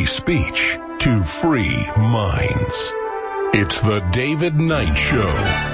speech to free minds. It's the David Knight Show.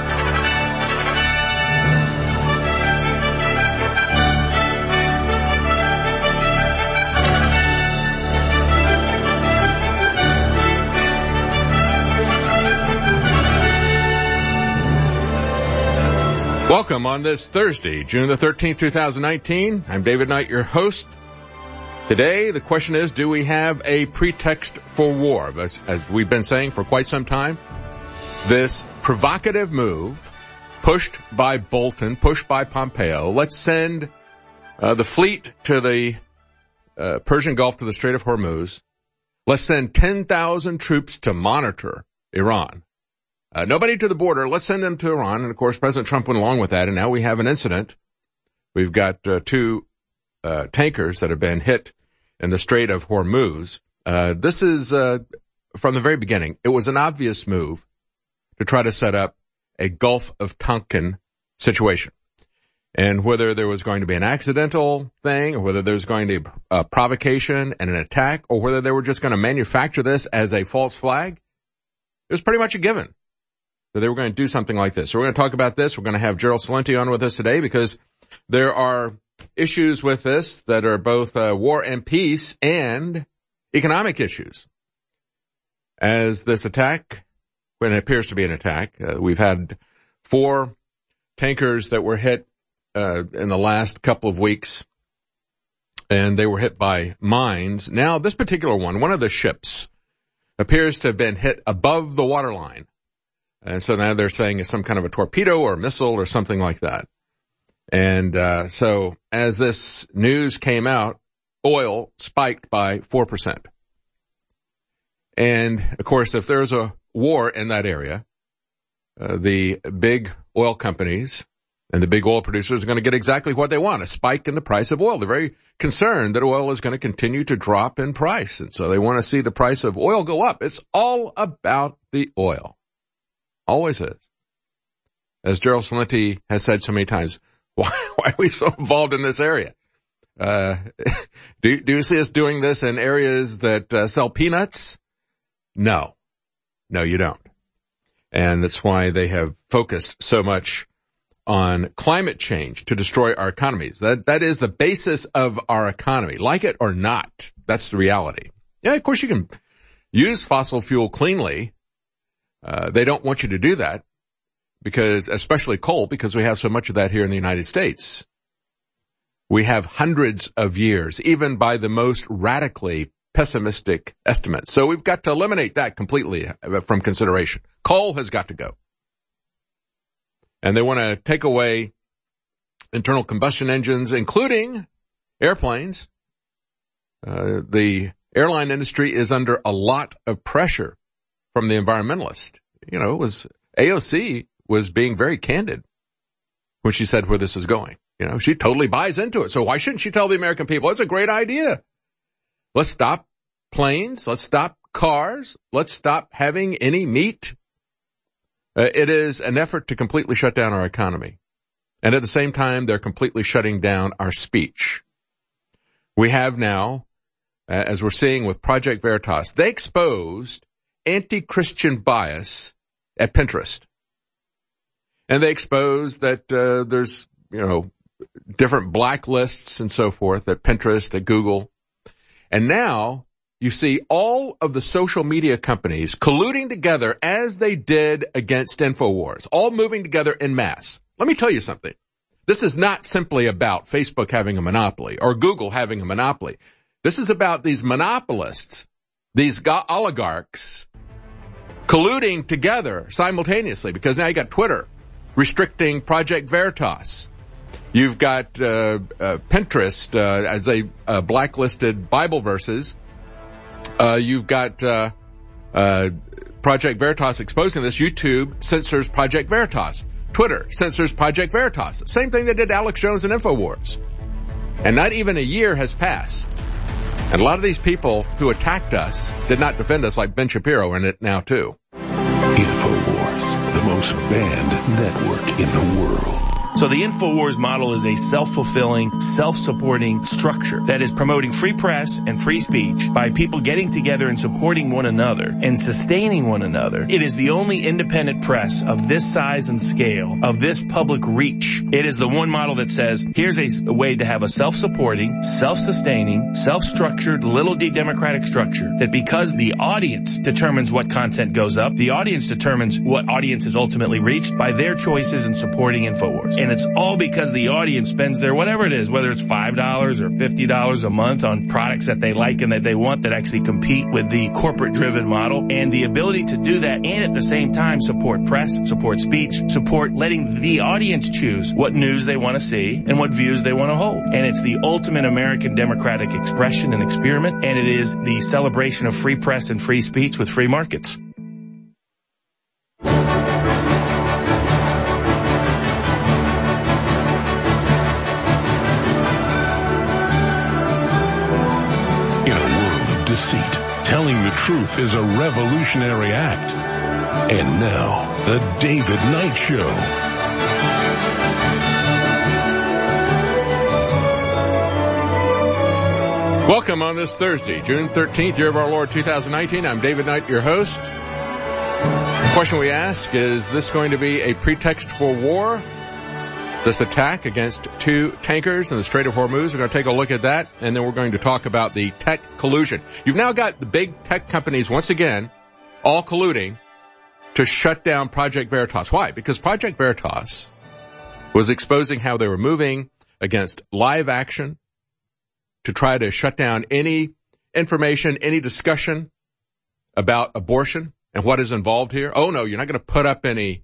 Welcome on this Thursday, June the 13th, 2019. I'm David Knight, your host. Today, the question is, do we have a pretext for war? As we've been saying for quite some time, this provocative move pushed by Bolton, pushed by Pompeo, let's send the fleet to the Persian Gulf to the Strait of Hormuz. Let's send 10,000 troops to monitor Iran. Nobody to the border. Let's send them to Iran. And, of course, President Trump went along with that, and now we have an incident. We've got two tankers that have been hit in the Strait of Hormuz. This is, from the very beginning, it was an obvious move to try to set up a Gulf of Tonkin situation. And whether there was going to be an accidental thing, or whether there's going to be a provocation and an attack, or whether they were just going to manufacture this as a false flag, it was pretty much a given that they were going to do something like this. So we're going to talk about this. We're going to have Gerald Celente on with us today because there are issues with this that are both war and peace and economic issues. As this attack, when it appears to be an attack, we've had 4 tankers that were hit in the last couple of weeks, and they were hit by mines. Now, this particular one of the ships, appears to have been hit above the waterline. And so now they're saying it's some kind of a torpedo or a missile or something like that. And so as this news came out, oil spiked by 4%. And, of course, if there's a war in that area, the big oil companies and the big oil producers are going to get exactly what they want, a spike in the price of oil. They're very concerned that oil is going to continue to drop in price. And so they want to see the price of oil go up. It's all about the oil. Always is. As Gerald Celente has said so many times, why are we so involved in this area? Do you see us doing this in areas that sell peanuts? No, you don't. And that's why they have focused so much on climate change to destroy our economies. That is the basis of our economy. Like it or not, that's the reality. Yeah, of course you can use fossil fuel cleanly. They don't want you to do that because, especially coal, because we have so much of that here in the United States. We have hundreds of years, even by the most radically pessimistic estimates. So we've got to eliminate that completely from consideration. Coal has got to go. And they want to take away internal combustion engines, including airplanes. The airline industry is under a lot of pressure from the environmentalists. You know, AOC was being very candid when she said where this is going. You know, she totally buys into it. So why shouldn't she tell the American people, it's a great idea. Let's stop planes. Let's stop cars. Let's stop having any meat. It is an effort to completely shut down our economy. And at the same time, they're completely shutting down our speech. We have now, as we're seeing with Project Veritas, they exposed anti-Christian bias at Pinterest. And they exposed that there's, different blacklists and so forth at Pinterest, at Google. And now you see all of the social media companies colluding together as they did against InfoWars, all moving together en masse. Let me tell you something. This is not simply about Facebook having a monopoly or Google having a monopoly. This is about these monopolists, these oligarchs, colluding together simultaneously, because now you got Twitter restricting Project Veritas. You've got Pinterest as they blacklisted Bible verses. You've got Project Veritas exposing this. YouTube censors Project Veritas. Twitter censors Project Veritas. Same thing they did to Alex Jones and InfoWars. And not even a year has passed. And a lot of these people who attacked us did not defend us, like Ben Shapiro in it now too. InfoWars, the most banned network in the world. So the InfoWars model is a self-fulfilling, self-supporting structure that is promoting free press and free speech by people getting together and supporting one another and sustaining one another. It is the only independent press of this size and scale, of this public reach. It is the one model that says, here's a way to have a self-supporting, self-sustaining, self-structured, little d democratic structure that because the audience determines what content goes up, the audience determines what audience is ultimately reached by their choices in supporting InfoWars. And it's all because the audience spends their whatever it is, whether it's $5 or $50 a month on products that they like and that they want that actually compete with the corporate-driven model. And the ability to do that and at the same time support press, support speech, support letting the audience choose what news they want to see and what views they want to hold. And it's the ultimate American democratic expression and experiment, and it is the celebration of free press and free speech with free markets. Deceit. Telling the truth is a revolutionary act. And now, the David Knight Show. Welcome on this Thursday, June 13th, year of our Lord 2019. I'm David Knight, your host. The question we ask, is this going to be a pretext for war? This attack against two tankers in the Strait of Hormuz. We're going to take a look at that, and then we're going to talk about the tech collusion. You've now got the big tech companies, once again, all colluding to shut down Project Veritas. Why? Because Project Veritas was exposing how they were moving against live action to try to shut down any information, any discussion about abortion and what is involved here. Oh, no, you're not going to put up any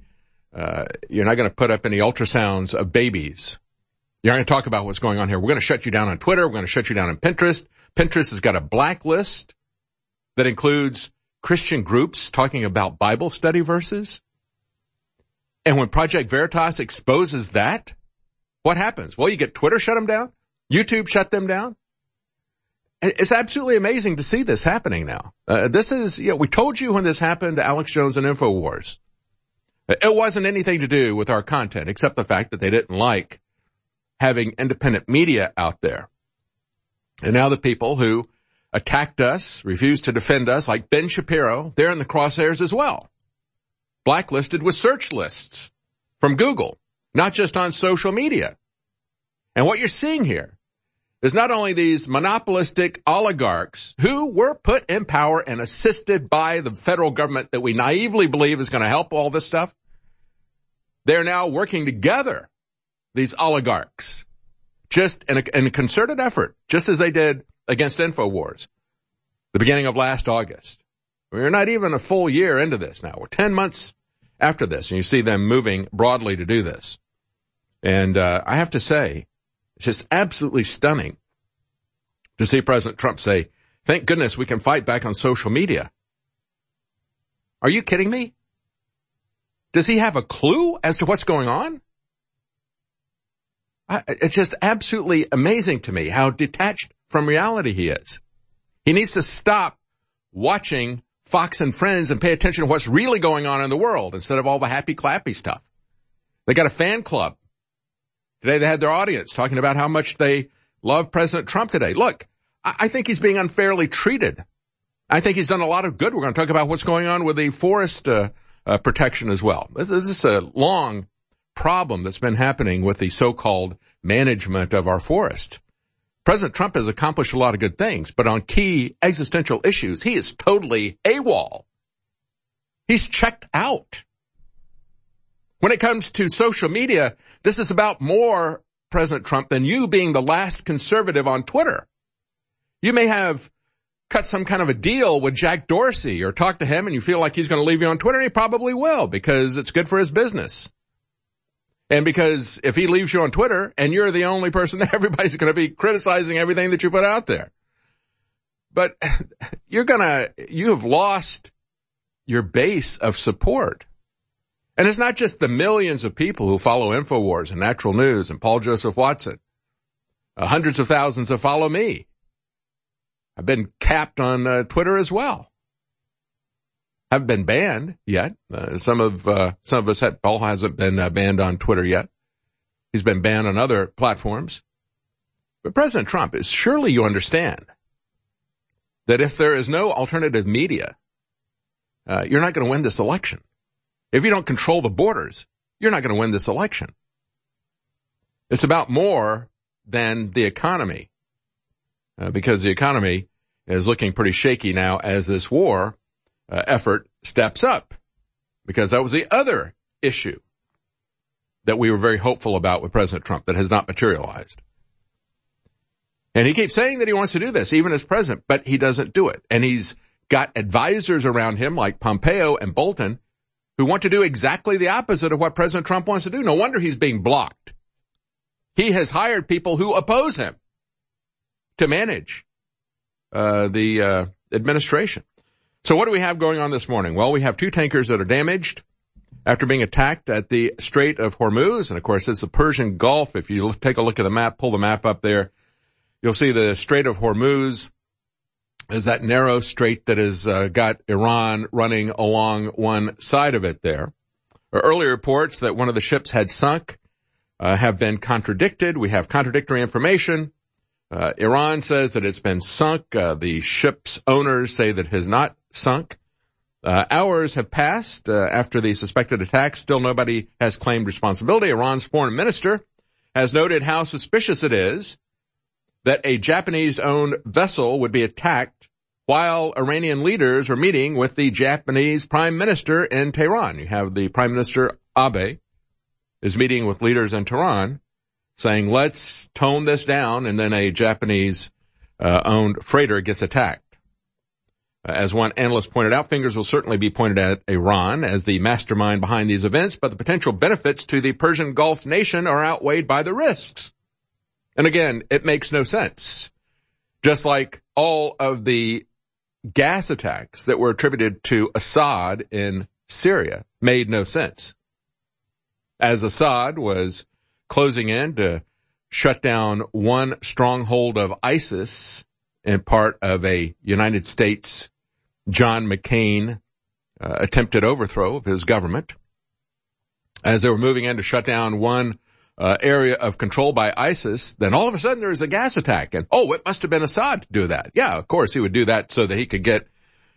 ultrasounds of babies. You're not going to talk about what's going on here. We're going to shut you down on Twitter. We're going to shut you down on Pinterest. Pinterest has got a blacklist that includes Christian groups talking about Bible study verses. And when Project Veritas exposes that, what happens? Well, you get Twitter shut them down. YouTube shut them down. It's absolutely amazing to see this happening now. We told you when this happened to Alex Jones and InfoWars. It wasn't anything to do with our content, except the fact that they didn't like having independent media out there. And now the people who attacked us, refused to defend us, like Ben Shapiro, they're in the crosshairs as well. Blacklisted with search lists from Google, not just on social media. And what you're seeing here is not only these monopolistic oligarchs who were put in power and assisted by the federal government that we naively believe is going to help all this stuff. They're now working together, these oligarchs, just in a concerted effort, just as they did against InfoWars, the beginning of last August. We're not even a full year into this now. We're 10 months after this, and you see them moving broadly to do this. And I have to say, it's just absolutely stunning to see President Trump say, thank goodness we can fight back on social media. Are you kidding me? Does he have a clue as to what's going on? It's just absolutely amazing to me how detached from reality he is. He needs to stop watching Fox and Friends and pay attention to what's really going on in the world instead of all the happy clappy stuff. They got a fan club. Today they had their audience talking about how much they love President Trump today. Look, I think he's being unfairly treated. I think he's done a lot of good. We're going to talk about what's going on with the forest protection as well. This is a long problem that's been happening with the so-called management of our forest. President Trump has accomplished a lot of good things, but on key existential issues, he is totally AWOL. He's checked out. When it comes to social media, this is about more President Trump than you being the last conservative on Twitter. You may have cut some kind of a deal with Jack Dorsey or talk to him and you feel like he's going to leave you on Twitter. He probably will because it's good for his business. And because if he leaves you on Twitter and you're the only person, everybody's going to be criticizing everything that you put out there. But you have lost your base of support. And it's not just the millions of people who follow InfoWars and Natural News and Paul Joseph Watson. Hundreds of thousands that follow me. I've been capped on Twitter as well. Haven't been banned yet. Some of us Paul hasn't been banned on Twitter yet. He's been banned on other platforms. But President Trump, surely you understand that if there is no alternative media, you're not going to win this election. If you don't control the borders, you're not going to win this election. It's about more than the economy, because the economy is looking pretty shaky now as this war effort steps up, because that was the other issue that we were very hopeful about with President Trump that has not materialized. And he keeps saying that he wants to do this, even as president, but he doesn't do it. And he's got advisors around him like Pompeo and Bolton who want to do exactly the opposite of what President Trump wants to do. No wonder he's being blocked. He has hired people who oppose him to manage the administration. So what do we have going on this morning? Well, we have 2 tankers that are damaged after being attacked at the Strait of Hormuz. And, of course, it's the Persian Gulf. If you take a look at the map, pull the map up there, you'll see the Strait of Hormuz is that narrow strait that has got Iran running along one side of it there. Earlier reports that one of the ships had sunk have been contradicted. We have contradictory information. Iran says that it's been sunk. The ship's owners say that it has not sunk. Hours have passed after the suspected attack. Still nobody has claimed responsibility. Iran's foreign minister has noted how suspicious it is that a Japanese-owned vessel would be attacked while Iranian leaders are meeting with the Japanese prime minister in Tehran. You have the prime minister, Abe, is meeting with leaders in Tehran, saying, let's tone this down, and then a Japanese-owned freighter gets attacked. As one analyst pointed out, fingers will certainly be pointed at Iran as the mastermind behind these events, but the potential benefits to the Persian Gulf nation are outweighed by the risks. And again, it makes no sense. Just like all of the gas attacks that were attributed to Assad in Syria made no sense. As Assad was closing in to shut down one stronghold of ISIS in part of a United States John McCain attempted overthrow of his government, as they were moving in to shut down one area of control by ISIS, then all of a sudden there is a gas attack. And, it must have been Assad to do that. Yeah, of course he would do that so that he could give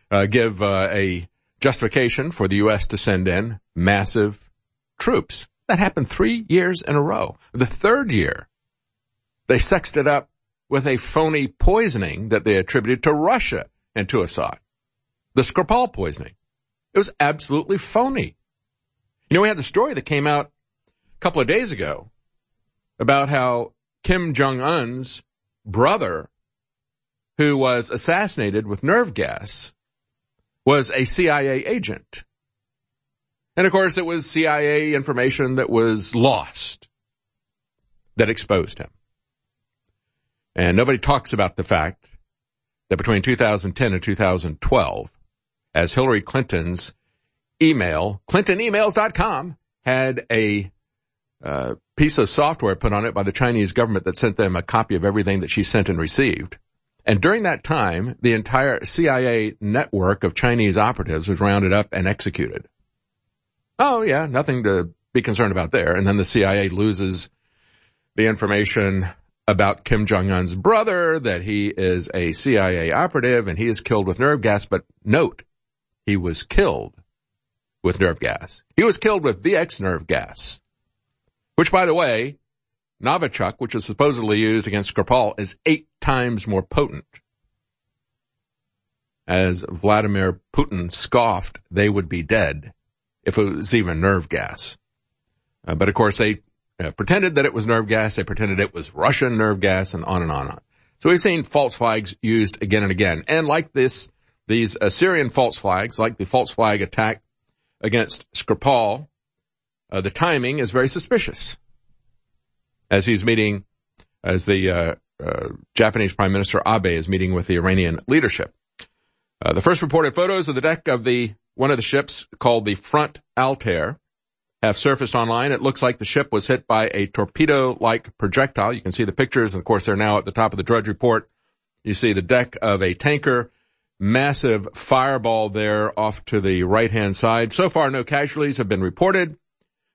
a justification for the U.S. to send in massive troops. That happened 3 years in a row. The third year, they sexed it up with a phony poisoning that they attributed to Russia and to Assad. The Skripal poisoning. It was absolutely phony. You know, we had the story that came out a couple of days ago about how Kim Jong-un's brother, who was assassinated with nerve gas, was a CIA agent. And of course it was CIA information that was lost that exposed him. And nobody talks about the fact that between 2010 and 2012, as Hillary Clinton's email, ClintonEmails.com, had a piece of software put on it by the Chinese government that sent them a copy of everything that she sent and received. And during that time, the entire CIA network of Chinese operatives was rounded up and executed. Oh, yeah, nothing to be concerned about there. And then the CIA loses the information about Kim Jong-un's brother, that he is a CIA operative and he is killed with nerve gas. But note, he was killed with nerve gas. He was killed with VX nerve gas, which, by the way, Novichok, which is supposedly used against Skripal, is 8 times more potent. As Vladimir Putin scoffed, they would be dead if it was even nerve gas. But of course, they pretended that it was nerve gas. They pretended it was Russian nerve gas, and on and on and on. So we've seen false flags used again and again. And like these Syrian false flags, like the false flag attack against Skripal, the timing is very suspicious. As he's meeting, as the Japanese Prime Minister Abe is meeting with the Iranian leadership. The first reported photos of the deck of one of the ships, called the Front Altair, have surfaced online. It looks like the ship was hit by a torpedo-like projectile. You can see the pictures, and of course they're now at the top of the Drudge Report. You see the deck of a tanker, massive fireball there off to the right-hand side. So far, no casualties have been reported.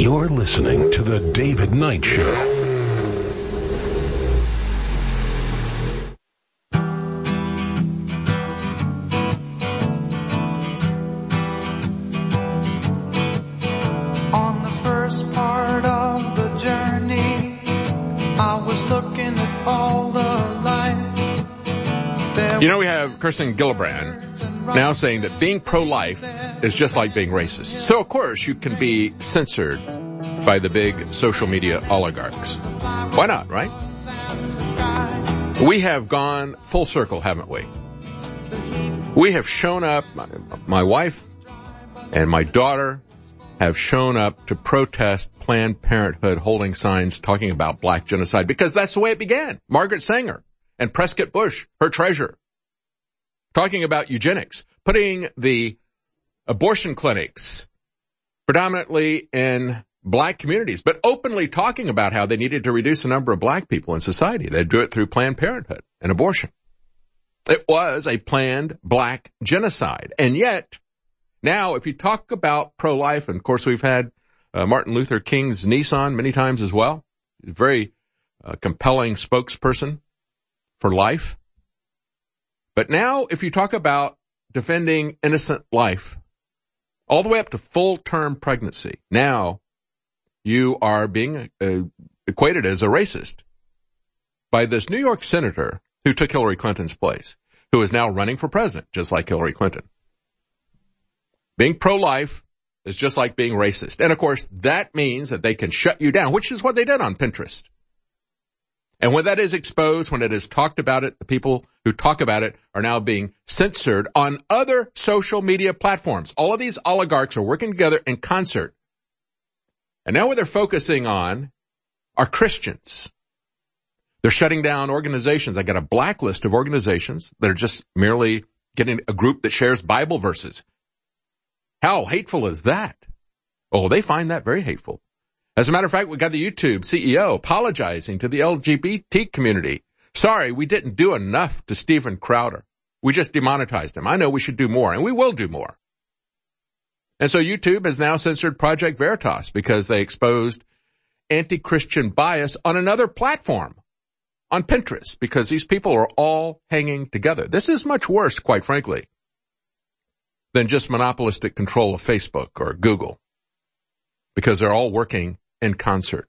You're listening to The David Knight Show. On the first part of the journey, I was looking at all the life. You know, we have Kirsten Gillibrand now saying that being pro-life is just like being racist. So, of course, you can be censored by the big social media oligarchs. Why not, right? We have gone full circle, haven't we? We have shown up, my wife and my daughter have shown up to protest Planned Parenthood holding signs talking about black genocide because that's the way it began. Margaret Sanger and Prescott Bush, her treasurer, talking about eugenics, putting the abortion clinics predominantly in black communities, but openly talking about how they needed to reduce the number of black people in society. They'd do it through Planned Parenthood and abortion. It was a planned black genocide. And yet, now if you talk about pro-life, and of course we've had Martin Luther King's niece on many times as well, a very compelling spokesperson for life. But now if you talk about defending innocent life, all the way up to full-term pregnancy, now you are being equated as a racist by this New York senator who took Hillary Clinton's place, who is now running for president, just like Hillary Clinton. Being pro-life is just like being racist. And, of course, that means that they can shut you down, which is what they did on Pinterest. And when that is exposed, when it is talked about it, the people who talk about it are now being censored on other social media platforms. All of these oligarchs are working together in concert. And now what they're focusing on are Christians. They're shutting down organizations. I got a blacklist of organizations that are just merely getting a group that shares Bible verses. How hateful is that? Oh, they find that very hateful. As a matter of fact, we got the YouTube CEO apologizing to the LGBT community. Sorry, we didn't do enough to Steven Crowder. We just demonetized him. I know we should do more, and we will do more. And so YouTube has now censored Project Veritas because they exposed anti-Christian bias on another platform, on Pinterest, because these people are all hanging together. This is much worse, quite frankly, than just monopolistic control of Facebook or Google, because they're all working in concert.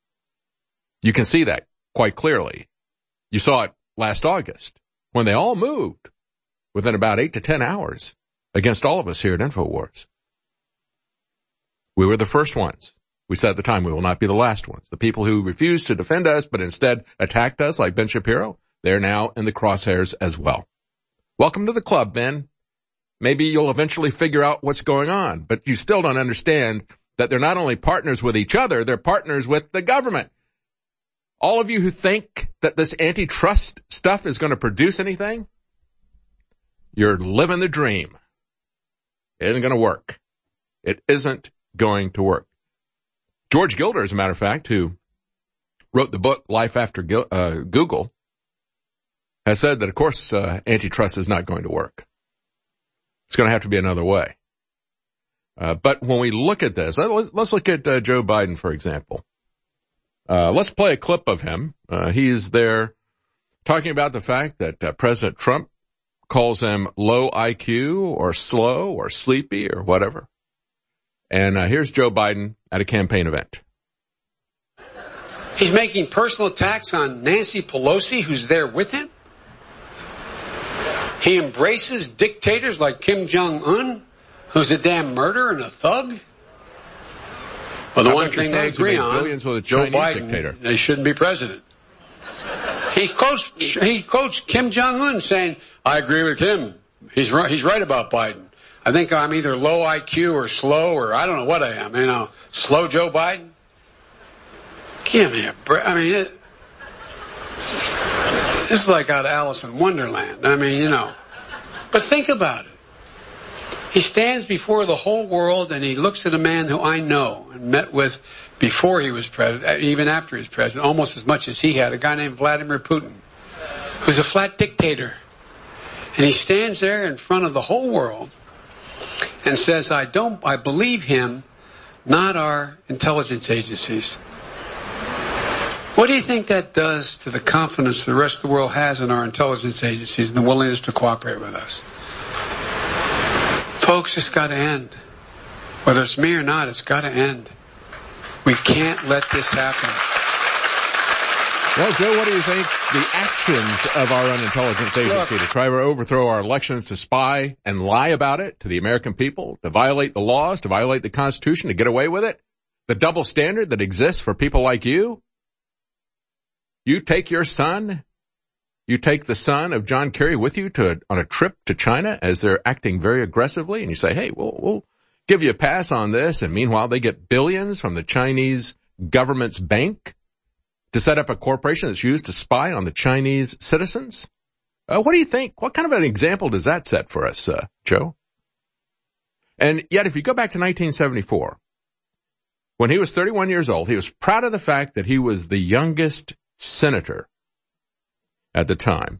You can see that quite clearly. You saw it last August when they all moved within about 8 to 10 hours against all of us here at InfoWars. We were the first ones. We said at the time we will not be the last ones. The people who refused to defend us but instead attacked us, like Ben Shapiro, they're now in the crosshairs as well. Welcome to the club, Ben. Maybe you'll eventually figure out what's going on, but you still don't understand that they're not only partners with each other, they're partners with the government. All of you who think that this antitrust stuff is going to produce anything, you're living the dream. It isn't going to work. It isn't going to work. George Gilder, as a matter of fact, who wrote the book Life After Google, has said that, of course, antitrust is not going to work. It's going to have to be another way. But when we look at this, let's look at Joe Biden, for example. Let's play a clip of him. He's there talking about the fact that President Trump calls him low IQ or slow or sleepy or whatever. And here's Joe Biden at a campaign event. He's making personal attacks on Nancy Pelosi, who's there with him. He embraces dictators like Kim Jong-un, who's a damn murderer and a thug. Well, the one thing they agree on, Joe Biden, dictator. They shouldn't be president. He quotes Kim Jong-un saying, I agree with him. He's right about Biden. I think I'm either low IQ or slow, or I don't know what I am. Slow Joe Biden? Give me a break. This is like out of Alice in Wonderland. But think about it. He stands before the whole world and he looks at a man who I know and met with before he was president, even after he was president, almost as much as he had, a guy named Vladimir Putin, who's a flat dictator. And he stands there in front of the whole world and says, I believe him, not our intelligence agencies. What do you think that does to the confidence the rest of the world has in our intelligence agencies and the willingness to cooperate with us? Folks, it's got to end. Whether it's me or not, it's got to end. We can't let this happen. Well, Joe, what do you think the actions of our own intelligence agency to try to overthrow our elections, to spy and lie about it to the American people, to violate the laws, to violate the Constitution, to get away with it, the double standard that exists for people like you? You take your son, you take the son of John Kerry with you on a trip to China as they're acting very aggressively, and you say, hey, we'll give you a pass on this, and meanwhile they get billions from the Chinese government's bank to set up a corporation that's used to spy on the Chinese citizens? What do you think? What kind of an example does that set for us, Joe? And yet, if you go back to 1974, when he was 31 years old, he was proud of the fact that he was the youngest senator at the time.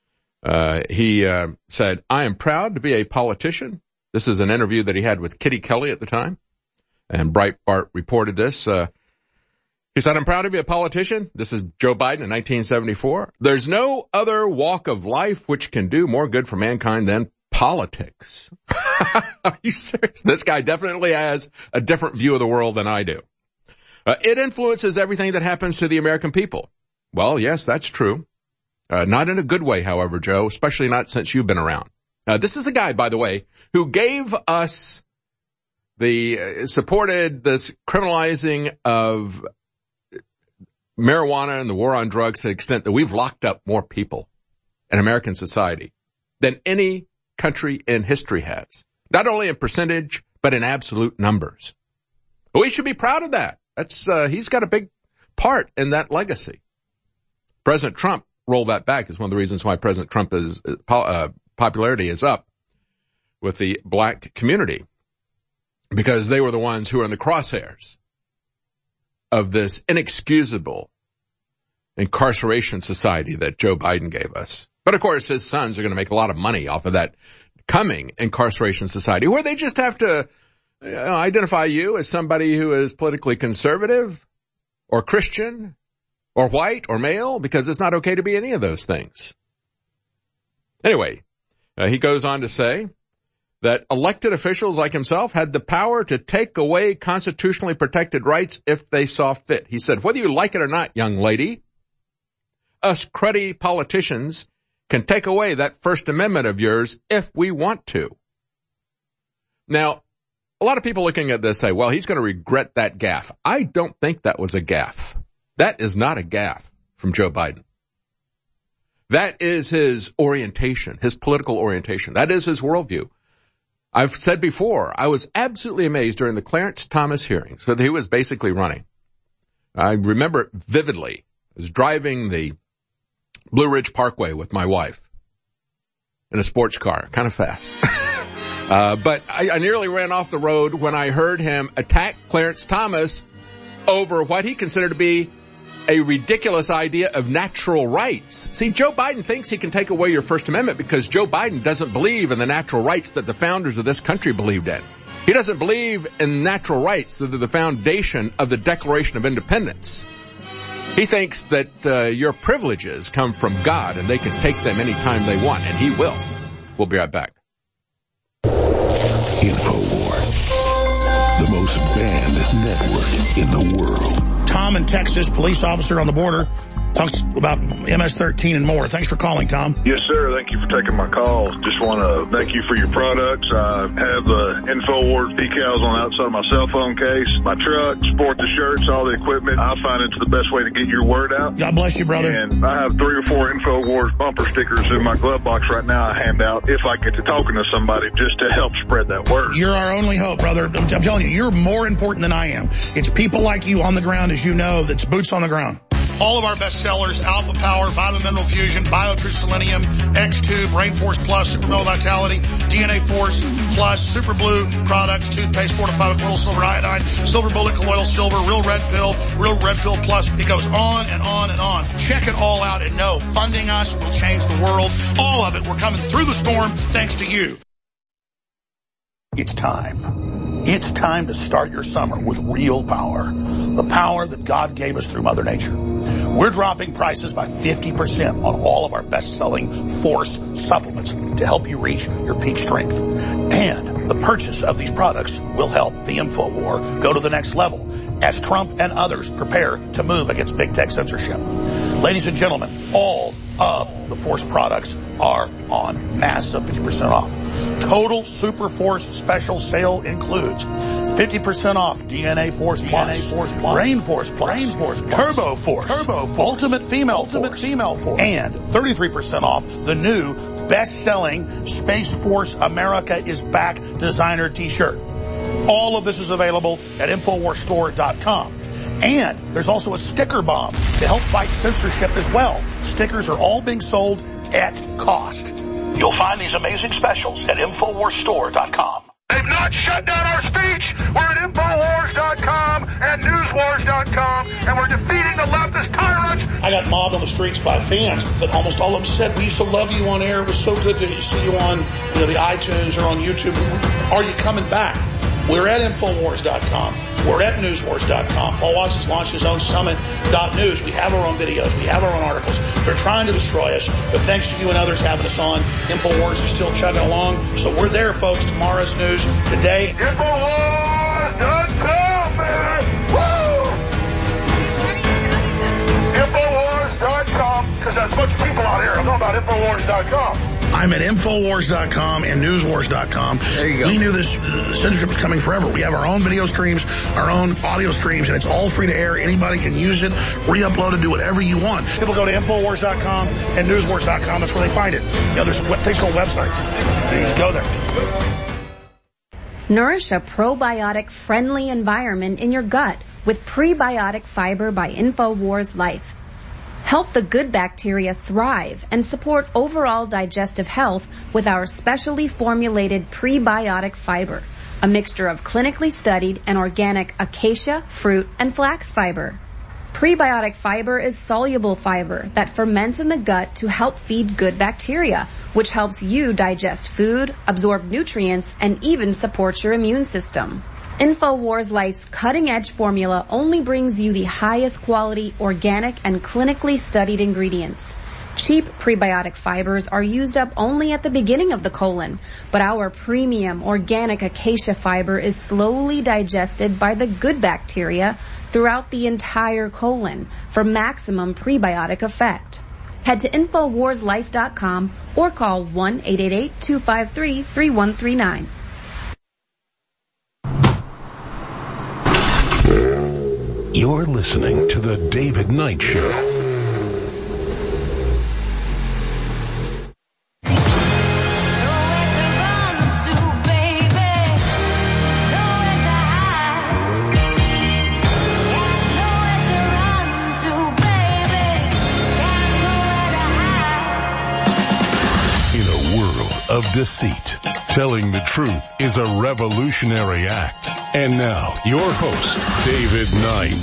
He said, I am proud to be a politician. This is an interview that he had with Kitty Kelly at the time, and Breitbart reported this. He said, I'm proud to be a politician. This is Joe Biden in 1974. There's no other walk of life which can do more good for mankind than politics. Are you serious? This guy definitely has a different view of the world than I do. It influences everything that happens to the American people. Well, yes, that's true. Not in a good way, however, Joe, especially not since you've been around. This is a guy, by the way, who gave us supported this criminalizing of marijuana and the war on drugs to the extent that we've locked up more people in American society than any country in history has. Not only in percentage, but in absolute numbers. We should be proud of that. He's got a big part in that legacy. President Trump rolled that back. Is one of the reasons why President Trump's popularity is up with the black community, because they were the ones who were in the crosshairs of this inexcusable incarceration society that Joe Biden gave us. But of course, his sons are going to make a lot of money off of that coming incarceration society, where they just have to identify you as somebody who is politically conservative or Christian or white or male, because it's not okay to be any of those things. Anyway, he goes on to say that elected officials like himself had the power to take away constitutionally protected rights if they saw fit. He said, whether you like it or not, young lady, us cruddy politicians can take away that First Amendment of yours if we want to. Now, a lot of people looking at this say, well, he's going to regret that gaffe. I don't think that was a gaffe. That is not a gaffe from Joe Biden. That is his orientation, his political orientation. That is his worldview. I've said before, I was absolutely amazed during the Clarence Thomas hearings that he was basically running. I remember it vividly. I was driving the Blue Ridge Parkway with my wife in a sports car, kind of fast. But I nearly ran off the road when I heard him attack Clarence Thomas over what he considered to be a ridiculous idea of natural rights. See, Joe Biden thinks he can take away your First Amendment because Joe Biden doesn't believe in the natural rights that the founders of this country believed in. He doesn't believe in natural rights that are the foundation of the Declaration of Independence. He thinks that your privileges come from God and they can take them anytime they want, and he will. We'll be right back. InfoWars, the most banned network in the world. Tom in Texas, police officer on the border, talks about MS-13 and more. Thanks for calling, Tom. Yes, sir. Thank you for taking my call. Just want to thank you for your products. I have the InfoWars decals on the outside of my cell phone case, my truck, sport the shirts, all the equipment. I find it's the best way to get your word out. God bless you, brother. And I have 3 or 4 InfoWars bumper stickers in my glove box right now. I hand out if I get to talking to somebody just to help spread that word. You're our only hope, brother. I'm telling you, you're more important than I am. It's people like you on the ground, as you know, that's boots on the ground. All of our best sellers, Alpha Power, Vitamin Mineral Fusion, BioTrue Selenium, X-Tube, Rainforce Plus, Super Male Vitality, DNA Force Plus, Super Blue products, toothpaste, fortified with little silver iodine, Silver Bullet, Colloidal Silver, Real Red Pill Plus. It goes on and on and on. Check it all out and know funding us will change the world. All of it. We're coming through the storm thanks to you. It's time It's time to start your summer with real power. The power that God gave us through Mother Nature. We're dropping prices by 50% on all of our best-selling Force supplements to help you reach your peak strength. And the purchase of these products will help the InfoWar go to the next level as Trump and others prepare to move against big tech censorship. Ladies and gentlemen, all of the Force products are on massive 50% off. Total Super Force special sale includes 50% off DNA Force Plus, Brain Force Plus, Turbo Force, Ultimate Female Force, and 33% off the new best-selling Space Force America is Back designer t-shirt. All of this is available at InfoWarsStore.com. And there's also a sticker bomb to help fight censorship as well. Stickers are all being sold at cost. You'll find these amazing specials at InfoWarsStore.com. They've not shut down our speech. We're at InfoWars.com and NewsWars.com, and we're defeating the leftist tyrants. I got mobbed on the streets by fans, but almost all of them said, we used to love you on air. It was so good to see you on the iTunes or on YouTube. Are you coming back? We're at InfoWars.com. We're at NewsWars.com. Paul Watson's launched his own Summit.news. We have our own videos. We have our own articles. They're trying to destroy us, but thanks to you and others having us on, InfoWars is still chugging along. So we're there, folks. Tomorrow's news today. InfoWars.com, man! Woo! InfoWars.com, because there's a bunch of people out here. I know about InfoWars.com. I'm at InfoWars.com and NewsWars.com. There you go. We knew this censorship was coming forever. We have our own video streams, our own audio streams, and it's all free to air. Anybody can use it, re-upload it, do whatever you want. People go to InfoWars.com and NewsWars.com. That's where they find it. There's things called websites. They just go there. Nourish a probiotic-friendly environment in your gut with Prebiotic Fiber by InfoWars Life. Help the good bacteria thrive and support overall digestive health with our specially formulated prebiotic fiber, a mixture of clinically studied and organic acacia, fruit, and flax fiber. Prebiotic fiber is soluble fiber that ferments in the gut to help feed good bacteria, which helps you digest food, absorb nutrients, and even support your immune system. InfoWars Life's cutting-edge formula only brings you the highest quality, organic, and clinically studied ingredients. Cheap prebiotic fibers are used up only at the beginning of the colon, but our premium organic acacia fiber is slowly digested by the good bacteria throughout the entire colon for maximum prebiotic effect. Head to InfoWarsLife.com or call 1-888-253-3139. You're listening to The David Knight Show. In a world of deceit, telling the truth is a revolutionary act. And now, your host, David Knight.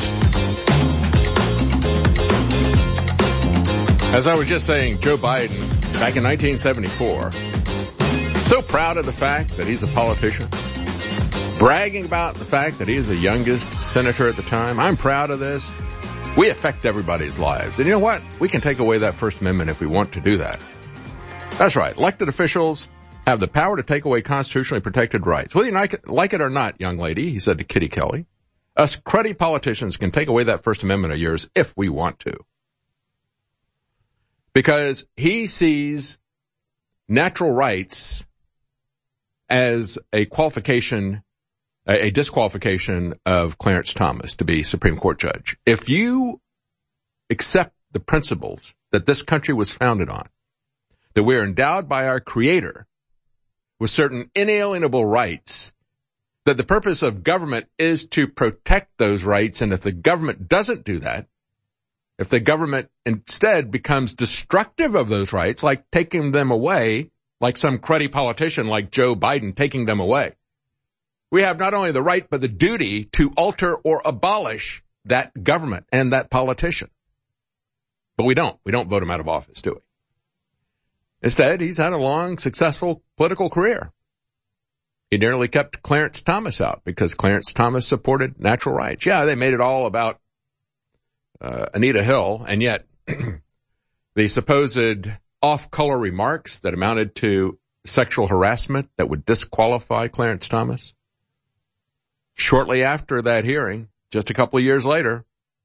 As I was just saying, Joe Biden, back in 1974, so proud of the fact that he's a politician, bragging about the fact that he is the youngest senator at the time. I'm proud of this. We affect everybody's lives. And you know what? We can take away that First Amendment if we want to do that. That's right. Elected officials have the power to take away constitutionally protected rights. Whether you like it or not, young lady, he said to Kitty Kelly, us cruddy politicians can take away that First Amendment of yours if we want to. Because he sees natural rights as a qualification, a disqualification of Clarence Thomas to be Supreme Court judge. If you accept the principles that this country was founded on, that we're endowed by our Creator with certain inalienable rights, that the purpose of government is to protect those rights, and if the government doesn't do that, if the government instead becomes destructive of those rights, like taking them away, like some cruddy politician like Joe Biden taking them away, we have not only the right but the duty to alter or abolish that government and that politician. But we don't. We don't vote him out of office, do we? Instead, he's had a long, successful political career. He nearly kept Clarence Thomas out because Clarence Thomas supported natural rights. Yeah, they made it all about Anita Hill, and yet the supposed off-color remarks that amounted to sexual harassment that would disqualify Clarence Thomas. Shortly after that hearing, just a couple of years later,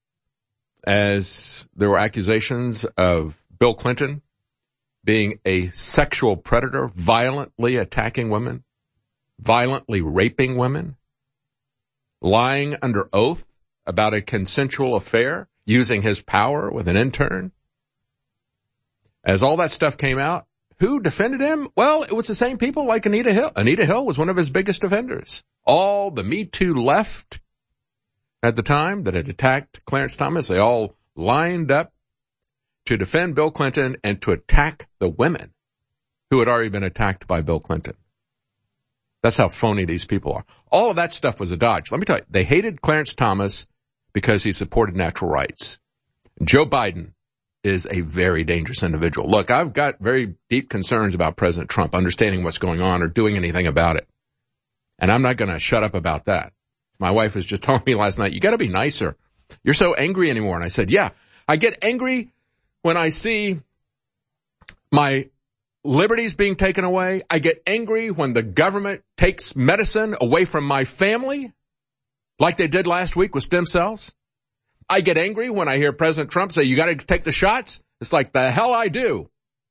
as there were accusations of Bill Clinton being a sexual predator, violently attacking women, violently raping women, lying under oath about a consensual affair, using his power with an intern. As all that stuff came out, who defended him? Well, it was the same people like Anita Hill. Anita Hill was one of his biggest defenders. All the Me Too left at the time that had attacked Clarence Thomas, they all lined up to defend Bill Clinton and to attack the women who had already been attacked by Bill Clinton. That's how phony these people are. All of that stuff was a dodge. Let me tell you, they hated Clarence Thomas because he supported natural rights. Joe Biden is a very dangerous individual. Look, I've got very deep concerns about President Trump, understanding what's going on or doing anything about it. And I'm not going to shut up about that. My wife was just telling me last night, you got to be nicer. You're so angry anymore. And I said, yeah, I get angry when I see my liberties being taken away. I get angry when the government takes medicine away from my family, like they did last week with stem cells. I get angry when I hear President Trump say, you got to take the shots. It's like, the hell I do.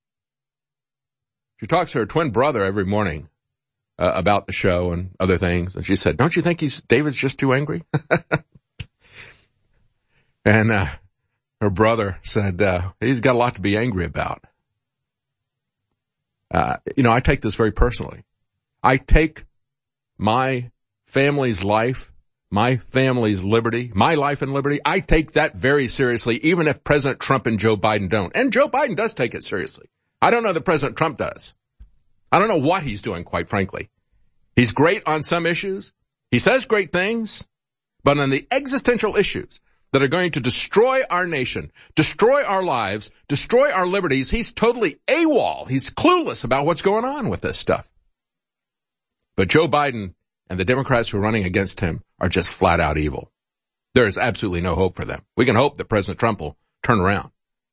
She talks to her twin brother every morning about the show and other things. And she said, don't you think David's just too angry? And her brother said, he's got a lot to be angry about. I take this very personally. I take my family's life, my family's liberty, my life and liberty. I take that very seriously, even if President Trump and Joe Biden don't. And Joe Biden does take it seriously. I don't know that President Trump does. I don't know what he's doing, quite frankly. He's great on some issues. He says great things. But on the existential issues that are going to destroy our nation, destroy our lives, destroy our liberties, he's totally AWOL. He's clueless about what's going on with this stuff. But Joe Biden and the Democrats who are running against him are just flat out evil. There is absolutely no hope for them. We can hope that President Trump will turn around.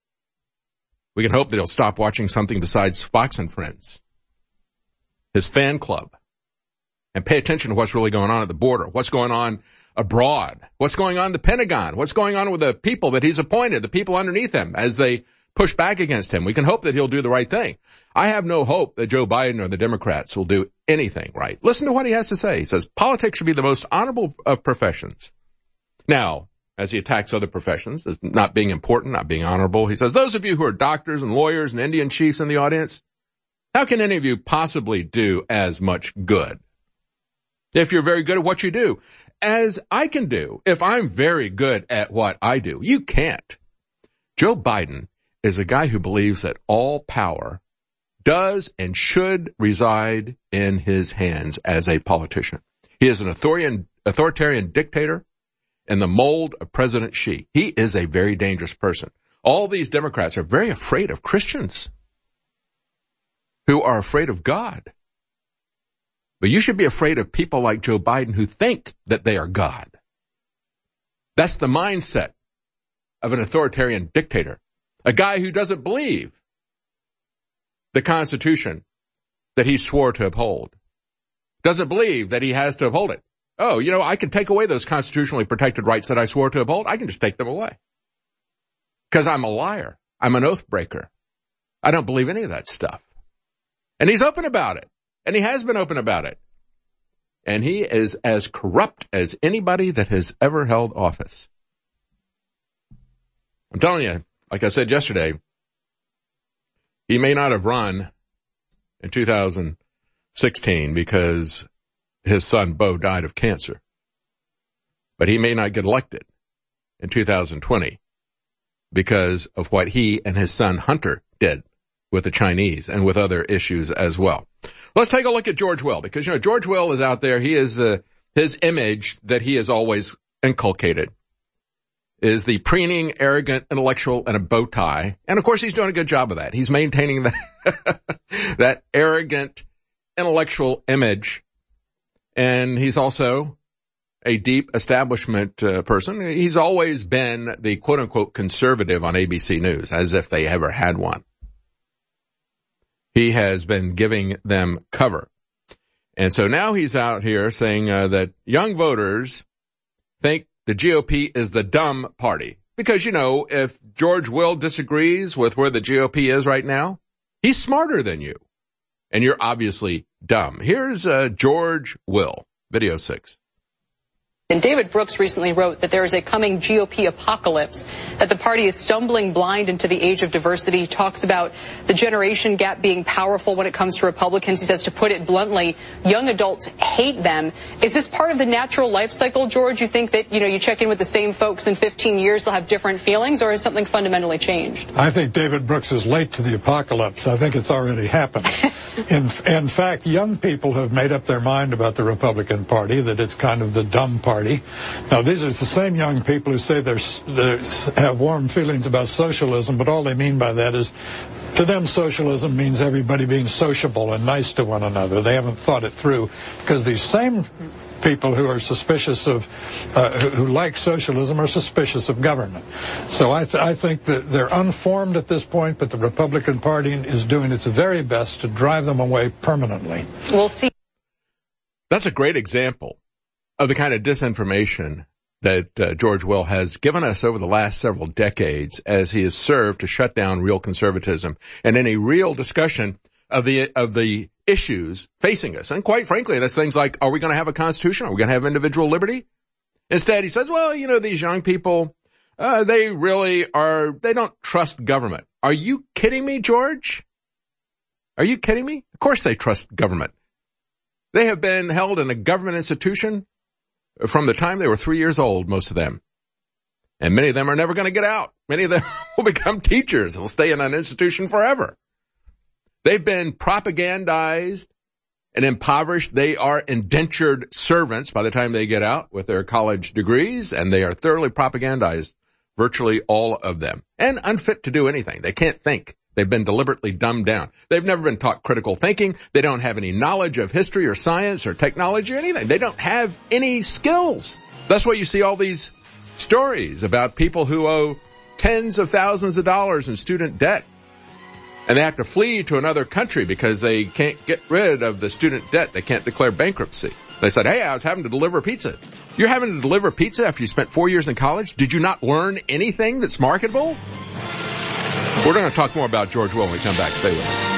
We can hope that he'll stop watching something besides Fox and Friends, his fan club, and pay attention to what's really going on at the border, what's going on abroad, what's going on in the Pentagon, what's going on with the people that he's appointed, the people underneath him as they push back against him. We can hope that he'll do the right thing. I have no hope that Joe Biden or the Democrats will do anything right. Listen to what he has to say. He says, politics should be the most honorable of professions. Now, as he attacks other professions as not being important, not being honorable, he says, those of you who are doctors and lawyers and Indian chiefs in the audience, how can any of you possibly do as much good if you're very good at what you do as I can do if I'm very good at what I do? You can't. Joe Biden is a guy who believes that all power does and should reside in his hands as a politician. He is an authoritarian dictator in the mold of President Xi. He is a very dangerous person. All these Democrats are very afraid of Christians who are afraid of God. But you should be afraid of people like Joe Biden who think that they are God. That's the mindset of an authoritarian dictator. A guy who doesn't believe the Constitution that he swore to uphold. Doesn't believe that he has to uphold it. Oh, I can take away those constitutionally protected rights that I swore to uphold. I can just take them away. Because I'm a liar. I'm an oath breaker. I don't believe any of that stuff. And he's open about it. And he has been open about it. And he is as corrupt as anybody that has ever held office. I'm telling you, like I said yesterday, he may not have run in 2016 because his son Beau died of cancer. But he may not get elected in 2020 because of what he and his son Hunter did with the Chinese and with other issues as well. Let's take a look at George Will, because, George Will is out there. He is, his image that he has always inculcated is the preening, arrogant intellectual in a bow tie. And of course, he's doing a good job of that. He's maintaining that arrogant intellectual image And he's also a deep establishment person. He's always been the quote-unquote conservative on ABC News, as if they ever had one. He has been giving them cover. And so now he's out here saying that young voters think the GOP is the dumb party. Because, you know, if George Will disagrees with where the GOP is right now, he's smarter than you. And you're obviously dumb. Here's George Will, video 6. And David Brooks recently wrote that there is a coming GOP apocalypse, that the party is stumbling blind into the age of diversity. He talks about the generation gap being powerful when it comes to Republicans. He says, to put it bluntly, young adults hate them. Is this part of the natural life cycle, George? You think that, you check in with the same folks in 15 years, they'll have different feelings, or has something fundamentally changed? I think David Brooks is late to the apocalypse. I think it's already happened. In fact, young people have made up their mind about the Republican Party, that it's kind of the dumb party. Now, these are the same young people who say they have warm feelings about socialism, but all they mean by that is, to them, socialism means everybody being sociable and nice to one another. They haven't thought it through, because these same people who are suspicious of, who like socialism, are suspicious of government. So I think that they're unformed at this point, but the Republican Party is doing its very best to drive them away permanently. We'll see. That's a great example of the kind of disinformation that George Will has given us over the last several decades, as he has served to shut down real conservatism and any real discussion of the issues facing us. And quite frankly, that's things like, are we going to have a constitution? Are we going to have individual liberty? Instead, he says, well, these young people, they don't trust government. Are you kidding me, George? Are you kidding me? Of course they trust government. They have been held in a government institution from the time they were 3 years old, most of them. And many of them are never going to get out. Many of them will become teachers. They'll stay in an institution forever. They've been propagandized and impoverished. They are indentured servants by the time they get out with their college degrees, and they are thoroughly propagandized, virtually all of them, and unfit to do anything. They can't think. They've been deliberately dumbed down. They've never been taught critical thinking. They don't have any knowledge of history or science or technology or anything. They don't have any skills. That's why you see all these stories about people who owe tens of thousands of dollars in student debt. And they have to flee to another country because they can't get rid of the student debt. They can't declare bankruptcy. They said, hey, I was having to deliver pizza. You're having to deliver pizza after you spent 4 years in college? Did you not learn anything that's marketable? We're going to talk more about George Will when we come back. Stay with us.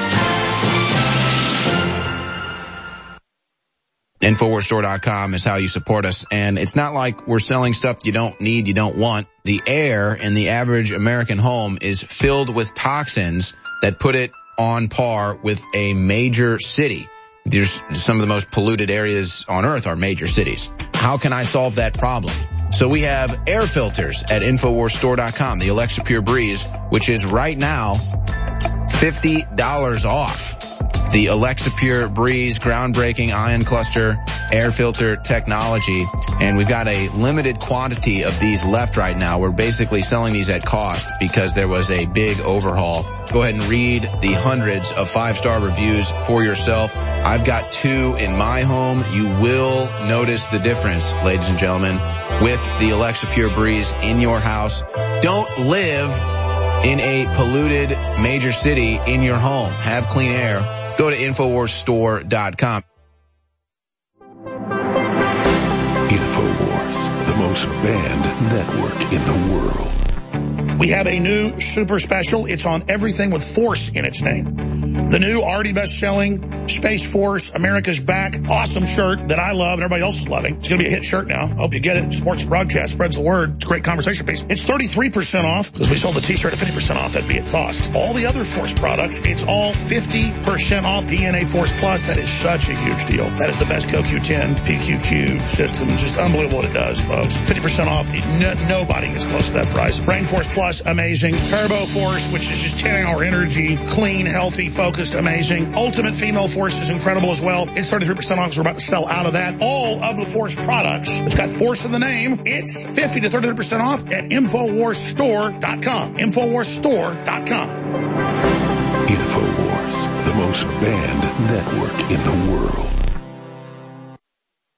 InfoWarsStore.com is how you support us. And it's not like we're selling stuff you don't need, you don't want. The air in the average American home is filled with toxins that put it on par with a major city. There's some of the most polluted areas on earth are major cities. How can I solve that problem? So we have air filters at InfoWarsStore.com, the Alexa Pure Breeze, which is right now $50 off. The Alexa Pure Breeze groundbreaking ion cluster air filter technology. And we've got a limited quantity of these left right now. We're basically selling these at cost because there was a big overhaul. Go ahead and read the hundreds of 5-star reviews for yourself. I've got 2 in my home. You will notice the difference, ladies and gentlemen, with the Alexa Pure Breeze in your house. Don't live in a polluted major city in your home. Have clean air. Go to InfoWarsStore.com. InfoWars, the most banned network in the world. We have a new super special. It's on everything with Force in its name. The new already best-selling Space Force, America's Back, awesome shirt that I love and everybody else is loving. It's going to be a hit shirt now. I hope you get it. Sports broadcast spreads the word. It's a great conversation piece. It's 33% off because we sold the t-shirt at 50% off. That'd be at cost. All the other Force products, it's all 50% off. DNA Force Plus, that is such a huge deal. That is the best CoQ10, PQQ system. Just unbelievable what it does, folks. 50% off. Nobody gets close to that price. Brain Force Plus, amazing. Turbo Force, which is just 10-hour energy, clean, healthy, focused, amazing. Ultimate Female Force is incredible as well. It's 33% off because we're about to sell out of that. All of the Force products, it's got Force in the name. It's 50 to 33% off at InfoWarsStore.com. InfoWarsStore.com. InfoWars, the most banned network in the world.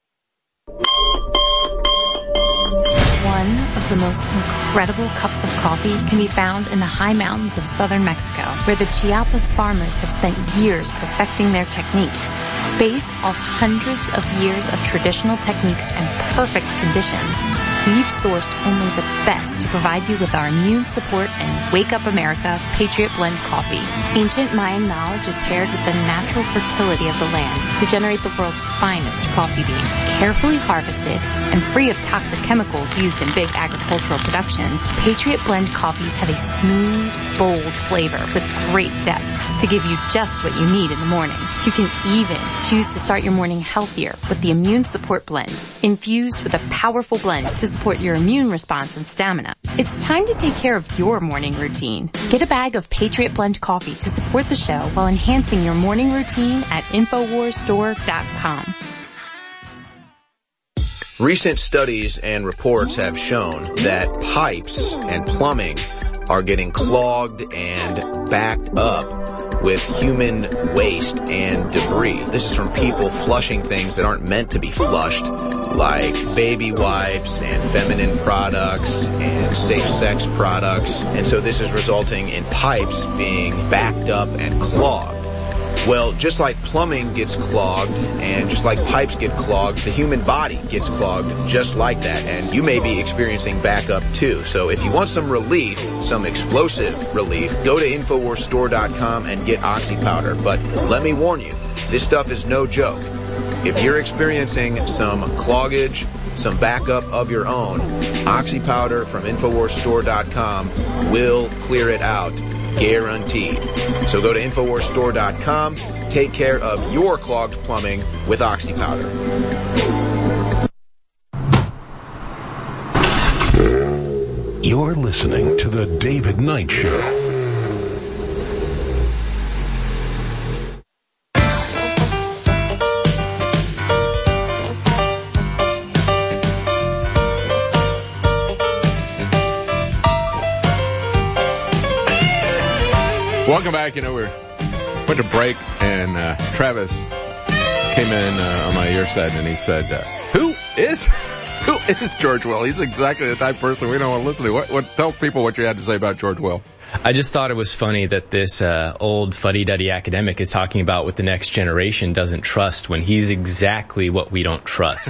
of the most incredible cups of coffee can be found in the high mountains of southern Mexico, where the Chiapas farmers have spent years perfecting their techniques. Based off hundreds of years of traditional techniques and perfect conditions, we've sourced only the best to provide you with our immune support and Wake Up America Patriot Blend coffee. Ancient Mayan knowledge is paired with the natural fertility of the land to generate the world's finest coffee bean, carefully harvested and free of toxic chemicals used in big agricultural productions. Patriot Blend coffees have a smooth, bold flavor with great depth to give you just what you need in the morning. You can even choose to start your morning healthier with the Immune Support Blend, infused with a powerful blend to support your immune response and stamina. It's time to take care of your morning routine. Get a bag of Patriot Blend coffee to support the show while enhancing your morning routine at InfoWarsStore.com. Recent studies and reports have shown that pipes and plumbing are getting clogged and backed up with human waste and debris. This is from people flushing things that aren't meant to be flushed, like baby wipes and feminine products and safe-sex products. And so this is resulting in pipes being backed up and clogged. Well, just like plumbing gets clogged and just like pipes get clogged, the human body gets clogged just like that. And you may be experiencing backup too. So if you want some relief, some explosive relief, go to InfoWarsStore.com and get Oxy Powder. But let me warn you, this stuff is no joke. If you're experiencing some cloggage, some backup of your own, Oxy Powder from InfoWarsStore.com will clear it out. Guaranteed. So go to InfoWarsStore.com. Take care of your clogged plumbing with Oxy Powder. You're listening to The David Knight Show. Welcome back. You know, we went to break, and Travis came in on my ear set, and he said, who is George Will? He's exactly the type of person we don't want to listen to. Tell people what you had to say about George Will. I just thought it was funny that this old fuddy-duddy academic is talking about what the next generation doesn't trust when he's exactly what we don't trust.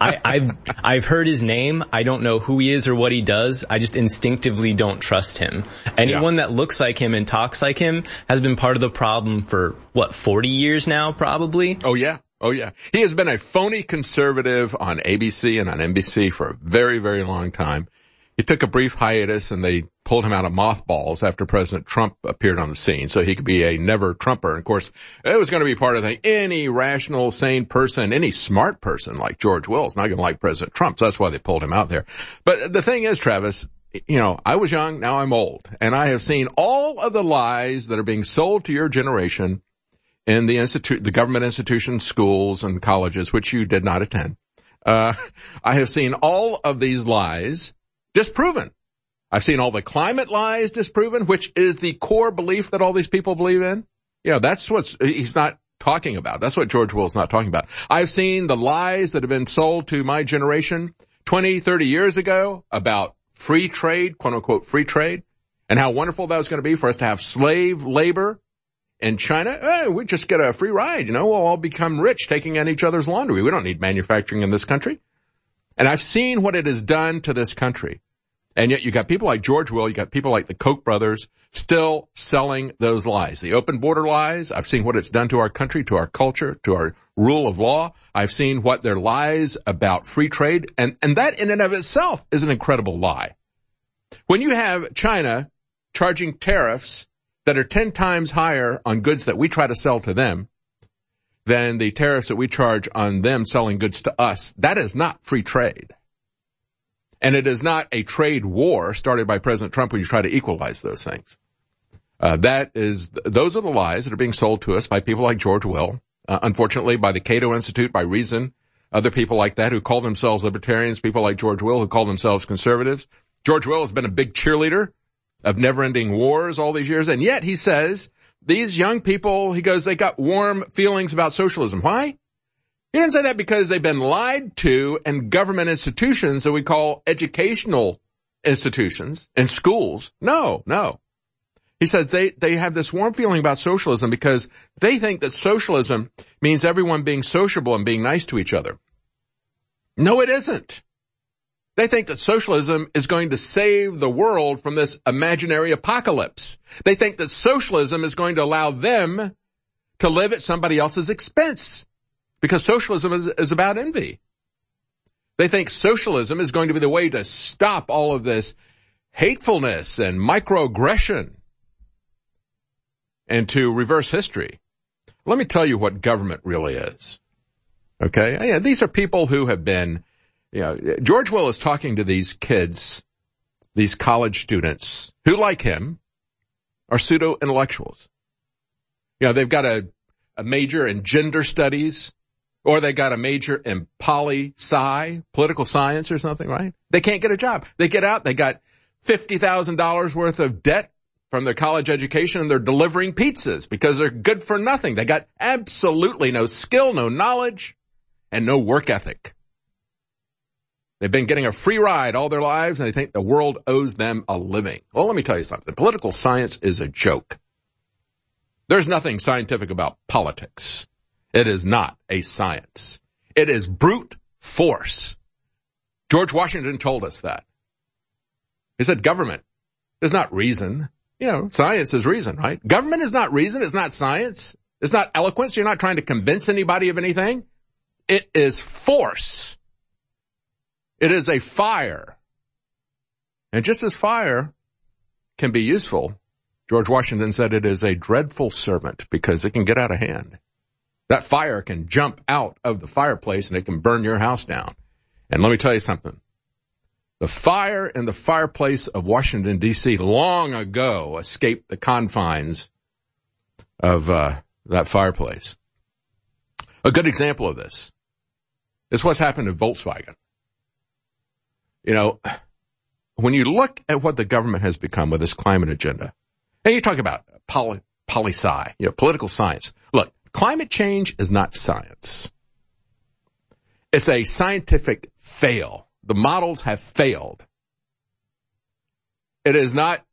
I've heard his name. I don't know who he is or what he does. I just instinctively don't trust him. Anyone that looks like him and talks like him has been part of the problem for, 40 years now, probably? Oh, yeah. He has been a phony conservative on ABC and on NBC for a very, very long time. He took a brief hiatus, and they pulled him out of mothballs after President Trump appeared on the scene, so he could be a never-Trumper. And, of course, it was going to be part of the thing. Any rational, sane person, any smart person like George Will is not going to like President Trump, so that's why they pulled him out there. But the thing is, Travis, you know, I was young, now I'm old, and I have seen all of the lies that are being sold to your generation in the government institutions, schools, and colleges, which you did not attend. I have seen all of these lies disproven. I've seen all the climate lies disproven, which is the core belief that all these people believe in. You know, that's what he's not talking about. That's what George Will's not talking about. I've seen the lies that have been sold to my generation 20, 30 years ago about free trade, quote unquote free trade, and how wonderful that was going to be for us to have slave labor in China. We just get a free ride, you know, we'll all become rich taking in each other's laundry. We don't need manufacturing in this country. And I've seen what it has done to this country. And yet you got people like George Will, you got people like the Koch brothers still selling those lies. The open border lies. I've seen what it's done to our country, to our culture, to our rule of law. I've seen what their lies about free trade. And that in and of itself is an incredible lie. When you have China charging tariffs that are 10 times higher on goods that we try to sell to them than the tariffs that we charge on them selling goods to us, that is not free trade. And it is not a trade war started by President Trump when you try to equalize those things. Those are the lies that are being sold to us by people like George Will, unfortunately by the Cato Institute, by Reason, other people like that who call themselves libertarians, people like George Will who call themselves conservatives. George Will has been a big cheerleader of never-ending wars all these years, and yet he says these young people, he goes, they got warm feelings about socialism. Why? He didn't say that because they've been lied to in government institutions that we call educational institutions and schools. No. He said they have this warm feeling about socialism because they think that socialism means everyone being sociable and being nice to each other. No, it isn't. They think that socialism is going to save the world from this imaginary apocalypse. They think that socialism is going to allow them to live at somebody else's expense because socialism is about envy. They think socialism is going to be the way to stop all of this hatefulness and microaggression and to reverse history. Let me tell you what government really is. Okay? Yeah, these are people who have been, George Will is talking to these kids, these college students who, like him, are pseudo-intellectuals. They've got a major in gender studies, or they got a major in poli-sci, political science or something, right? They can't get a job. They get out, they got $50,000 worth of debt from their college education, and they're delivering pizzas because they're good for nothing. They got absolutely no skill, no knowledge, and no work ethic. They've been getting a free ride all their lives, and they think the world owes them a living. Well, let me tell you something. Political science is a joke. There's nothing scientific about politics. It is not a science. It is brute force. George Washington told us that. He said government is not reason. Science is reason, right? Government is not reason. It's not science. It's not eloquence. You're not trying to convince anybody of anything. It is force. It is a fire. And just as fire can be useful, George Washington said it is a dreadful servant because it can get out of hand. That fire can jump out of the fireplace and it can burn your house down. And let me tell you something. The fire in the fireplace of Washington, D.C. long ago escaped the confines of that fireplace. A good example of this is what's happened to Volkswagen. When you look at what the government has become with this climate agenda, and you talk about poli-sci, political science. Look, climate change is not science. It's a scientific fail. The models have failed. It is not,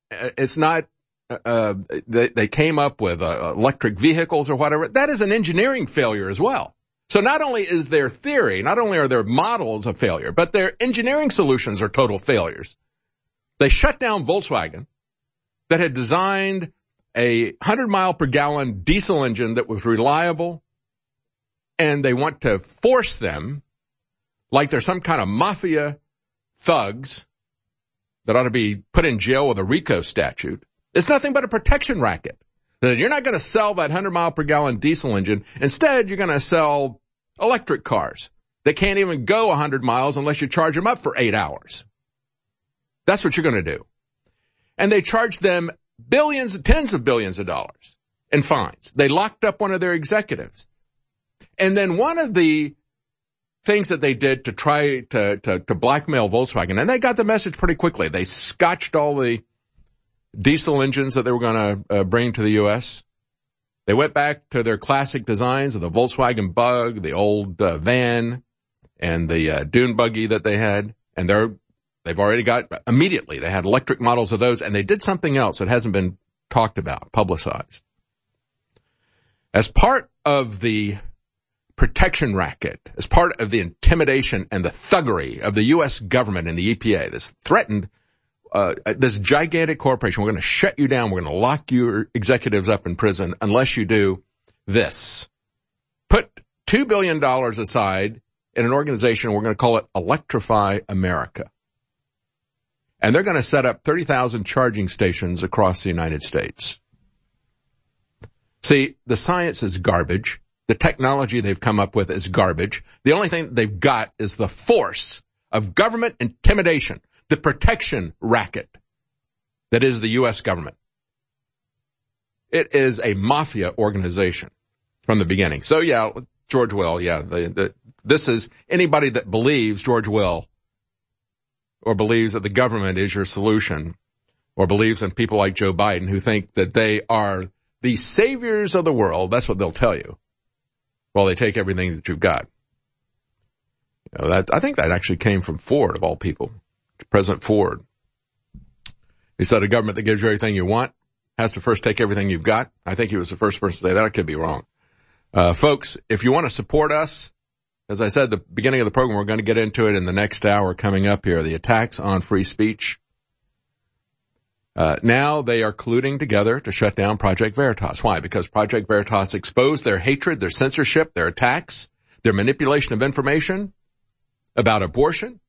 they came up with electric vehicles or whatever. That is an engineering failure as well. So not only is their theory, not only are their models a failure, but their engineering solutions are total failures. They shut down Volkswagen that had designed a 100-mile-per-gallon diesel engine that was reliable, and they want to force them, like they're some kind of mafia thugs that ought to be put in jail with a RICO statute. It's nothing but a protection racket. You're not going to sell that 100-mile-per-gallon diesel engine. Instead, you're going to sell electric cars. They can't even go 100 miles unless you charge them up for 8 hours. That's what you're going to do. And they charged them tens of billions of dollars in fines. They locked up one of their executives. And then one of the things that they did to try to blackmail Volkswagen, and they got the message pretty quickly. They scotched all the diesel engines that they were going to bring to the U.S. They went back to their classic designs of the Volkswagen Bug, the old van, and the dune buggy that they had. And they've already got, immediately, they had electric models of those, and they did something else that hasn't been talked about, publicized. As part of the protection racket, as part of the intimidation and the thuggery of the U.S. government and the EPA, this threatened this gigantic corporation, we're going to shut you down, we're going to lock your executives up in prison unless you do this. Put $2 billion aside in an organization, we're going to call it Electrify America. And they're going to set up 30,000 charging stations across the United States. See, the science is garbage. The technology they've come up with is garbage. The only thing they've got is the force of government intimidation, the protection racket that is the U.S. government. It is a mafia organization from the beginning. So, yeah, George Will, this is anybody that believes George Will or believes that the government is your solution or believes in people like Joe Biden who think that they are the saviors of the world. That's what they'll tell you. Well, they take everything that you've got. I think that actually came from Ford, of all people. President Ford He said a government that gives you everything you want has to first take everything you've got. I think he was the first person to say that. I could be wrong. Folks, if you want to support us, as I said at the beginning of the program, we're going to get into it in the next hour coming up here, the attacks on free speech. Now they are colluding together to shut down Project Veritas. Why? Because Project Veritas exposed their hatred, their censorship, their attacks, their manipulation of information about abortion.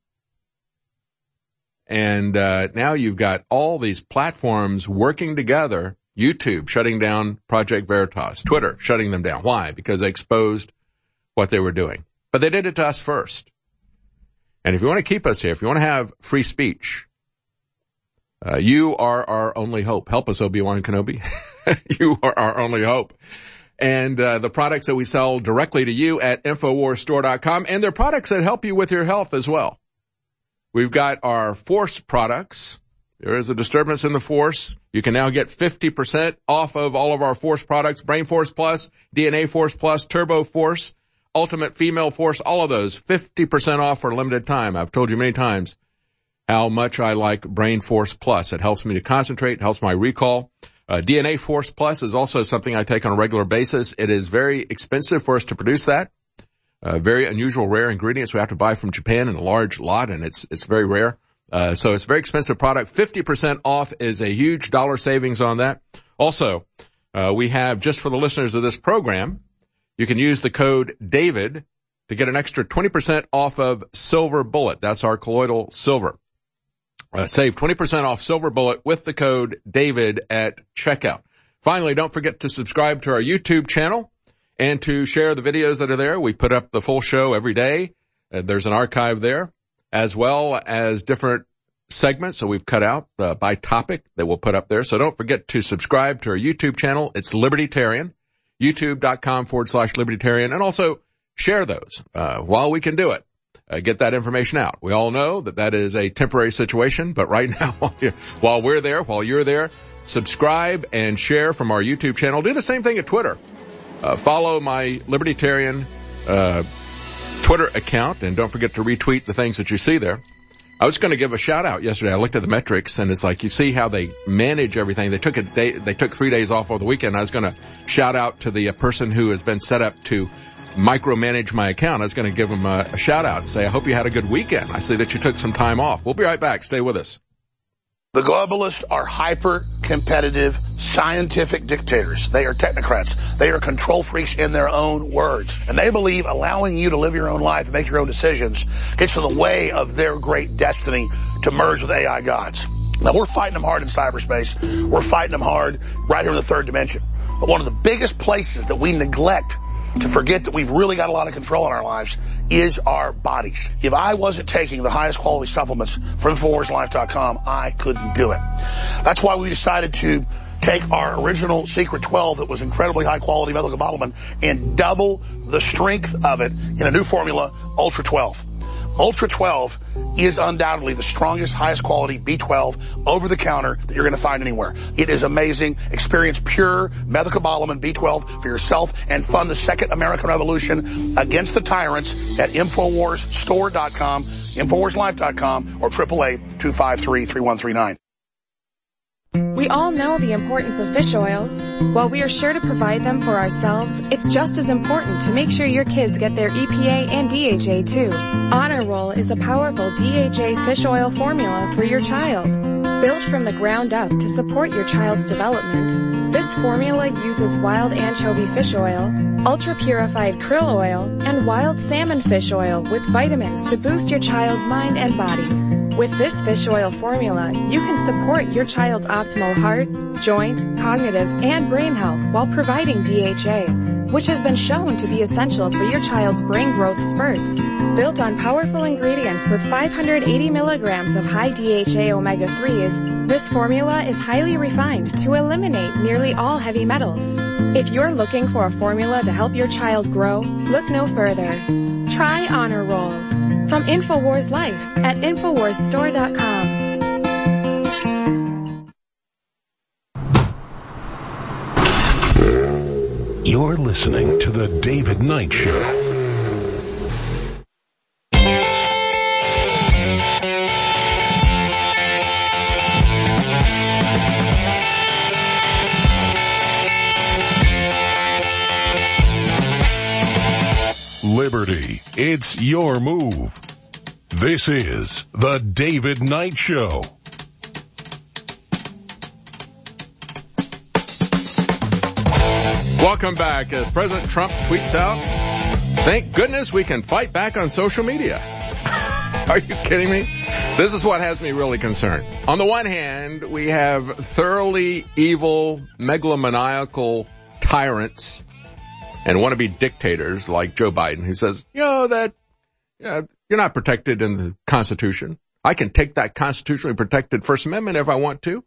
And now you've got all these platforms working together, YouTube shutting down Project Veritas, Twitter shutting them down. Why? Because they exposed what they were doing. But they did it to us first. And if you want to keep us here, if you want to have free speech, you are our only hope. Help us, Obi-Wan Kenobi. You are our only hope. And the products that we sell directly to you at InfoWarsStore.com, and they're products that help you with your health as well. We've got our Force products. There is a disturbance in the Force. You can now get 50% off of all of our Force products, Brain Force Plus, DNA Force Plus, Turbo Force, Ultimate Female Force, all of those, 50% off for a limited time. I've told you many times how much I like Brain Force Plus. It helps me to concentrate, helps my recall. DNA Force Plus is also something I take on a regular basis. It is very expensive for us to produce that. Very unusual, rare ingredients we have to buy from Japan in a large lot, and it's very rare. So it's a very expensive product. 50% off is a huge dollar savings on that. Also, we have, just for the listeners of this program, you can use the code DAVID to get an extra 20% off of Silver Bullet. That's our colloidal silver. Save 20% off Silver Bullet with the code DAVID at checkout. Finally, don't forget to subscribe to our YouTube channel and to share the videos that are there. We put up the full show every day. There's an archive there, as well as different segments that we've cut out by topic that we'll put up there. So don't forget to subscribe to our YouTube channel. It's Libertarian, youtube.com/Libertarian, and also share those while we can do it. Get that information out. We all know that that is a temporary situation, but right now, while we're there, while you're there, subscribe and share from our YouTube channel. Do the same thing at Twitter. Follow my Libertarian Twitter account, and don't forget to retweet the things that you see there. I was going to give a shout out yesterday. I looked at the metrics, and it's like you see how they manage everything. They took 3 days off over the weekend. I was going to shout out to the person who has been set up to micromanage my account. I was going to give them a shout out and say, I hope you had a good weekend. I see that you took some time off. We'll be right back. Stay with us. The globalists are hyper-competitive scientific dictators. They are technocrats. They are control freaks in their own words. And they believe allowing you to live your own life and make your own decisions gets in the way of their great destiny to merge with AI gods. Now, we're fighting them hard in cyberspace. We're fighting them hard right here in the third dimension. But one of the biggest places that we neglect to forget that we've really got a lot of control in our lives is our bodies. If I wasn't taking the highest quality supplements from InfoWarsLife.com, I couldn't do it. That's why we decided to take our original Secret 12 that was incredibly high quality methylcobalamin and double the strength of it in a new formula, Ultra 12. Ultra 12 is undoubtedly the strongest, highest quality B12 over-the-counter that you're going to find anywhere. It is amazing. Experience pure methylcobalamin B12 for yourself and fund the second American Revolution against the tyrants at InfoWarsStore.com, InfoWarsLife.com, or 888-253-3139. We all know the importance of fish oils. While we are sure to provide them for ourselves, it's just as important to make sure your kids get their EPA and DHA too. Honor Roll is a powerful DHA fish oil formula for your child. Built from the ground up to support your child's development, this formula uses wild anchovy fish oil, ultra-purified krill oil, and wild salmon fish oil with vitamins to boost your child's mind and body. With this fish oil formula, you can support your child's optimal heart, joint, cognitive, and brain health while providing DHA, which has been shown to be essential for your child's brain growth spurts. Built on powerful ingredients with 580 milligrams of high DHA omega-3s, this formula is highly refined to eliminate nearly all heavy metals. If you're looking for a formula to help your child grow, look no further. Try Honor Roll. From InfoWars Life at InfoWarsStore.com. You're listening to The David Knight Show. liberty. It's your move. This is The David Knight Show. Welcome back. As President Trump tweets out, thank goodness we can fight back on social media. Are you kidding me? This is what has me really concerned. On the one hand, we have thoroughly evil, megalomaniacal tyrants and wannabe dictators like Joe Biden, who says, that you're not protected in the Constitution. I can take that constitutionally protected First Amendment if I want to.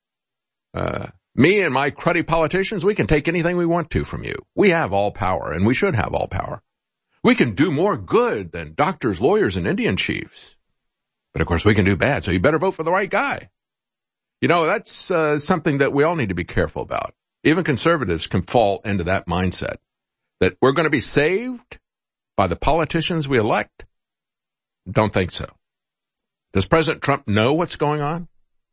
Me and my cruddy politicians, we can take anything we want to from you. We have all power, and we should have all power. We can do more good than doctors, lawyers, and Indian chiefs. But of course, we can do bad, so you better vote for the right guy. That's something that we all need to be careful about. Even conservatives can fall into that mindset, that we're going to be saved by the politicians we elect. Don't think so. Does President Trump know what's going on?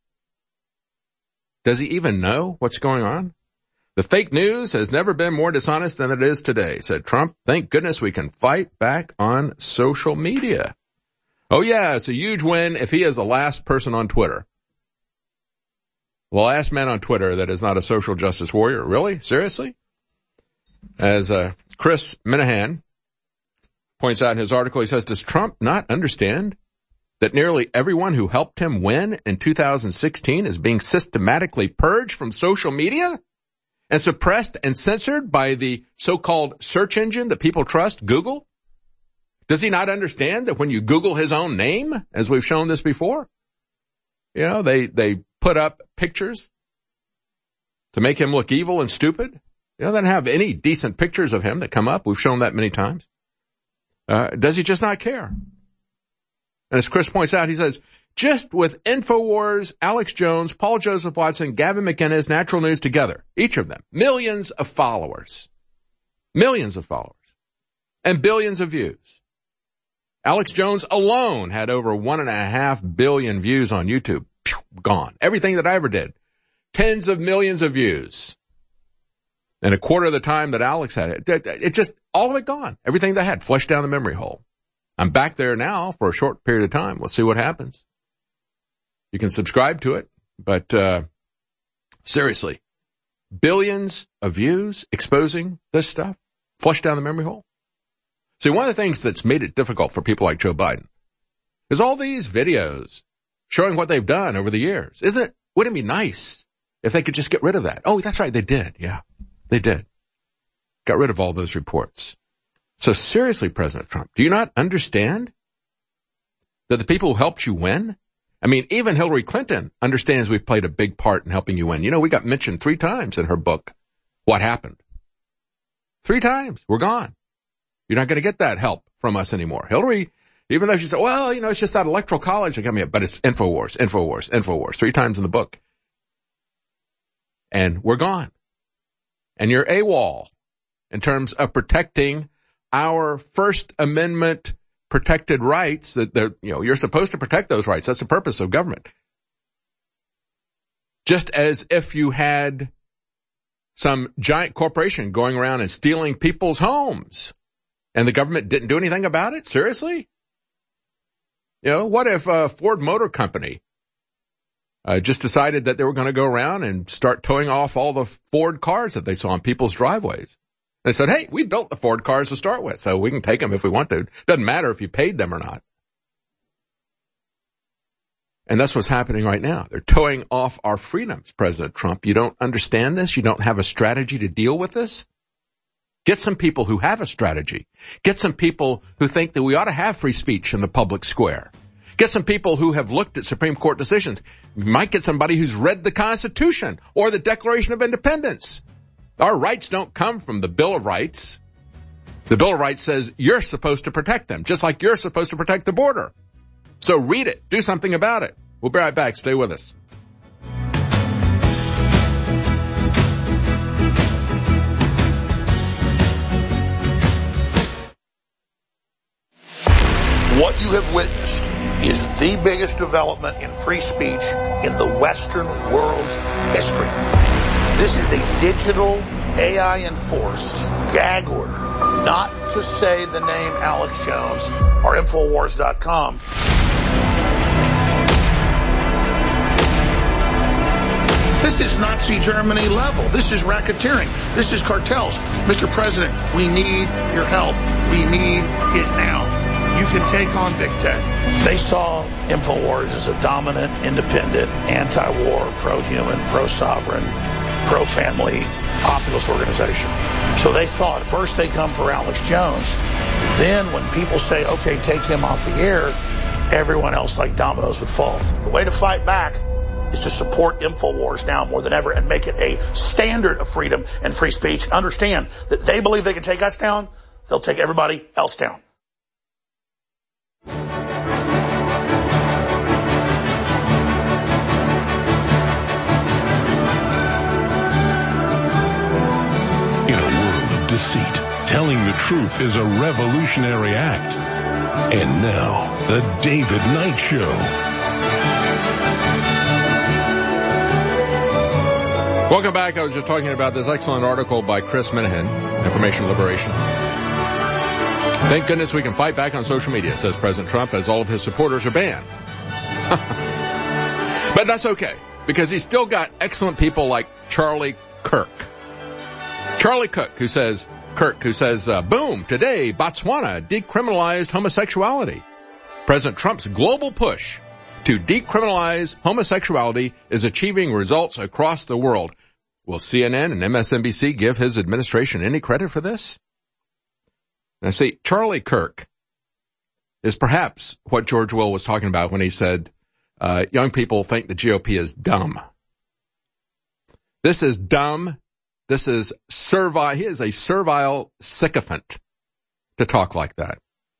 Does he even know what's going on? The fake news has never been more dishonest than it is today, said Trump. Thank goodness we can fight back on social media. Oh yeah, it's a huge win if he is the last person on Twitter. The last man on Twitter that is not a social justice warrior. Really? Seriously? As Chris Minahan points out in his article, he says, does Trump not understand that nearly everyone who helped him win in 2016 is being systematically purged from social media and suppressed and censored by the so-called search engine that people trust, Google? Does he not understand that when you Google his own name, as we've shown this before, they put up pictures to make him look evil and stupid? They don't have any decent pictures of him that come up. We've shown that many times. Does he just not care? And as Chris points out, he says, just with InfoWars, Alex Jones, Paul Joseph Watson, Gavin McInnes, Natural News together, each of them, millions of followers, and billions of views. Alex Jones alone had over 1.5 billion views on YouTube. Gone. Everything that I ever did. Tens of millions of views. And a quarter of the time that Alex had it just, all of it gone. Everything that I had flushed down the memory hole. I'm back there now for a short period of time. We'll see what happens. You can subscribe to it, but seriously, billions of views exposing this stuff, flushed down the memory hole. See, one of the things that's made it difficult for people like Joe Biden is all these videos showing what they've done over the years. Wouldn't it be nice if they could just get rid of that? Oh, that's right, they did. Yeah, they did. Got rid of all those reports. So seriously, President Trump, do you not understand that the people who helped you win? I mean, even Hillary Clinton understands we played a big part in helping you win. We got mentioned 3 times in her book. What happened? 3 times. We're gone. You're not going to get that help from us anymore. Hillary, even though she said, well, it's just that electoral college that got me up, but it's InfoWars, 3 times in the book. And we're gone. And you're AWOL in terms of protecting our First Amendment protected rights that you're supposed to protect those rights. That's the purpose of government. Just as if you had some giant corporation going around and stealing people's homes and the government didn't do anything about it? Seriously? What if Ford Motor Company just decided that they were going to go around and start towing off all the Ford cars that they saw in people's driveways? They said, hey, we built the Ford cars to start with, so we can take them if we want to. Doesn't matter if you paid them or not. And that's what's happening right now. They're towing off our freedoms, President Trump. You don't understand this? You don't have a strategy to deal with this? Get some people who have a strategy. Get some people who think that we ought to have free speech in the public square. Get some people who have looked at Supreme Court decisions. You might get somebody who's read the Constitution or the Declaration of Independence. Our rights don't come from the Bill of Rights. The Bill of Rights says you're supposed to protect them, just like you're supposed to protect the border. So read it. Do something about it. We'll be right back. Stay with us. What you have witnessed is the biggest development in free speech in the Western world's history. This is a digital, AI-enforced gag order not to say the name Alex Jones or Infowars.com. This is Nazi Germany level. This is racketeering. This is cartels. Mr. President, we need your help. We need it now. You can take on big tech. They saw InfoWars as a dominant, independent, anti-war, pro-human, pro-sovereign, pro-family, populist organization. So they thought first they come for Alex Jones. Then when people say, okay, take him off the air, everyone else like dominoes would fall. The way to fight back is to support InfoWars now more than ever and make it a standard of freedom and free speech. Understand that they believe they can take us down, they'll take everybody else down. In a world of deceit, telling the truth is a revolutionary act. And now, the David Knight Show. Welcome back. I was just talking about this excellent article by Chris Minahan, Information Liberation. Thank goodness we can fight back on social media, says President Trump, as all of his supporters are banned. But that's okay, because he's still got excellent people like Charlie Kirk. Charlie Kirk, who says, boom, today, Botswana decriminalized homosexuality. President Trump's global push to decriminalize homosexuality is achieving results across the world. Will CNN and MSNBC give his administration any credit for this? Now see, Charlie Kirk is perhaps what George Will was talking about when he said, young people think the GOP is dumb. This is dumb. This is servile. He is a servile sycophant to talk like that.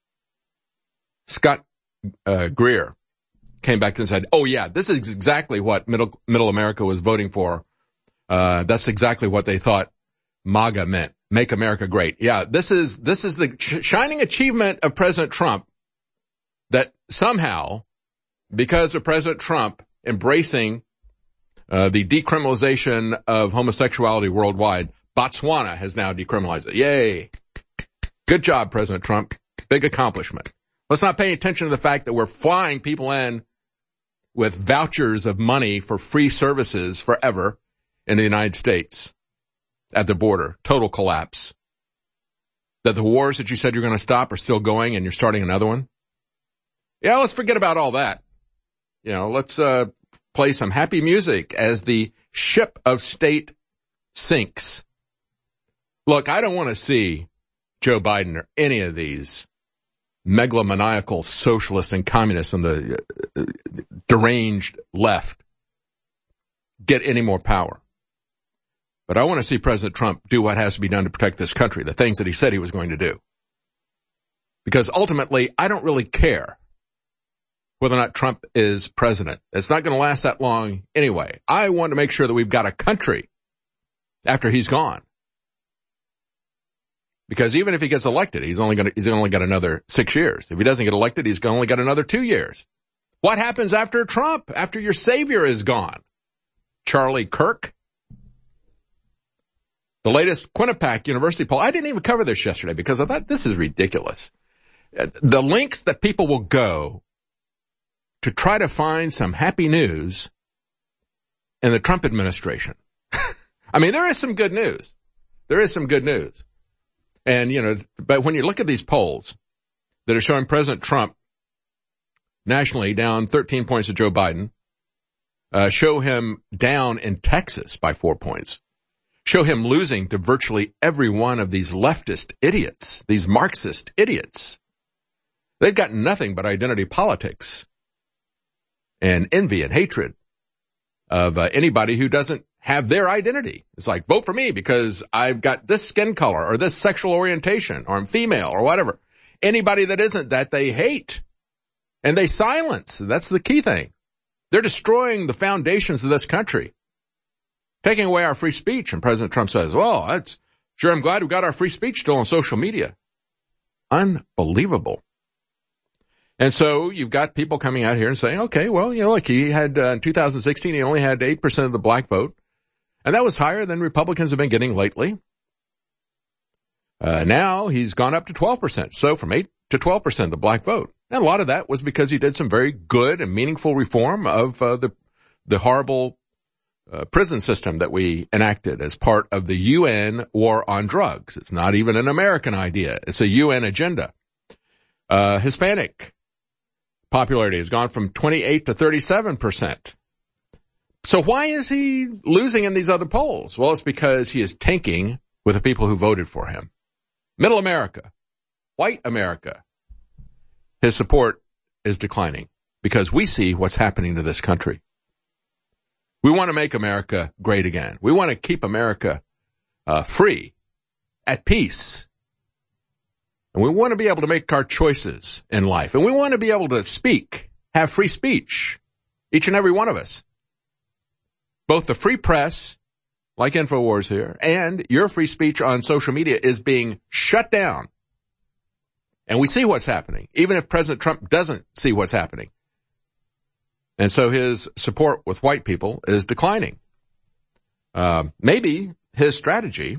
Scott Greer came back and said, oh yeah, this is exactly what middle America was voting for. That's exactly what they thought MAGA meant. Make America great. Yeah, this is the shining achievement of President Trump, that somehow, because of President Trump embracing the decriminalization of homosexuality worldwide, Botswana has now decriminalized it. Yay. Good job, President Trump. Big accomplishment. Let's not pay attention to the fact that we're flying people in with vouchers of money for free services forever in the United States at the border. Total collapse. That the wars that you said you're going to stop are still going and you're starting another one. Yeah, let's forget about all that. You know, let's play some happy music as the ship of state sinks. Look, I don't want to see Joe Biden or any of these megalomaniacal socialists and communists on the deranged left get any more power. But I want to see President Trump do what has to be done to protect this country, the things that he said he was going to do. Because ultimately, I don't really care whether or not Trump is president. It's not going to last that long anyway. I want to make sure that we've got a country after he's gone. Because even if he gets elected, he's only got another 6 years. If he doesn't get elected, he's only got another 2 years. What happens after Trump, after your savior is gone? Charlie Kirk? The latest Quinnipiac University poll, I didn't even cover this yesterday because I thought this is ridiculous. The links that people will go to try to find some happy news in the Trump administration. I mean, there is some good news. There is some good news. And, you know, but when you look at these polls that are showing President Trump nationally down 13 points to Joe Biden, show him down in Texas by 4 points, show him losing to virtually every one of these leftist idiots, these Marxist idiots. They've got nothing but identity politics and envy and hatred of anybody who doesn't have their identity. It's like, vote for me because I've got this skin color or this sexual orientation or I'm female or whatever. Anybody that isn't that, they hate and they silence. That's the key thing. They're destroying the foundations of this country, taking away our free speech. And President Trump says, well, I'm glad we got our free speech still on social media. Unbelievable. And so you've got people coming out here and saying, okay, well, you know, like he had, in 2016, he only had 8% of the black vote. And that was higher than Republicans have been getting lately. Now he's gone up to 12%. So from 8 to 12% of the black vote. And a lot of that was because he did some very good and meaningful reform of the horrible prison system that we enacted as part of the UN war on drugs. It's not even an American idea. It's a UN agenda. Hispanic popularity has gone from 28 to 37%. So why is he losing in these other polls? Well, it's because he is tanking with the people who voted for him. Middle America, white America, his support is declining because we see what's happening to this country. We want to make America great again. We want to keep America free, at peace. And we want to be able to make our choices in life. And we want to be able to speak, have free speech, each and every one of us. Both the free press, like InfoWars here, and your free speech on social media is being shut down. And we see what's happening, even if President Trump doesn't see what's happening. And so his support with white people is declining. Maybe his strategy,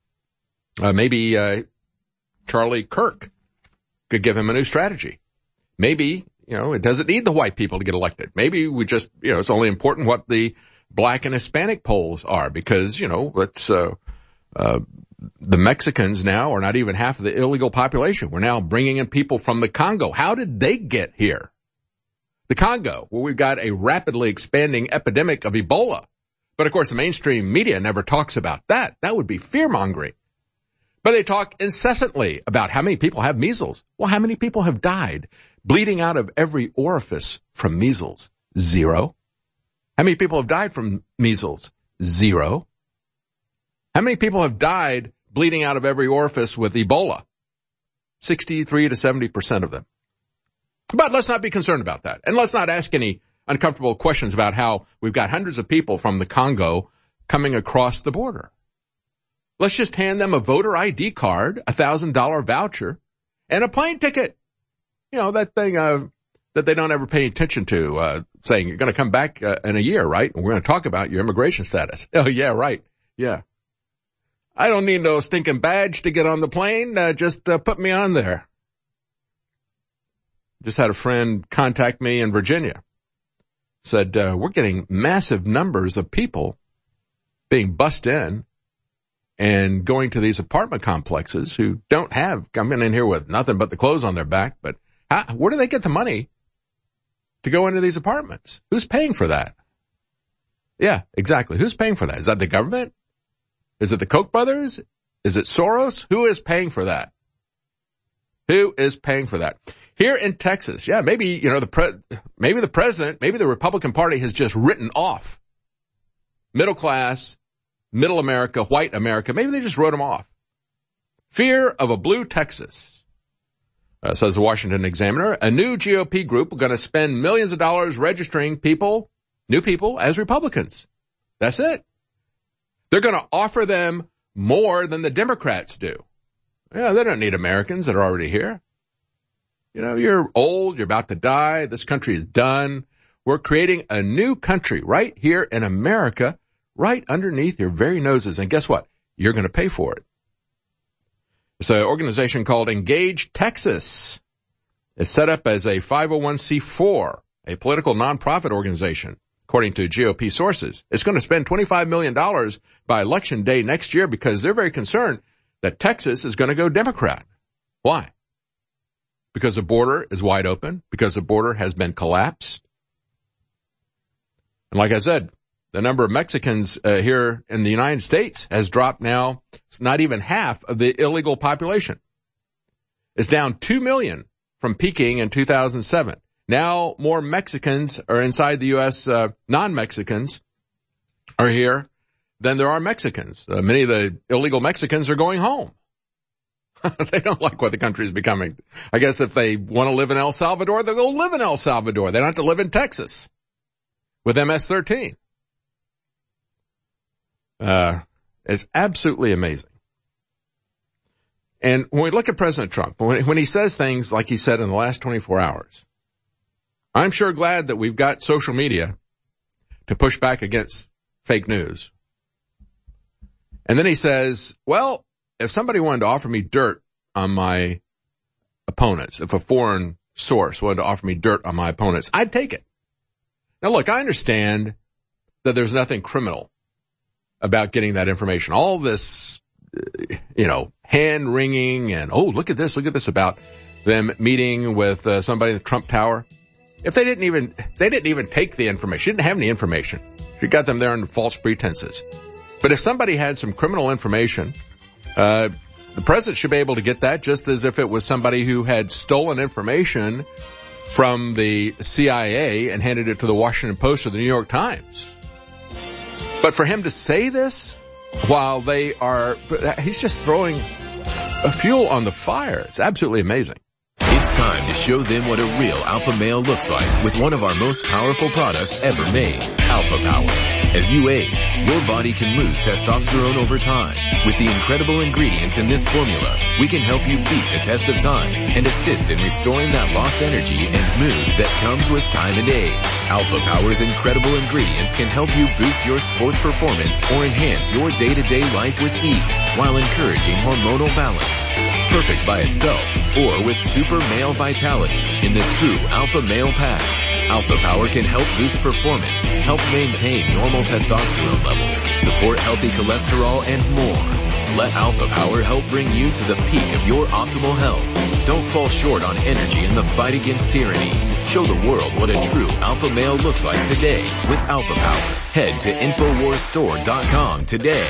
Charlie Kirk could give him a new strategy. Maybe, it doesn't need the white people to get elected. Maybe we just, it's only important what the black and Hispanic polls are because, the Mexicans now are not even half of the illegal population. We're now bringing in people from the Congo. How did they get here? The Congo, where we've got a rapidly expanding epidemic of Ebola. But of course, the mainstream media never talks about that. That would be fear-mongering. But they talk incessantly about how many people have measles. Well, how many people have died bleeding out of every orifice from measles? 0. How many people have died from measles? 0. How many people have died bleeding out of every orifice with Ebola? 63 to 70% of them. But let's not be concerned about that. And let's not ask any uncomfortable questions about how we've got hundreds of people from the Congo coming across the border. Let's just hand them a voter ID card, a $1,000 voucher, and a plane ticket. That thing that they don't ever pay attention to, saying you're going to come back in a year, right? And we're going to talk about your immigration status. Oh, yeah, right. Yeah. I don't need no stinking badge to get on the plane. Just put me on there. Just had a friend contact me in Virginia. Said, we're getting massive numbers of people being bussed in and going to these apartment complexes who don't have, coming in here with nothing but the clothes on their back. But where do they get the money to go into these apartments? Who's paying for that? Yeah, exactly. Who's paying for that? Is that the government? Is it the Koch brothers? Is it Soros? Who is paying for that? Who is paying for that? Here in Texas, yeah, maybe, maybe the president, maybe the Republican Party has just written off middle class, middle America, white America. Maybe they just wrote them off. Fear of a blue Texas, says the Washington Examiner. A new GOP group are going to spend millions of dollars registering new people as Republicans. That's it. They're going to offer them more than the Democrats do. Yeah, they don't need Americans that are already here. You're old, you're about to die, this country is done. We're creating a new country right here in America, right underneath your very noses. And guess what? You're going to pay for it. It's an organization called Engage Texas. It's set up as a 501c4, a political nonprofit organization, according to GOP sources. It's going to spend $25 million by Election Day next year because they're very concerned that Texas is going to go Democrat. Why? Because the border is wide open, because the border has been collapsed. And like I said, the number of Mexicans here in the United States has dropped now. It's not even half of the illegal population. It's down 2 million from peaking in 2007. Now more Mexicans are inside the U.S., non-Mexicans are here than there are Mexicans. Many of the illegal Mexicans are going home. They don't like what the country is becoming. I guess if they want to live in El Salvador, they'll go live in El Salvador. They don't have to live in Texas with MS-13. It's absolutely amazing. And when we look at President Trump, when he says things like he said in the last 24 hours, I'm sure glad that we've got social media to push back against fake news. And then he says, well, if somebody wanted to offer me dirt on my opponents, if a foreign source wanted to offer me dirt on my opponents, I'd take it. Now, look, I understand that there's nothing criminal about getting that information. All this, hand-wringing and, oh, look at this about them meeting with somebody in the Trump Tower. If they didn't even take the information, didn't have any information. She got them there under false pretenses. But if somebody had some criminal information, the president should be able to get that just as if it was somebody who had stolen information from the CIA and handed it to the Washington Post or the New York Times. But for him to say this while he's just throwing fuel on the fire. It's absolutely amazing. It's time to show them what a real alpha male looks like with one of our most powerful products ever made, Alpha Power. As you age, your body can lose testosterone over time. With the incredible ingredients in this formula, we can help you beat the test of time and assist in restoring that lost energy and mood that comes with time and age. Alpha Power's incredible ingredients can help you boost your sports performance or enhance your day-to-day life with ease while encouraging hormonal balance. Perfect by itself or with super male vitality in the true Alpha Male Pack. Alpha Power can help boost performance, help maintain normal testosterone levels, support healthy cholesterol, and more. Let Alpha Power help bring you to the peak of your optimal health. Don't fall short on energy in the fight against tyranny. Show the world what a true alpha male looks like today with Alpha Power. Head to InfoWarsStore.com today.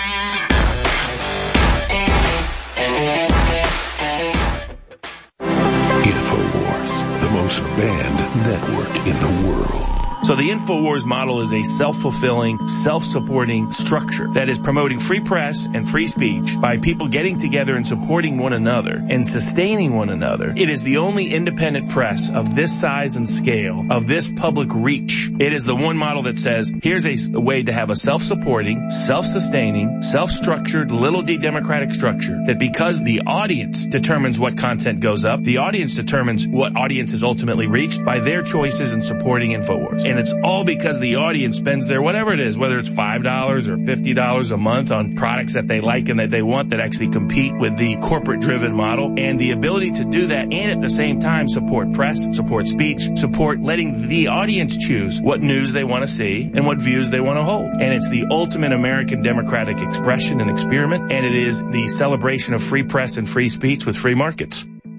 InfoWars, the most banned network in the world. So the InfoWars model is a self-fulfilling, self-supporting structure that is promoting free press and free speech by people getting together and supporting one another and sustaining one another. It is the only independent press of this size and scale, of this public reach. It is the one model that says, here's a way to have a self-supporting, self-sustaining, self-structured, little d democratic structure that because the audience determines what content goes up, the audience determines what audience is ultimately reached by their choices in supporting InfoWars. And it's all because the audience spends their whatever it is, whether it's $5 or $50 a month on products that they like and that they want that actually compete with the corporate-driven model. And the ability to do that and at the same time support press, support speech, support letting the audience choose what news they want to see and what views they want to hold. And it's the ultimate American democratic expression and experiment. And it is the celebration of free press and free speech with free markets.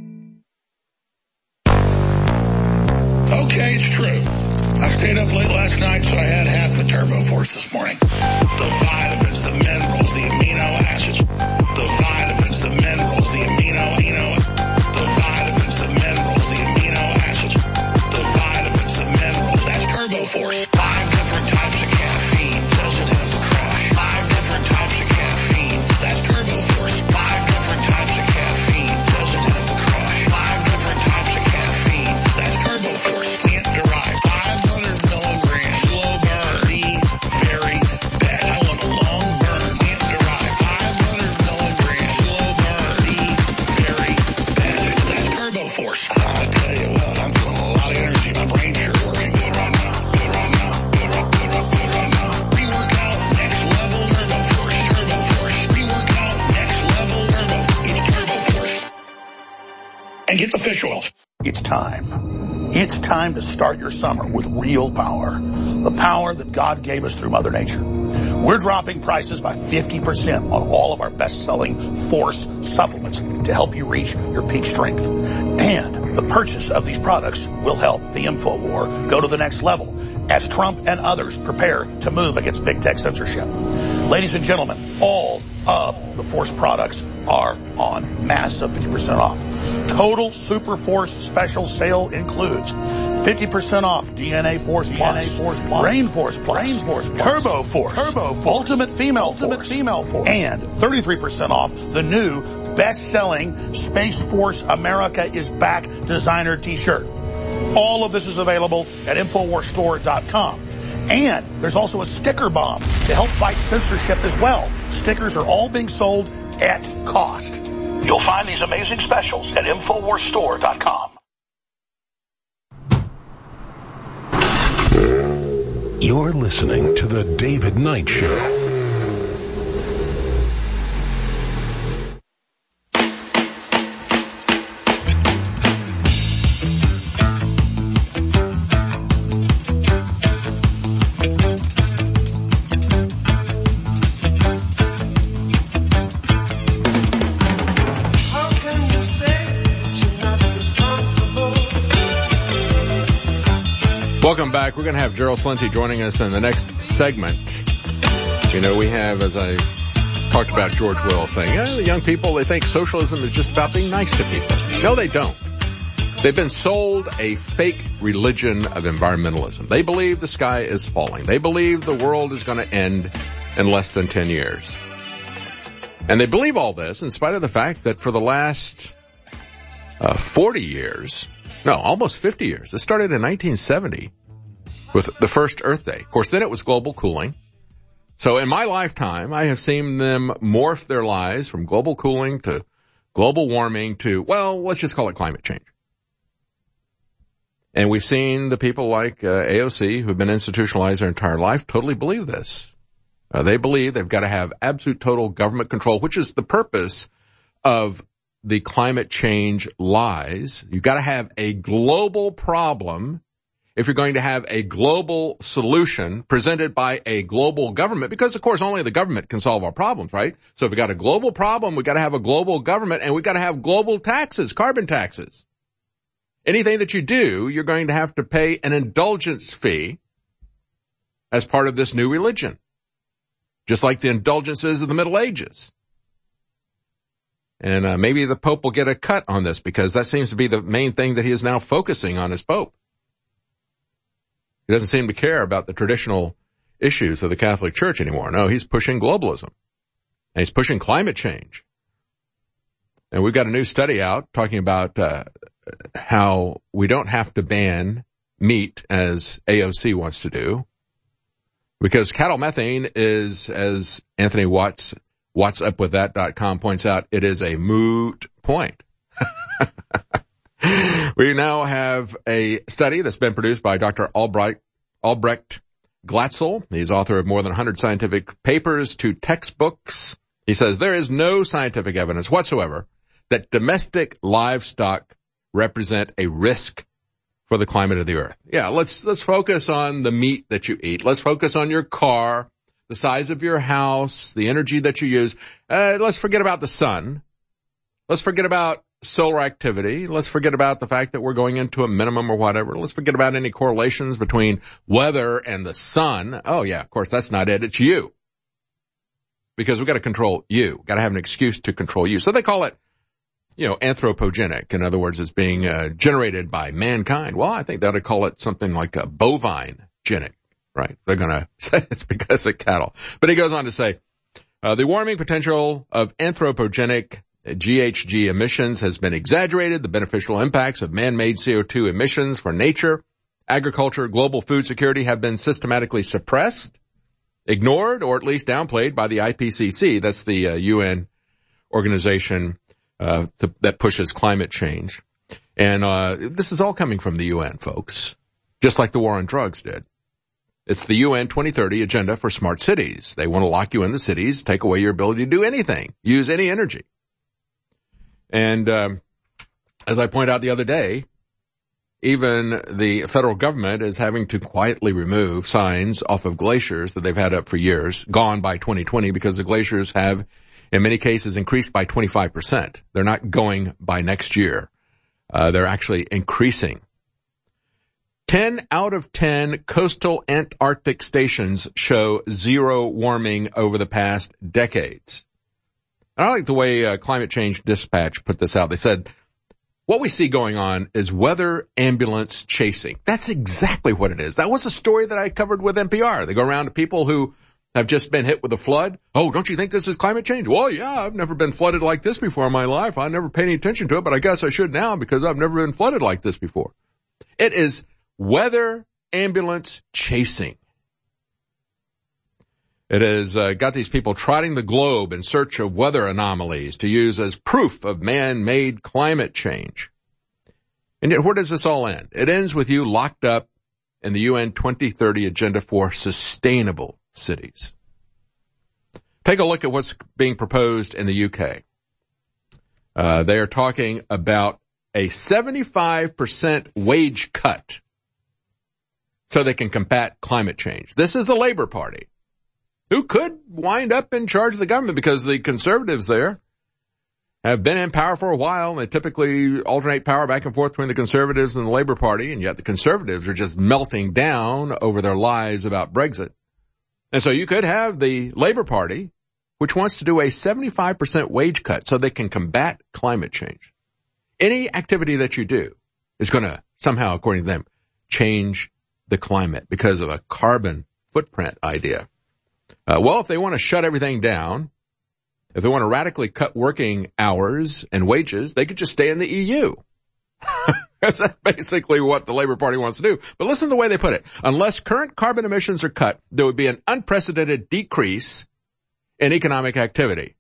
Okay, it's true. I stayed up late last night, so I had half the Turbo Force this morning. The vitamins, the minerals, the amino acids. The vitamins, the minerals, the the vitamins, the minerals, the amino acids. The vitamins, the minerals. That's Turbo Force. 5 different types of caffeine. Doesn't have a crash. 5 different types of caffeine. That's Turbo Force. 5 different types of caffeine. Doesn't have a crash. 5 different types of caffeine. That's Turbo Force. Plant derived. 500 milligrams. Slow burn. The very best. I want a long burn. Plant derived. 500 milligrams. Slow burn. The very best. That's Turbo Force. I tell you what, I'm feeling a lot of energy. My brain's sure working good right now. Good right now. Good right now. Pre-workout, next level, Turbo Force. Turbo Force. Pre-workout, next level, Turbo. It's Turbo Force. And get the fish oil. It's time. It's time to start your summer with real power. The power that God gave us through Mother Nature. We're dropping prices by 50% on all of our best-selling Force supplements to help you reach your peak strength. And the purchase of these products will help the InfoWar go to the next level as Trump and others prepare to move against big tech censorship. Ladies and gentlemen, all of the Force products are on massive 50% off. Total Super Force special sale includes 50% off DNA Force Plus, Brain Force Plus, Turbo Force, Ultimate Female Force, and 33% off the new best-selling Space Force America is Back designer t-shirt. All of this is available at InfoWarsStore.com. And there's also a sticker bomb to help fight censorship as well. Stickers are all being sold at cost. You'll find these amazing specials at InfoWarsStore.com. You're listening to The David Knight Show. Welcome back. We're going to have Gerald Celente joining us in the next segment. You know, we have, as I talked about, George Will saying, the young people, they think socialism is just about being nice to people. No, they don't. They've been sold a fake religion of environmentalism. They believe the sky is falling. They believe the world is going to end in less than 10 years. And they believe all this in spite of the fact that for the last 40 years, no, almost 50 years, it started in 1970 with the first Earth Day. Of course, then it was global cooling. So in my lifetime, I have seen them morph their lives from global cooling to global warming to, well, let's just call it climate change. And we've seen the people like AOC, who have been institutionalized their entire life, totally believe this. They believe they've got to have absolute total government control, which is the purpose of the climate change lies. You've got to have a global problem if you're going to have a global solution presented by a global government, because, of course, only the government can solve our problems, right? So if we've got a global problem, we've got to have a global government, and we've got to have global taxes, carbon taxes. Anything that you do, you're going to have to pay an indulgence fee as part of this new religion, just like the indulgences of the Middle Ages. And maybe the Pope will get a cut on this, because that seems to be the main thing that he is now focusing on as Pope. He doesn't seem to care about the traditional issues of the Catholic Church anymore. No, he's pushing globalism, and he's pushing climate change. And we've got a new study out talking about how we don't have to ban meat as AOC wants to do, because cattle methane is, as Anthony Watts, whatsupwiththat.com points out, it is a moot point. We now have a study that's been produced by Dr. Albrecht Glatzel. He's author of more than 100 scientific papers, 2 textbooks. He says there is no scientific evidence whatsoever that domestic livestock represent a risk for the climate of the earth. Yeah, let's focus on the meat that you eat. Let's focus on your car, the size of your house, the energy that you use. Let's forget about the sun. Let's forget about solar activity. Let's forget about the fact that we're going into a minimum or whatever. Let's forget about any correlations between weather and the sun. Oh yeah, of course, that's not it. It's you. Because we've got to control you. Got to have an excuse to control you. So they call it, anthropogenic. In other words, it's being generated by mankind. Well, I think they ought to call it something like a bovine-genic, right? They're going to say it's because of cattle. But he goes on to say, the warming potential of anthropogenic GHG emissions has been exaggerated. The beneficial impacts of man-made CO2 emissions for nature, agriculture, global food security have been systematically suppressed, ignored, or at least downplayed by the IPCC. That's the UN organization that pushes climate change. And this is all coming from the UN, folks, just like the war on drugs did. It's the UN 2030 Agenda for Smart Cities. They want to lock you in the cities, take away your ability to do anything, use any energy. And as I pointed out the other day, even the federal government is having to quietly remove signs off of glaciers that they've had up for years, gone by 2020, because the glaciers have, in many cases, increased by 25%. They're not going by next year. They're actually increasing. 10 out of 10 coastal Antarctic stations show zero warming over the past decades. And I like the way Climate Change Dispatch put this out. They said, what we see going on is weather ambulance chasing. That's exactly what it is. That was a story that I covered with NPR. They go around to people who have just been hit with a flood. Oh, don't you think this is climate change? Well, yeah, I've never been flooded like this before in my life. I never paid any attention to it, but I guess I should now because I've never been flooded like this before. It is weather ambulance chasing. It has got these people trotting the globe in search of weather anomalies to use as proof of man-made climate change. And yet, where does this all end? It ends with you locked up in the UN 2030 Agenda for Sustainable Cities. Take a look at what's being proposed in the UK. They are talking about a 75% wage cut so they can combat climate change. This is the Labour Party, who could wind up in charge of the government because the Conservatives there have been in power for a while, and they typically alternate power back and forth between the Conservatives and the Labour Party, and yet the Conservatives are just melting down over their lies about Brexit. And so you could have the Labour Party, which wants to do a 75% wage cut so they can combat climate change. Any activity that you do is going to somehow, according to them, change the climate because of a carbon footprint idea. Well, if they want to shut everything down, if they want to radically cut working hours and wages, they could just stay in the EU. That's basically what the Labour Party wants to do. But listen to the way they put it. Unless current carbon emissions are cut, there would be an unprecedented decrease in economic activity.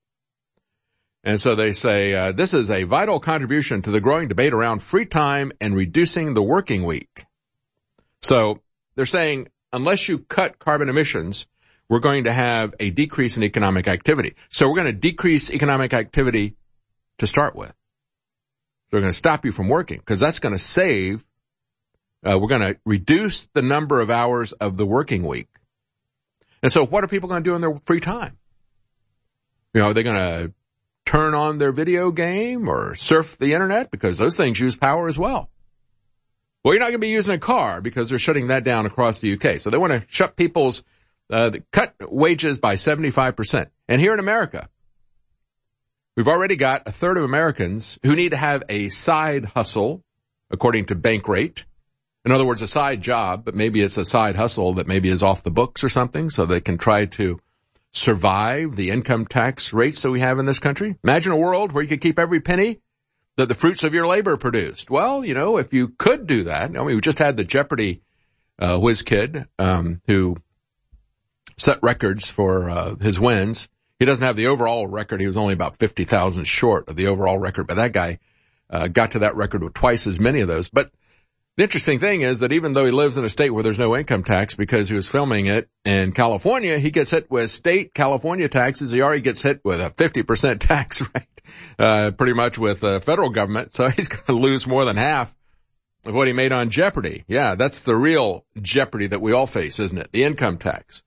And so they say, this is a vital contribution to the growing debate around free time and reducing the working week. So they're saying, unless you cut carbon emissions, we're going to have a decrease in economic activity. So we're going to decrease economic activity to start with. We're going to stop you from working because that's going to save, we're going to reduce the number of hours of the working week. And so what are people going to do in their free time? You know, are they going to turn on their video game or surf the internet? Because those things use power as well. Well, you're not going to be using a car because they're shutting that down across the UK. So they want to shut people's cut wages by 75%. And here in America, we've already got a third of Americans who need to have a side hustle, according to Bankrate. In other words, a side job, but maybe it's a side hustle that maybe is off the books or something so they can try to survive the income tax rates that we have in this country. Imagine a world where you could keep every penny that the fruits of your labor produced. Well, you know, if you could do that, I mean, we just had the Jeopardy whiz kid who set records for his wins. He doesn't have the overall record. He was only about 50,000 short of the overall record, but that guy got to that record with twice as many of those. But the interesting thing is that even though he lives in a state where there's no income tax because he was filming it in California, he gets hit with state California taxes. He already gets hit with a 50% tax rate, pretty much with the federal government. So he's going to lose more than half of what he made on Jeopardy. Yeah, that's the real Jeopardy that we all face, isn't it? The income tax.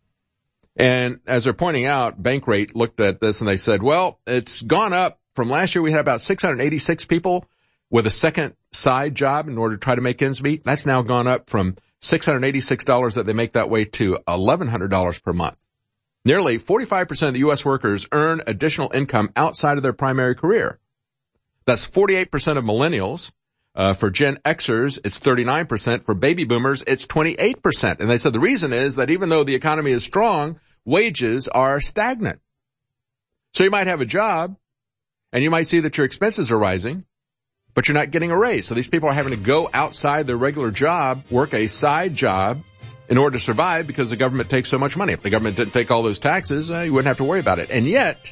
And as they're pointing out, Bankrate looked at this and they said, well, it's gone up from last year. We had about 686 people with a second side job in order to try to make ends meet. That's now gone up from $686 that they make that way to $1,100 per month. Nearly 45% of the U.S. workers earn additional income outside of their primary career. That's 48% of millennials. For Gen Xers, it's 39%. For baby boomers, it's 28%. And they said the reason is that even though the economy is strong, wages are stagnant. So you might have a job, and you might see that your expenses are rising, but you're not getting a raise. So these people are having to go outside their regular job, work a side job in order to survive because the government takes so much money. If the government didn't take all those taxes, you wouldn't have to worry about it. And yet,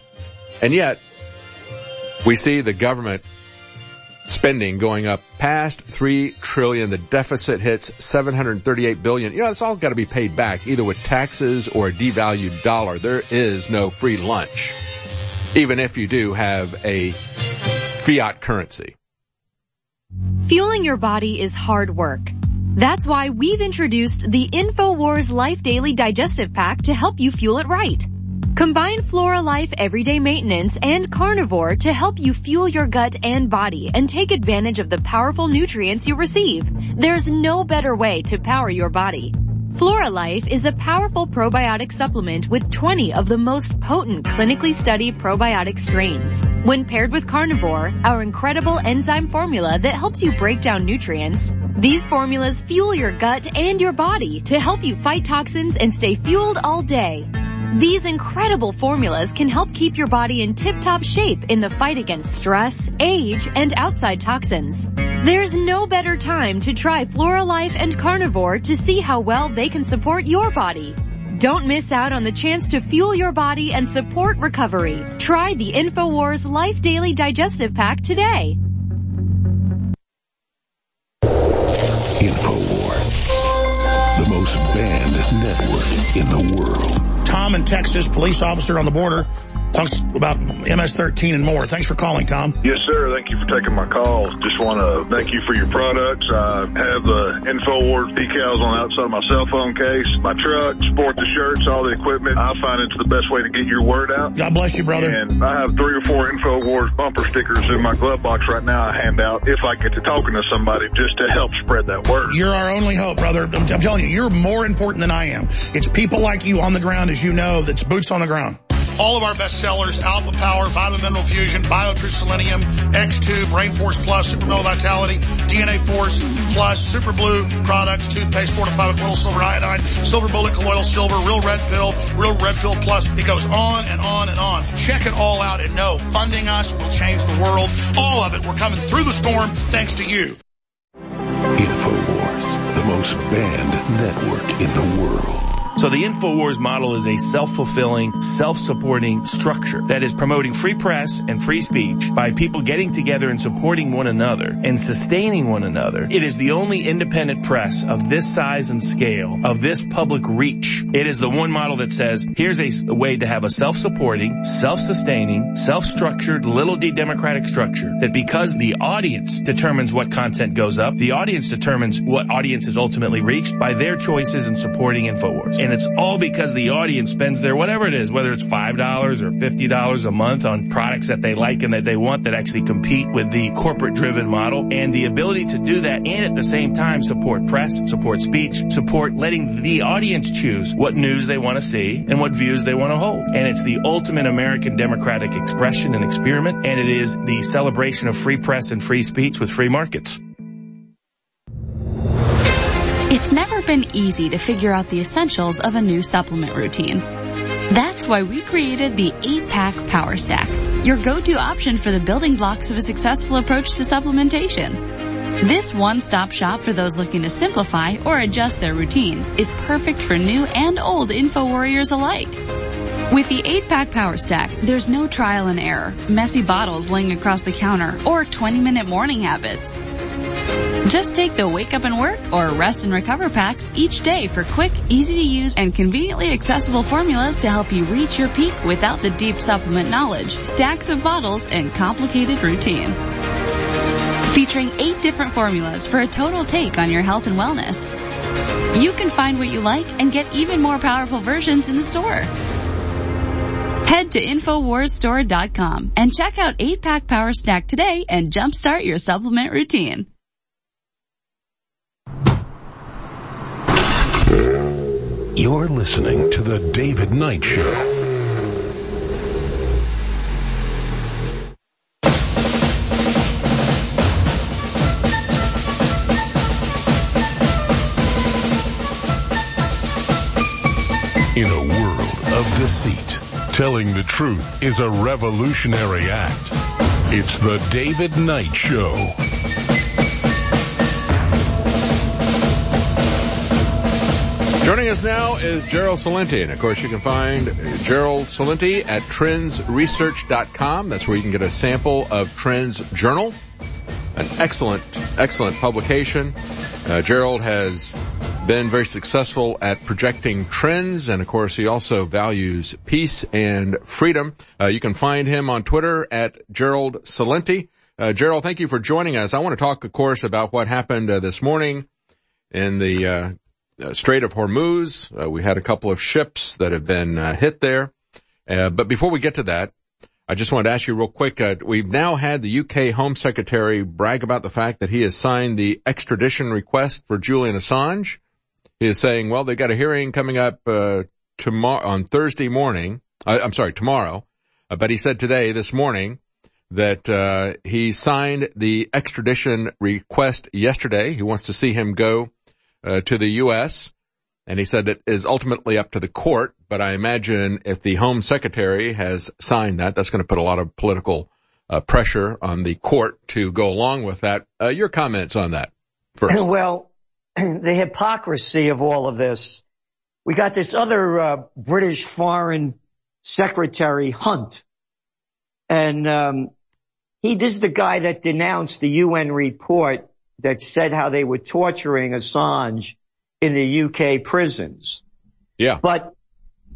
we see the government spending going up past $3 trillion. The deficit hits $738 billion. You know, it's all got to be paid back either with taxes or a devalued dollar. There is no free lunch, even if you do have a fiat currency. Fueling your body is hard work. That's why we've introduced the InfoWars Life Daily Digestive Pack to help you fuel it right. Combine Flora Life Everyday Maintenance and Carnivore to help you fuel your gut and body and take advantage of the powerful nutrients you receive. There's no better way to power your body. Flora Life is a powerful probiotic supplement with 20 of the most potent clinically studied probiotic strains. When paired with Carnivore, our incredible enzyme formula that helps you break down nutrients, these formulas fuel your gut and your body to help you fight toxins and stay fueled all day. These incredible formulas can help keep your body in tip-top shape in the fight against stress, age, and outside toxins. There's no better time to try Flora Life and Carnivore to see how well they can support your body. Don't miss out on the chance to fuel your body and support recovery. Try the InfoWars Life Daily Digestive Pack today. InfoWars, the most banned network in the world. Tom in Texas, police officer on the border, Talks about MS-13 and more. Thanks for calling, Tom. Yes, sir. Thank you for taking my call. Just want to thank you for your products. I have the InfoWars decals on the outside of my cell phone case, my truck, sport the shirts, all the equipment. I find it's the best way to get your word out. God bless you, brother. And I have 3 or 4 InfoWars bumper stickers in my glove box right now. I hand out if I get to talking to somebody just to help spread that word. You're our only hope, brother. I'm telling you, you're more important than I am. It's people like you on the ground, as you know, that's boots on the ground. All of our best sellers, Alpha Power, Vitamin Mineral Fusion, BioTrue Selenium, X2, Brain Force Plus, Supermodal Vitality, DNA Force Plus, Super Blue products, toothpaste, fortified with little silver iodine, silver bullet, colloidal silver, Real Red Pill Plus. It goes on and on and on. Check it all out and know funding us will change the world. All of it. We're coming through the storm thanks to you. InfoWars, the most banned network in the world. So the InfoWars model is a self-fulfilling, self-supporting structure that is promoting free press and free speech by people getting together and supporting one another and sustaining one another. It is the only independent press of this size and scale, of this public reach. It is the one model that says, here's a way to have a self-supporting, self-sustaining, self-structured, little d democratic structure that because the audience determines what content goes up, the audience determines what audience is ultimately reached by their choices in supporting InfoWars. And it's all because the audience spends their whatever it is, whether it's $5 or $50 a month on products that they like and that they want that actually compete with the corporate-driven model. And the ability to do that and at the same time support press, support speech, support letting the audience choose what news they want to see and what views they want to hold. And it's the ultimate American democratic expression and experiment. And it is the celebration of free press and free speech with free markets. It's never been easy to figure out the essentials of a new supplement routine. That's why we created the 8-Pack Power Stack, your go-to option for the building blocks of a successful approach to supplementation. This one-stop shop for those looking to simplify or adjust their routine is perfect for new and old info warriors alike. With the 8-Pack Power Stack, there's no trial and error, messy bottles laying across the counter, or 20-minute morning habits. Just take the Wake Up and Work or Rest and Recover packs each day for quick, easy-to-use, and conveniently accessible formulas to help you reach your peak without the deep supplement knowledge, stacks of bottles, and complicated routine. Featuring 8 different formulas for a total take on your health and wellness. You can find what you like and get even more powerful versions in the store. Head to InfoWarsStore.com and check out 8-Pack Power Stack today and jumpstart your supplement routine. You're listening to The David Knight Show. In a world of deceit, telling the truth is a revolutionary act. It's The David Knight Show. Joining us now is Gerald Celente, and of course you can find Gerald Celente at trendsresearch.com. That's where you can get a sample of Trends Journal, an excellent publication. Gerald has been very successful at projecting trends, and of course he also values peace and freedom. You can find him on Twitter at Gerald Celente. Gerald, thank you for joining us. I want to talk, of course, about what happened this morning in the Strait of Hormuz. We had a couple of ships that have been hit there. But before we get to that, I just wanted to ask you real quick. We've now had the UK Home Secretary brag about the fact that he has signed the extradition request for Julian Assange. He is saying, well, they got a hearing coming up tomorrow on Thursday morning. Tomorrow. But he said this morning, that he signed the extradition request yesterday. He wants to see him go to the U.S., and he said it is ultimately up to the court, but I imagine if the Home Secretary has signed that, that's going to put a lot of political pressure on the court to go along with that. Your comments on that first. Well, the hypocrisy of all of this. We got this other British Foreign Secretary, Hunt, and this is the guy that denounced the UN report that said how they were torturing Assange in the UK prisons. Yeah. But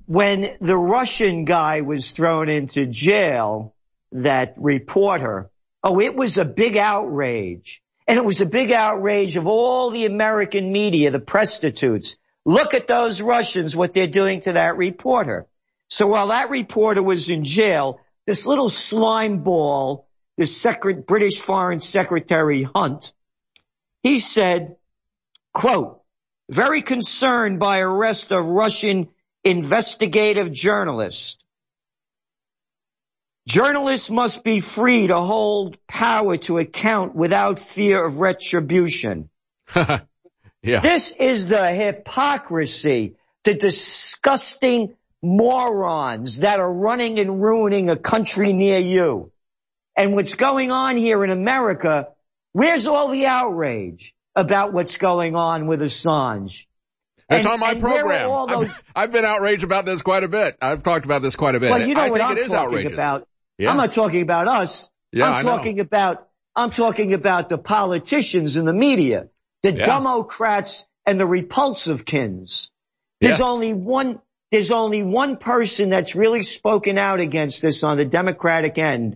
when the Russian guy was thrown into jail, that reporter, it was a big outrage. And it was a big outrage of all the American media, the prostitutes. Look at those Russians, what they're doing to that reporter. So while that reporter was in jail, this little slime ball, this British Foreign Secretary Hunt, he said, quote, very concerned by arrest of Russian investigative journalist. Journalists must be free to hold power to account without fear of retribution. Yeah. This is the hypocrisy, the disgusting morons that are running and ruining a country near you. And what's going on here in America, where's all the outrage about what's going on with Assange? It's on my program. I've been outraged about this quite a bit. I've talked about this quite a bit. Well, you know I what think I'm it is talking outrageous. about. Yeah. I'm not talking about us. Yeah, I'm talking about the politicians in the media, the Democrats and the repulsive-kins. There's only one person that's really spoken out against this on the Democratic end,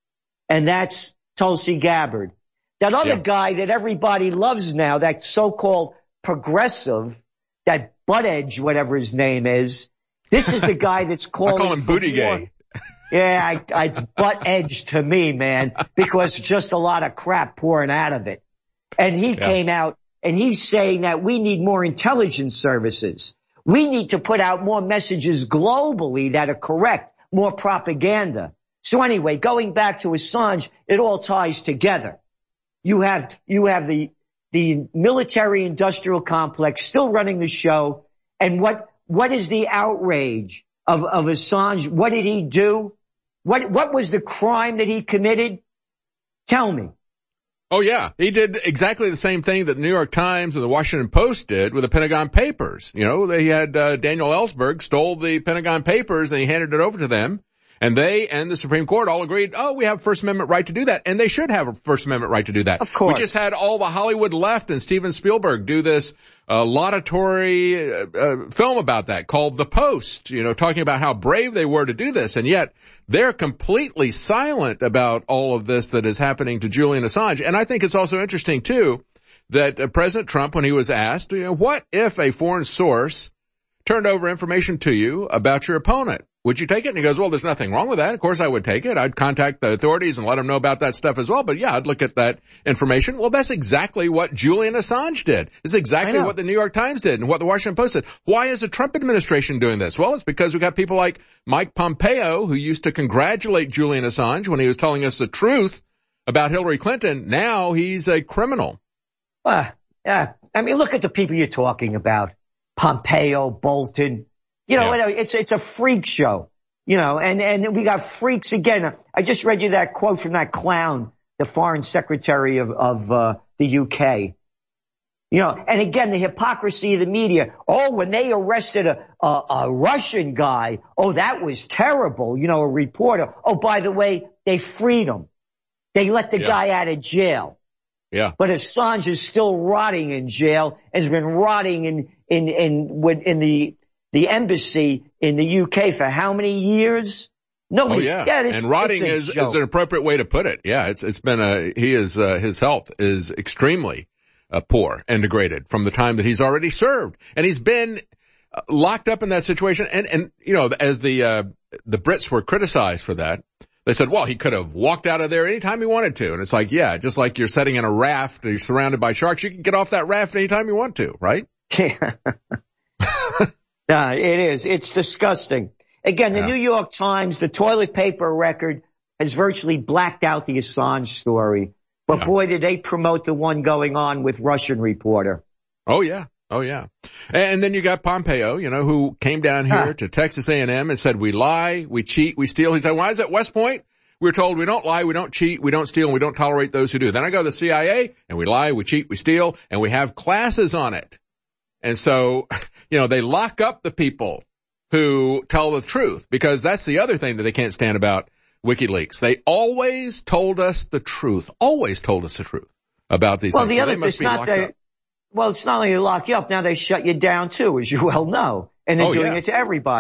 and that's Tulsi Gabbard. That other guy that everybody loves now, that so-called progressive, that Buttigieg, whatever his name is, this is the guy that's calling I call him Buttigieg. Yeah, it's butt edge to me, man, because it's just a lot of crap pouring out of it. And he came out and he's saying that we need more intelligence services. We need to put out more messages globally that are correct, more propaganda. So anyway, going back to Assange, it all ties together. You have the military industrial complex still running the show. And what is the outrage of Assange? What did he do? What was the crime that he committed? Tell me. Oh, yeah. He did exactly the same thing that the New York Times and the Washington Post did with the Pentagon Papers. You know, they had Daniel Ellsberg stole the Pentagon Papers and he handed it over to them. And they and the Supreme Court all agreed, we have First Amendment right to do that. And they should have a First Amendment right to do that. Of course. We just had all the Hollywood left and Steven Spielberg do this laudatory film about that called The Post, talking about how brave they were to do this. And yet they're completely silent about all of this that is happening to Julian Assange. And I think it's also interesting, too, that President Trump, when he was asked, what if a foreign source turned over information to you about your opponent? Would you take it? And he goes, well, there's nothing wrong with that. Of course I would take it. I'd contact the authorities and let them know about that stuff as well. But yeah, I'd look at that information. Well, that's exactly what Julian Assange did. It's exactly what the New York Times did and what the Washington Post did. Why is the Trump administration doing this? Well, it's because we've got people like Mike Pompeo, who used to congratulate Julian Assange when he was telling us the truth about Hillary Clinton. Now he's a criminal. Yeah. I mean, look at the people you're talking about. Pompeo, Bolton. It's a freak show, and we got freaks again. I just read you that quote from that clown, the foreign secretary of the UK. And again, the hypocrisy of the media. When they arrested a Russian guy, that was terrible. A reporter. By the way, they freed him. They let the guy out of jail. Yeah. But Assange is still rotting in jail, has been rotting in the embassy in the UK for how many years? And rotting is an appropriate way to put it. Yeah, it's been his health is extremely poor and degraded from the time that he's already served. And he's been locked up in that situation. And as the Brits were criticized for that, they said, well, he could have walked out of there anytime he wanted to. And it's like, yeah, just like you're sitting in a raft, you're surrounded by sharks, you can get off that raft anytime you want to, right? Yeah, it is. It's disgusting. Again, the New York Times, the toilet paper record has virtually blacked out the Assange story. But boy, did they promote the one going on with Russian reporter. Oh, yeah. And then you got Pompeo, who came down here to Texas A&M and said, we lie, we cheat, we steal. He said, why is that West Point? We're told we don't lie, we don't cheat, we don't steal, and we don't tolerate those who do. Then I go to the CIA, and we lie, we cheat, we steal, and we have classes on it. And so, they lock up the people who tell the truth, because that's the other thing that they can't stand about WikiLeaks. They always told us the truth about these things. The other, it's not only they lock you up, now they shut you down too, as you well know, and they're doing it to everybody.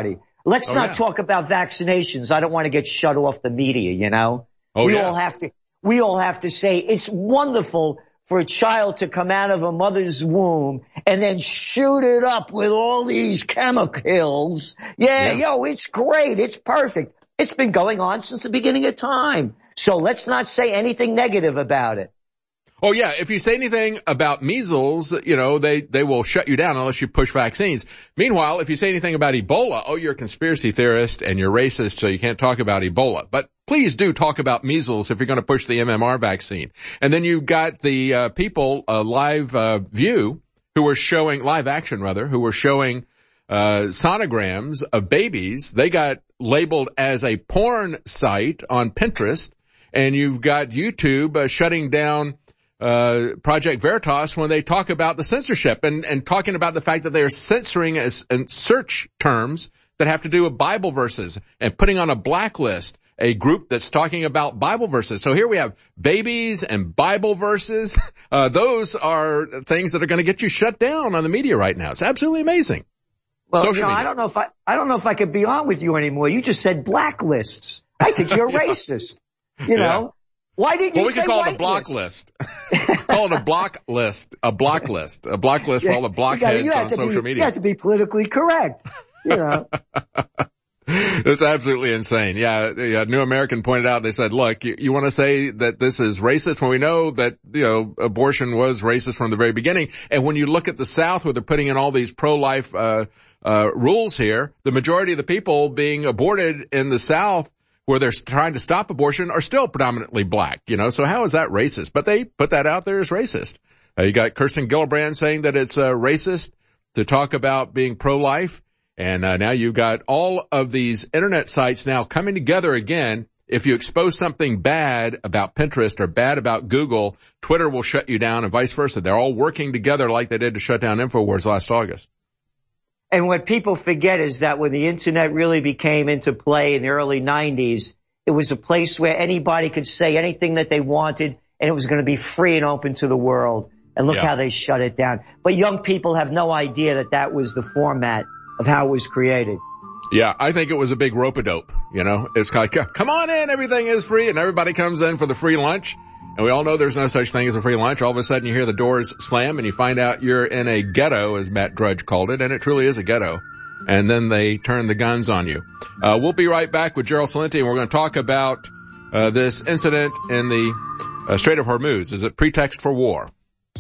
Let's not talk about vaccinations. I don't want to get shut off the media, you know? We all have to say it's wonderful for a child to come out of a mother's womb and then shoot it up with all these chemicals. It's great. It's perfect. It's been going on since the beginning of time. So let's not say anything negative about it. Oh, yeah. If you say anything about measles, they will shut you down unless you push vaccines. Meanwhile, if you say anything about Ebola, you're a conspiracy theorist and you're racist, so you can't talk about Ebola. But please do talk about measles if you're going to push the MMR vaccine. And then you've got the people, live view, who were showing, live action rather, who were showing sonograms of babies. They got labeled as a porn site on Pinterest. And you've got YouTube shutting down Project Veritas when they talk about the censorship and talking about the fact that they are censoring in search terms that have to do with Bible verses and putting on a blacklist a group that's talking about Bible verses. So here we have babies and Bible verses. Those are things that are going to get you shut down on the media right now. It's absolutely amazing. Well, I don't know if I could be on with you anymore. You just said blacklists. I think you're racist. You know. Why didn't you say we can call it a block list. Call it a block list. A block list for all the blockheads on social media. You have to be politically correct. It's absolutely insane. Yeah, New American pointed out, they said, look, you want to say that this is racist when we know that, abortion was racist from the very beginning. And when you look at the South where they're putting in all these pro-life, rules here, the majority of the people being aborted in the South where they're trying to stop abortion are still predominantly black, so how is that racist? But they put that out there as racist. You got Kirsten Gillibrand saying that it's racist to talk about being pro-life. And now you've got all of these internet sites now coming together again. If you expose something bad about Pinterest or bad about Google, Twitter will shut you down and vice versa. They're all working together like they did to shut down InfoWars last August. And what people forget is that when the internet really became into play in the early 90s, it was a place where anybody could say anything that they wanted, and it was going to be free and open to the world. And look how they shut it down. But young people have no idea that that was the format of how it was created. Yeah, I think it was a big rope-a-dope, It's like, come on in, everything is free, and everybody comes in for the free lunch. And we all know there's no such thing as a free lunch. All of a sudden you hear the doors slam and you find out you're in a ghetto, as Matt Drudge called it, and it truly is a ghetto. And then they turn the guns on you. We'll be right back with Gerald Celente, and we're going to talk about this incident in the Strait of Hormuz. Is it pretext for war?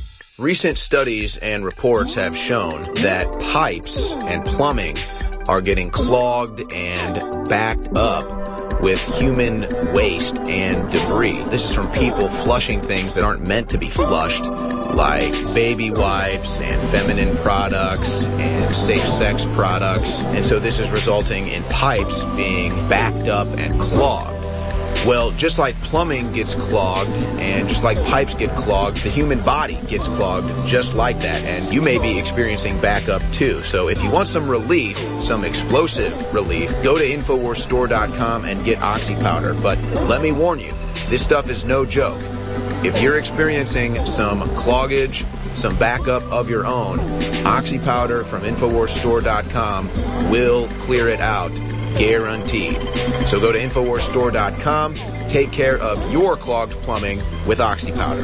Recent studies and reports have shown that pipes and plumbing are getting clogged and backed up with human waste and debris. This is from people flushing things that aren't meant to be flushed, like baby wipes and feminine products and safe sex products. And so this is resulting in pipes being backed up and clogged. Well, just like plumbing gets clogged and just like pipes get clogged, the human body gets clogged just like that. And you may be experiencing backup too. So if you want some relief, some explosive relief, go to InfoWarsStore.com and get Oxy Powder. But let me warn you, this stuff is no joke. If you're experiencing some cloggage, some backup of your own, Oxy Powder from InfoWarsStore.com will clear it out. Guaranteed. So go to InfoWarsStore.com. Take care of your clogged plumbing with Oxy Powder.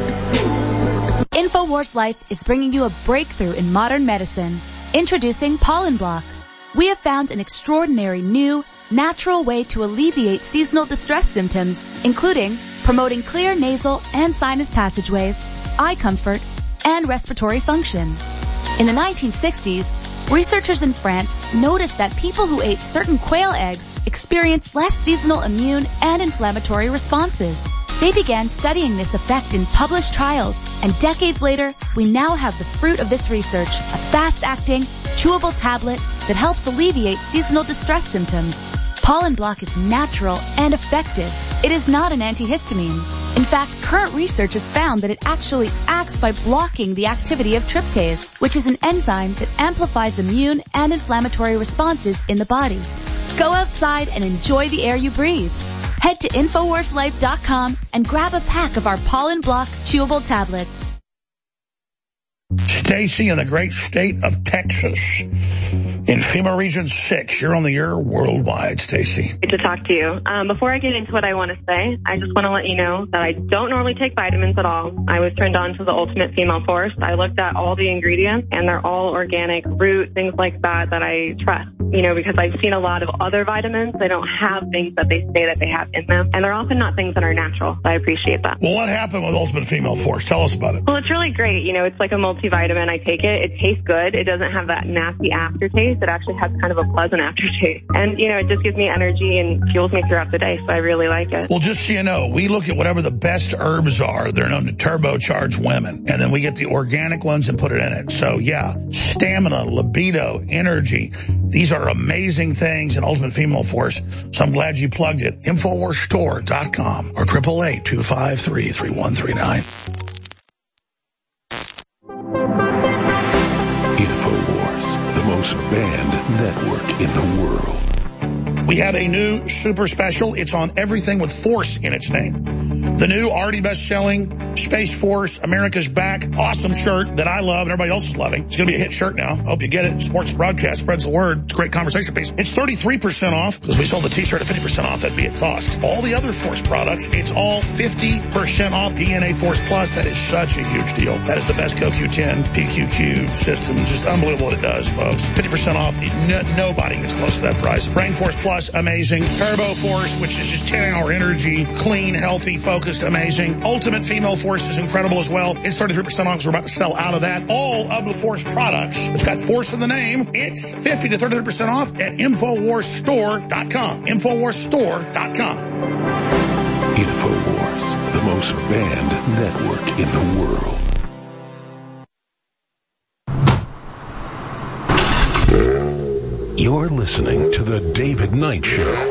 InfoWars Life is bringing you a breakthrough in modern medicine. Introducing Pollen Block. We have found an extraordinary new, natural way to alleviate seasonal distress symptoms, including promoting clear nasal and sinus passageways, eye comfort, and respiratory function. In the 1960s, researchers in France noticed that people who ate certain quail eggs experienced less seasonal immune and inflammatory responses. They began studying this effect in published trials, and decades later, we now have the fruit of this research, a fast-acting, chewable tablet that helps alleviate seasonal distress symptoms. Pollen Block is natural and effective. It is not an antihistamine. In fact, current research has found that it actually acts by blocking the activity of tryptase, which is an enzyme that amplifies immune and inflammatory responses in the body. Go outside and enjoy the air you breathe. Head to InfoWarsLife.com and grab a pack of our Pollen Block chewable tablets. Stacy in the great state of Texas in FEMA Region 6. You're on the air worldwide, Stacy. Good to talk to you. Before I get into what I want to say, I just want to let you know that I don't normally take vitamins at all. I was turned on to the Ultimate Female Force. I looked at all the ingredients, and they're all organic, root, things like that I trust. You know, because I've seen a lot of other vitamins. They don't have things that they say that they have in them, and they're often not things that are natural. So I appreciate that. Well, what happened with Ultimate Female Force? Tell us about it. Well, it's really great. You know, it's like a multivitamin. I take it. It tastes good. It doesn't have that nasty aftertaste. It actually has kind of a pleasant aftertaste. And, you know, it just gives me energy and fuels me throughout the day, so I really like it. Well, just so you know, we look at whatever the best herbs are. They're known to turbocharge women. And then we get the organic ones and put it in it. So, yeah, stamina, libido, energy. These are amazing things in Ultimate Female Force. So I'm glad you plugged it. InfoWarsStore.com or 888-253-3139. InfoWars, the most banned network in the world. We have a new super special. It's on everything with Force in its name. The new, already best-selling Space Force, America's Back, awesome shirt that I love and everybody else is loving. It's going to be a hit shirt now. I hope you get it. Sports Broadcast spreads the word. It's a great conversation piece. It's 33% off because we sold the t-shirt at 50% off. That'd be at cost. All the other Force products, it's all 50% off. DNA Force Plus, that is such a huge deal. That is the best CoQ10, PQQ system. Just unbelievable what it does, folks. 50% off. Nobody gets close to that price. Brain Force Plus, amazing. Turbo Force, which is just 10-hour energy, clean, healthy, focused, amazing. Ultimate Female Force is incredible as well. It's 33% off because we're about to sell out of that. All of the Force products, it's got Force in the name. It's 50 to 33% off at InfoWarsStore.com. InfoWarsStore.com. InfoWars, the most banned network in the world. You're listening to The David Knight Show.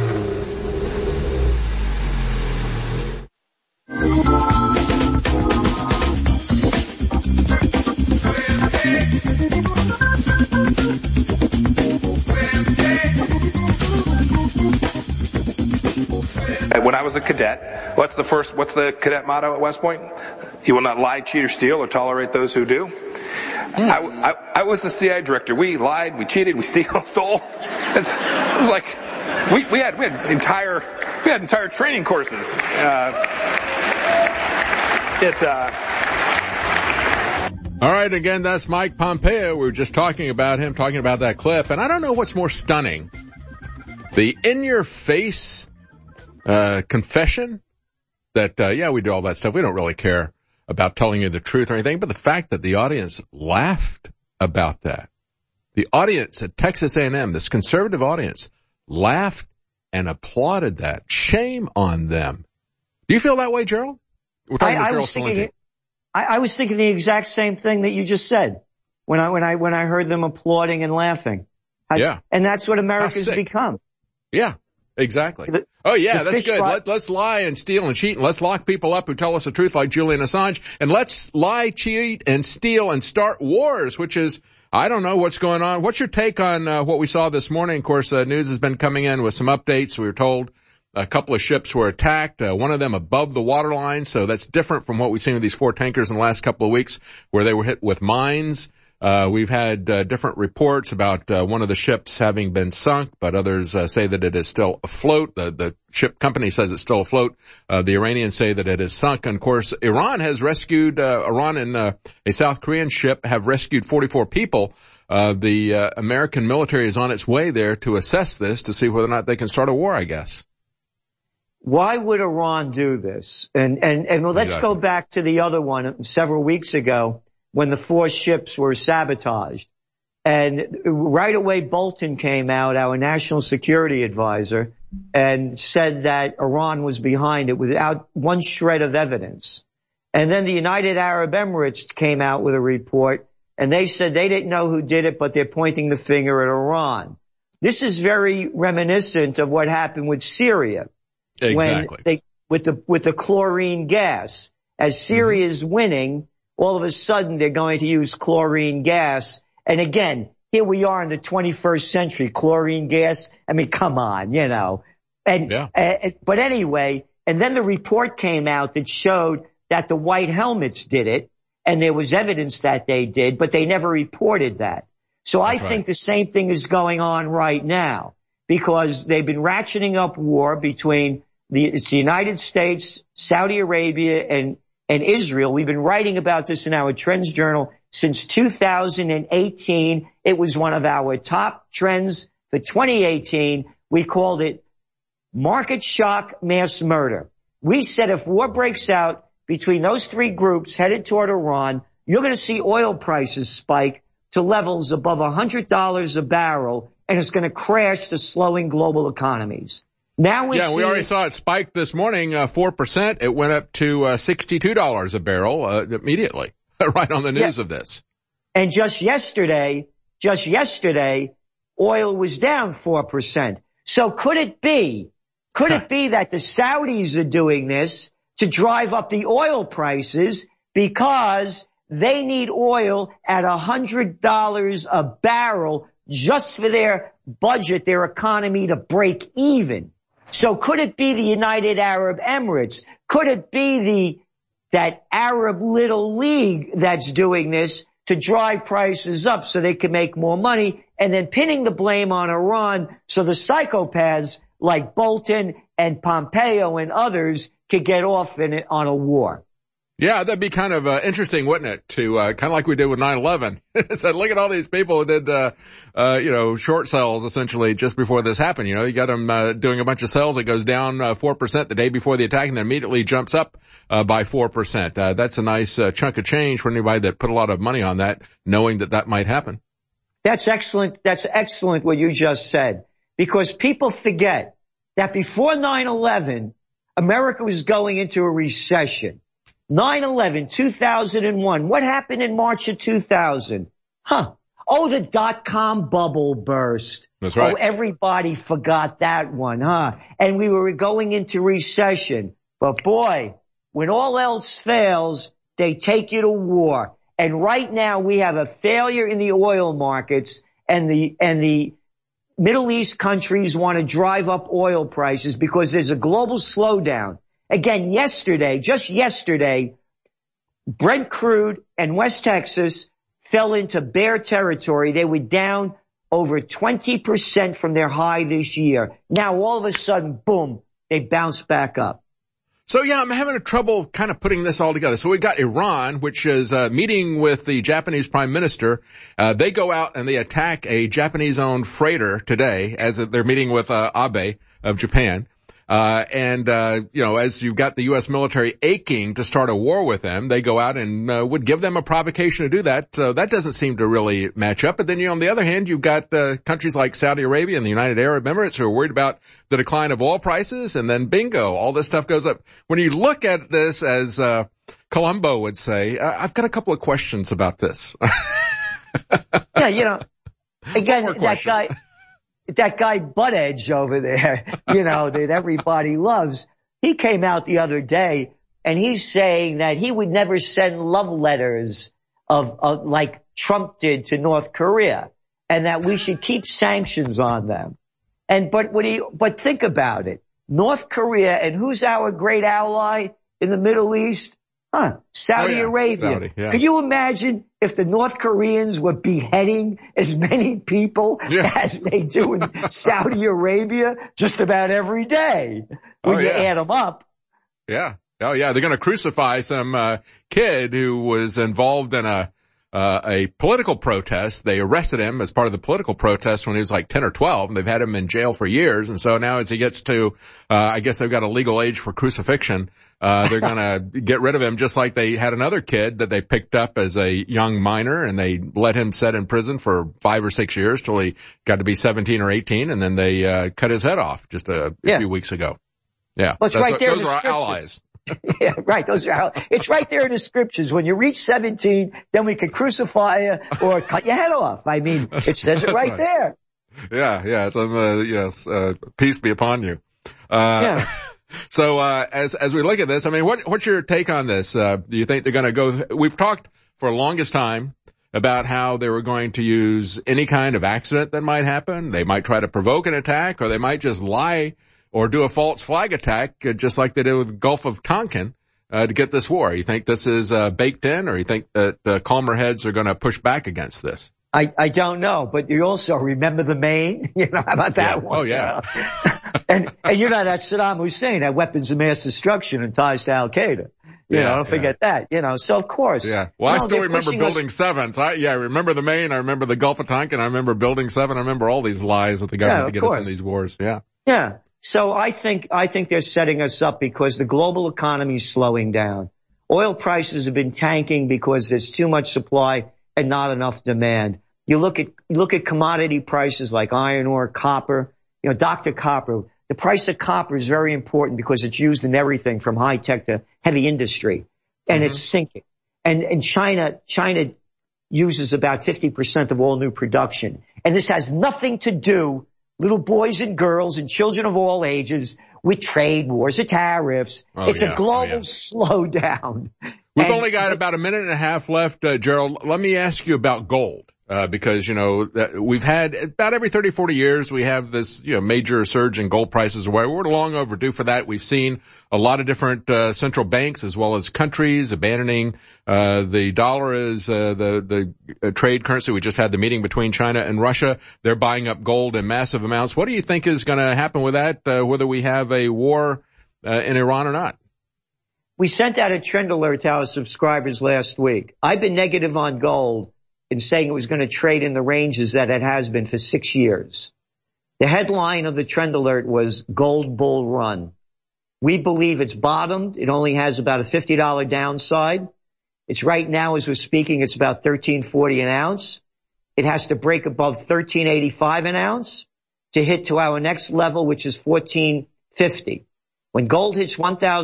When I was a cadet, what's the cadet motto at West Point? You will not lie, cheat, or steal, or tolerate those who do. I was the CI director. We lied, we cheated, we stole. It was like we had entire training courses. All right, again, that's Mike Pompeo. We were just talking about him, talking about that clip, and I don't know what's more stunning: the in-your-face confession that we do all that stuff. We don't really care about telling you the truth or anything, but the fact that the audience laughed about that. The audience at Texas A&M, this conservative audience, laughed and applauded that. Shame on them. Do you feel that way, Gerald? We're talking about Gerald Celente. I was thinking the exact same thing that you just said when I heard them applauding and laughing. And that's what America's become. Yeah. Exactly. That's good. Let's lie and steal and cheat, and let's lock people up who tell us the truth like Julian Assange, and let's lie, cheat, and steal and start wars, which is, I don't know what's going on. What's your take on what we saw this morning? Of course, news has been coming in with some updates. We were told a couple of ships were attacked, one of them above the waterline, so that's different from what we've seen with these 4 tankers in the last couple of weeks where they were hit with mines. We've had different reports about one of the ships having been sunk, but others say that it is still afloat. The ship company says it's still afloat. The Iranians say that it is sunk. And of course, Iran has rescued, Iran and a South Korean ship have rescued 44 people. The American military is on its way there to assess this to see whether or not they can start a war, I guess. Why would Iran do this? And let's go back to the other one several weeks ago, when the 4 ships were sabotaged. And right away, Bolton came out, our national security advisor, and said that Iran was behind it without one shred of evidence. And then the United Arab Emirates came out with a report, and they said they didn't know who did it, but they're pointing the finger at Iran. This is very reminiscent of what happened with Syria. Exactly. With the chlorine gas. As Syria is winning, all of a sudden they're going to use chlorine gas. And again, here we are in the 21st century, chlorine gas. I mean, come on, you know. But anyway, and then the report came out that showed that the white helmets did it, and there was evidence that they did, but they never reported that. So I think the same thing is going on right now, because they've been ratcheting up war between the United States, Saudi Arabia, and Israel. We've been writing about this in our Trends Journal since 2018. It was one of our top trends for 2018. We called it market shock mass murder. We said if war breaks out between those three groups headed toward Iran, you're going to see oil prices spike to levels above $100 a barrel, and it's going to crash the slowing global economies. Now we already saw it spike this morning, 4%. It went up to $62 a barrel immediately, right on the news of this. And just yesterday, oil was down 4%. So could it be that the Saudis are doing this to drive up the oil prices because they need oil at $100 a barrel just for their budget, their economy to break even? So could it be the United Arab Emirates? Could it be that Arab Little League that's doing this to drive prices up so they can make more money, and then pinning the blame on Iran so the psychopaths like Bolton and Pompeo and others could get off on a war? Yeah, that'd be kind of interesting, wouldn't it? To kind of like we did with 9/11. Said, look at all these people who did short sells essentially just before this happened. You got them doing a bunch of sells. It goes down 4% the day before the attack, and then immediately jumps up by 4%. That's a nice chunk of change for anybody that put a lot of money on that, knowing that might happen. That's excellent. That's excellent what you just said, because people forget that before 9/11, America was going into a recession. 9/11, 2001. What happened in March of 2000? Oh, the dot-com bubble burst. That's right. Oh, everybody forgot that one, And we were going into recession. But boy, when all else fails, they take you to war. And right now we have a failure in the oil markets, and the Middle East countries want to drive up oil prices because there's a global slowdown. Again, just yesterday, Brent crude and West Texas fell into bear territory. They were down over 20% from their high this year. Now, all of a sudden, boom, they bounced back up. So yeah, I'm having trouble kind of putting this all together. So we've got Iran, which is meeting with the Japanese Prime Minister. They go out and they attack a Japanese-owned freighter today as they're meeting with Abe of Japan. As you've got the U.S. military aching to start a war with them, they go out and would give them a provocation to do that. So that doesn't seem to really match up. But then, on the other hand, you've got countries like Saudi Arabia and the United Arab Emirates who are worried about the decline of oil prices. And then bingo, all this stuff goes up. When you look at this, as Columbo would say, I've got a couple of questions about this. Yeah, again, that guy Buttigieg over there, that everybody loves, he came out the other day and he's saying that he would never send love letters of like Trump did to North Korea, and that we should keep sanctions on them. But think about it. North Korea, and who's our great ally in the Middle East? Saudi Arabia. Saudi, yeah. Could you imagine if the North Koreans were beheading as many people as they do in Saudi Arabia just about every day when you add them up? Yeah. Oh, yeah. They're going to crucify some kid who was involved in a political protest. They arrested him as part of the political protest when he was like 10 or 12, and they've had him in jail for years. And so now as he gets to, I guess they've got a legal age for crucifixion, they're gonna get rid of him, just like they had another kid that they picked up as a young minor, and they let him sit in prison for 5 or 6 years till he got to be 17 or 18, and then they cut his head off just a few weeks ago. Yeah. Well, it's right there. Those are our allies. Yeah, right. It's right there in the scriptures. When you reach 17, then we can crucify you or cut your head off. I mean, it says it right there. Yeah. Yes. Peace be upon you. So, as we look at this, I mean, what's your take on this? Do you think they're going to go? We've talked for the longest time about how they were going to use any kind of accident that might happen. They might try to provoke an attack, or they might just lie or do a false flag attack, just like they did with the Gulf of Tonkin, to get this war. You think this is baked in, or you think that the calmer heads are going to push back against this? I don't know, but you also remember the Maine? How about that one? Oh, yeah. And you're not that Saddam Hussein had weapons of mass destruction and ties to Al-Qaeda. Don't forget that, so of course. Yeah. Well, I still remember Building 7. So I remember the Maine, I remember the Gulf of Tonkin, I remember Building 7, I remember all these lies of the government to get us in these wars. Yeah. Yeah. So I think they're setting us up because the global economy is slowing down. Oil prices have been tanking because there's too much supply and not enough demand. You look at commodity prices like iron ore, copper, Dr. Copper. The price of copper is very important because it's used in everything from high tech to heavy industry, and it's sinking. And China uses about 50% of all new production. And this has nothing to do, little boys and girls and children of all ages, with trade wars or tariffs. It's a global slowdown. We've only got about a minute and a half left, Gerald. Let me ask you about gold. Because, we've had about every 30, 40 years, we have this, major surge in gold prices. We're long overdue for that. We've seen a lot of different, central banks as well as countries abandoning, the dollar as, the trade currency. We just had the meeting between China and Russia. They're buying up gold in massive amounts. What do you think is going to happen with that, whether we have a war, in Iran or not? We sent out a trend alert to our subscribers last week. I've been negative on gold in saying it was going to trade in the ranges that it has been for 6 years. The headline of the trend alert was Gold Bull Run. We believe it's bottomed. It only has about a $50 downside. It's right now, as we're speaking, it's about $13.40 an ounce. It has to break above $13.85 an ounce to hit to our next level, which is $14.50. When gold hits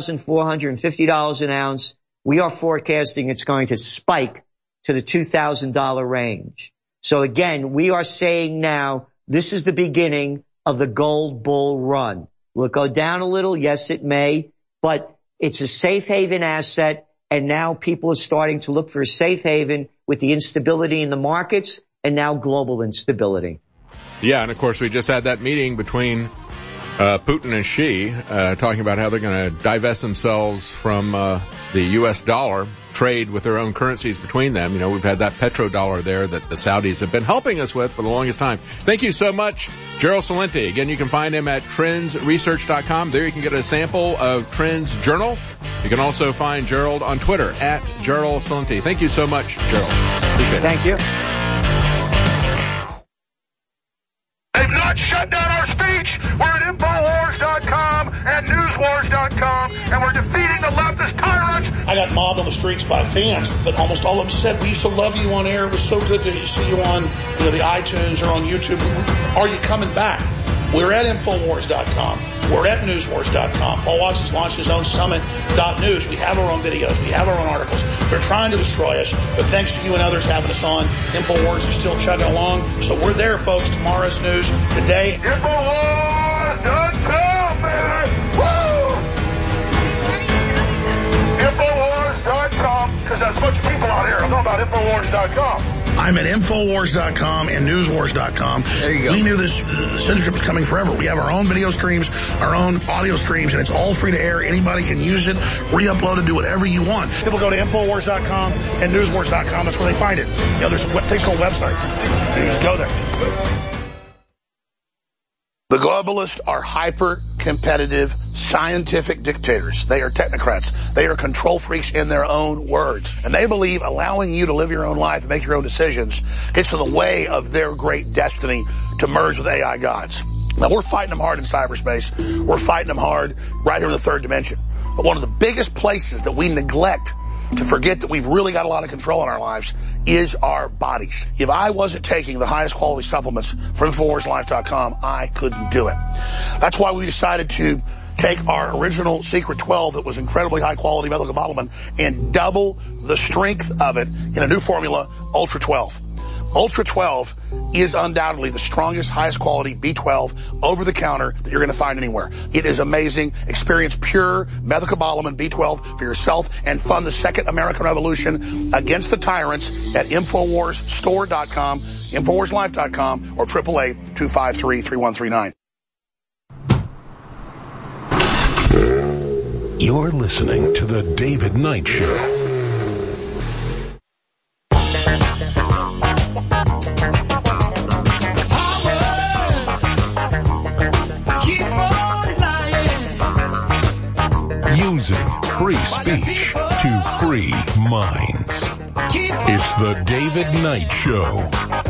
$1,450 an ounce, we are forecasting it's going to spike to the $2,000 range. So again, we are saying now, this is the beginning of the gold bull run. Will it go down a little? Yes, it may, but it's a safe haven asset. And now people are starting to look for a safe haven with the instability in the markets and now global instability. Yeah. And of course, we just had that meeting between Putin and Xi, talking about how they're going to divest themselves from the U.S. dollar, trade with their own currencies between them. We've had that petrodollar there that the Saudis have been helping us with for the longest time. Thank you so much, Gerald Celente. Again, you can find him at trendsresearch.com. There you can get a sample of Trends Journal. You can also find Gerald on Twitter at Gerald Celente. Thank you so much, Gerald. Appreciate it. Thank you. They've not shut down our speech. We're at Infowars.com and Newswars.com, and we're defeating the leftist tyrants. I got mobbed on the streets by fans, but almost all of them said, we used to love you on air. It was so good to see you on the iTunes or on YouTube. Are you coming back? We're at Infowars.com. We're at Newswars.com. Paul Watson's launched his own Summit.News. We have our own videos. We have our own articles. They're trying to destroy us, but thanks to you and others having us on, Infowars is still chugging along. So we're there, folks. Tomorrow's news today. Infowars.com, man! Woo! Infowars.com, because there's a bunch of people out here. I'm talking about Infowars.com. I'm at Infowars.com and Newswars.com. There you go. We knew this censorship was coming forever. We have our own video streams, our own audio streams, and it's all free to air. Anybody can use it, re-upload it, do whatever you want. People go to Infowars.com and Newswars.com. That's where they find it. There's things called websites. You just go there. The globalists are hyper-competitive, scientific dictators. They are technocrats. They are control freaks in their own words. And they believe allowing you to live your own life and make your own decisions gets in the way of their great destiny to merge with AI gods. Now, we're fighting them hard in cyberspace. We're fighting them hard right here in the third dimension. But one of the biggest places that we neglect to forget that we've really got a lot of control in our lives is our bodies. If I wasn't taking the highest quality supplements from InfoWarsLife.com, I couldn't do it. That's why we decided to take our original Secret 12 that was incredibly high quality methylcobalamin and double the strength of it in a new formula, Ultra 12. Ultra 12 is undoubtedly the strongest, highest quality B12 over the counter that you're going to find anywhere. It is amazing. Experience pure methylcobalamin B12 for yourself and fund the second American Revolution against the tyrants at InfoWarsStore.com, InfoWarsLife.com, or 888-253-3139. You're listening to The David Knight Show. losing free speech to free minds. It's the David Knight Show.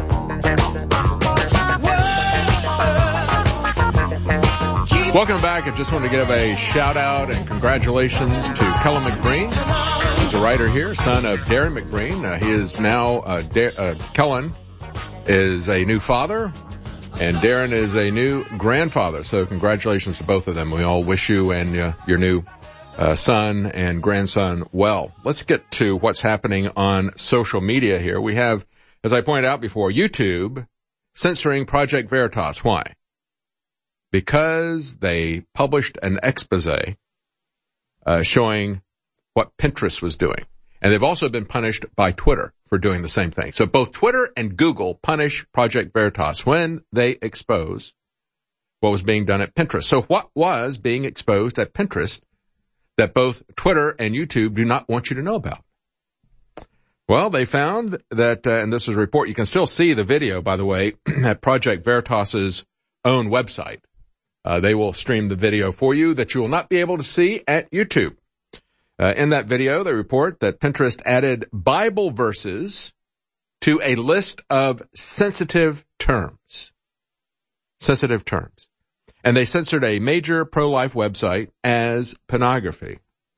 Welcome back. I just want to give a shout out and congratulations to Kellen McBreen. He's a writer here, son of Darren McBreen. He is now, Kellen is a new father and Darren is a new grandfather. So congratulations to both of them. We all wish you and your new son and grandson well. Let's get to what's happening on social media here. We have, as I pointed out before, YouTube censoring Project Veritas. Why? Because they published an expose showing what Pinterest was doing. And they've also been punished by Twitter for doing the same thing. So both Twitter and Google punish Project Veritas when they expose what was being done at Pinterest. So what was being exposed at Pinterest that both Twitter and YouTube do not want you to know about? Well, they found that, and this is a report, you can still see the video, by the way, at Project Veritas's own website. They will stream the video for you that you will not be able to see at YouTube. In that video, they report that Pinterest added Bible verses to a list of sensitive terms. Sensitive terms. And they censored a major pro-life website as pornography.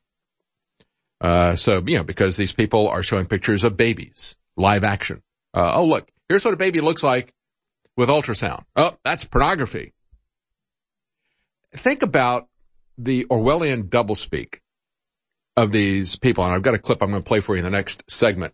Because these people are showing pictures of babies, live action. Look, here's what a baby looks like with ultrasound. Oh, that's pornography. Think about the Orwellian doublespeak of these people, and I've got a clip I'm going to play for you in the next segment.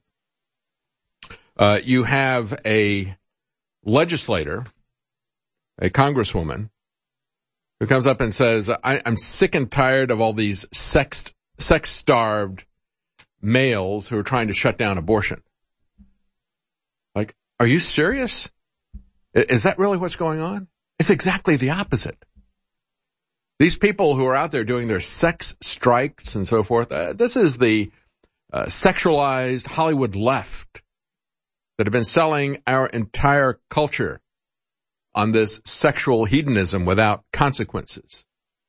You have a legislator, a congresswoman, who comes up and says, I'm sick and tired of all these sex-starved males who are trying to shut down abortion. Like, are you serious? Is that really what's going on? It's exactly the opposite. These people who are out there doing their sex strikes and so forth, this is the sexualized Hollywood left that have been selling our entire culture on this sexual hedonism without consequences.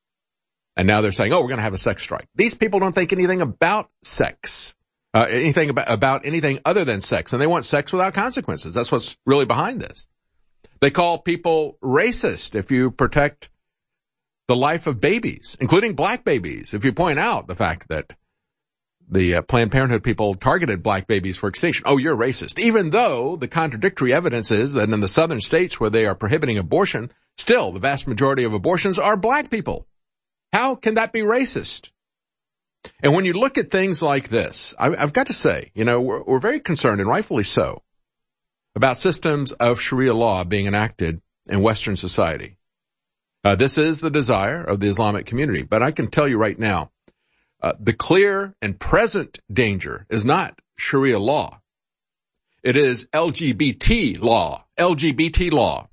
And now they're saying, we're going to have a sex strike. These people don't think anything about sex, anything about anything other than sex, and they want sex without consequences. That's what's really behind this. They call people racist if you protect the life of babies, including black babies, if you point out the fact that the Planned Parenthood people targeted black babies for extinction. Oh, you're racist. Even though the contradictory evidence is that in the southern states where they are prohibiting abortion, still the vast majority of abortions are black people. How can that be racist? And when you look at things like this, I've got to say, we're very concerned, and rightfully so, about systems of Sharia law being enacted in Western society. This is the desire of the Islamic community, but I can tell you right now, the clear and present danger is not Sharia law. It is LGBT law. LGBT law.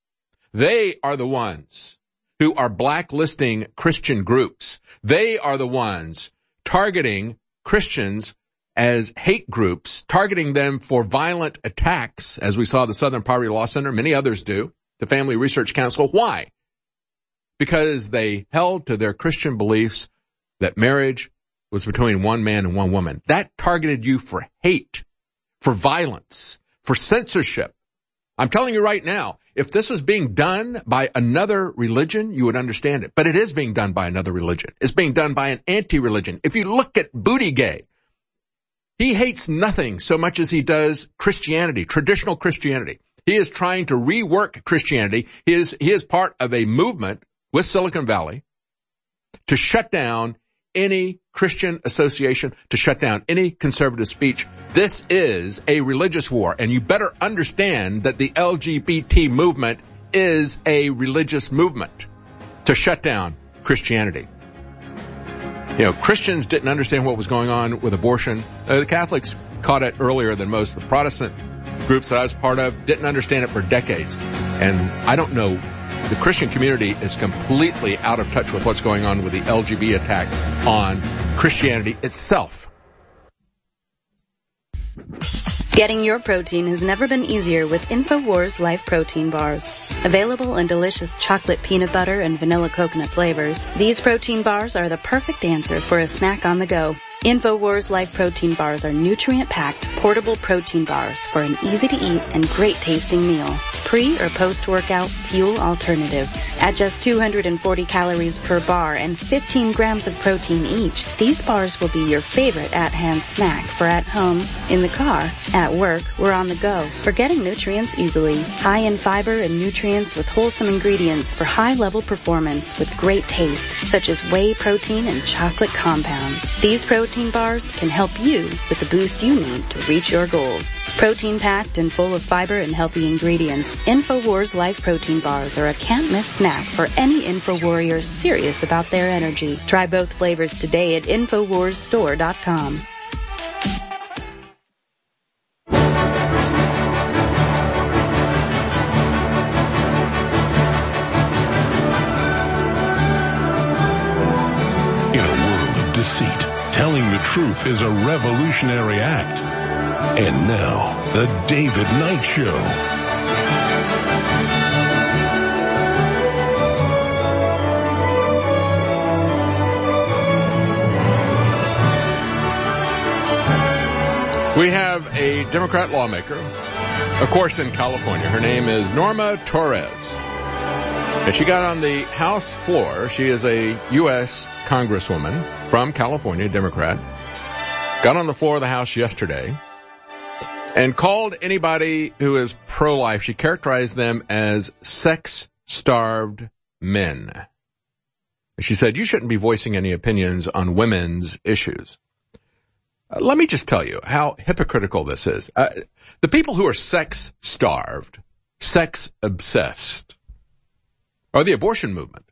They are the ones who are blacklisting Christian groups. They are the ones targeting Christians as hate groups, targeting them for violent attacks, as we saw the Southern Poverty Law Center, many others do, the Family Research Council. Why? Because they held to their Christian beliefs that marriage was between one man and one woman. That targeted you for hate, for violence, for censorship. I'm telling you right now, if this was being done by another religion, you would understand it. But it is being done by another religion. It's being done by an anti-religion. If you look at Buttigieg, he hates nothing so much as he does Christianity, traditional Christianity. He is trying to rework Christianity. He is part of a movement with Silicon Valley to shut down any Christian association, to shut down any conservative speech. This is a religious war, and you better understand that the LGBT movement is a religious movement to shut down Christianity. Christians didn't understand what was going on with abortion. The Catholics caught it earlier than most. The Protestant groups that I was part of didn't understand it for decades. And I don't know, the Christian community is completely out of touch with what's going on with the LGBT attack on Christianity itself. Getting your protein has never been easier with InfoWars Life Protein Bars. Available in delicious chocolate peanut butter and vanilla coconut flavors, these protein bars are the perfect answer for a snack on the go. InfoWars Life Protein Bars are nutrient-packed, portable protein bars for an easy-to-eat and great-tasting meal. Pre- or post-workout fuel alternative. At just 240 calories per bar and 15 grams of protein each, these bars will be your favorite at-hand snack for at home, in the car, at work, or on the go. For getting nutrients easily. High in fiber and nutrients with wholesome ingredients for high-level performance with great taste, such as whey protein and chocolate compounds. These protein bars can help you with the boost you need to reach your goals. Protein-packed and full of fiber and healthy ingredients, InfoWars Life Protein Bars are a can't-miss snack for any InfoWarrior serious about their energy. Try both flavors today at InfoWarsStore.com. In a world of deceit, telling the truth is a revolutionary act. And now, The David Knight Show. We have a Democrat lawmaker, of course in California. Her name is Norma Torres. And she got on the House floor. She is a U.S. Congresswoman from California, Democrat. Got on the floor of the House yesterday and called anybody who is pro-life, she characterized them as sex-starved men. She said, you shouldn't be voicing any opinions on women's issues. Let me just tell you how hypocritical this is. The people who are sex-starved, sex-obsessed, are the abortion movement.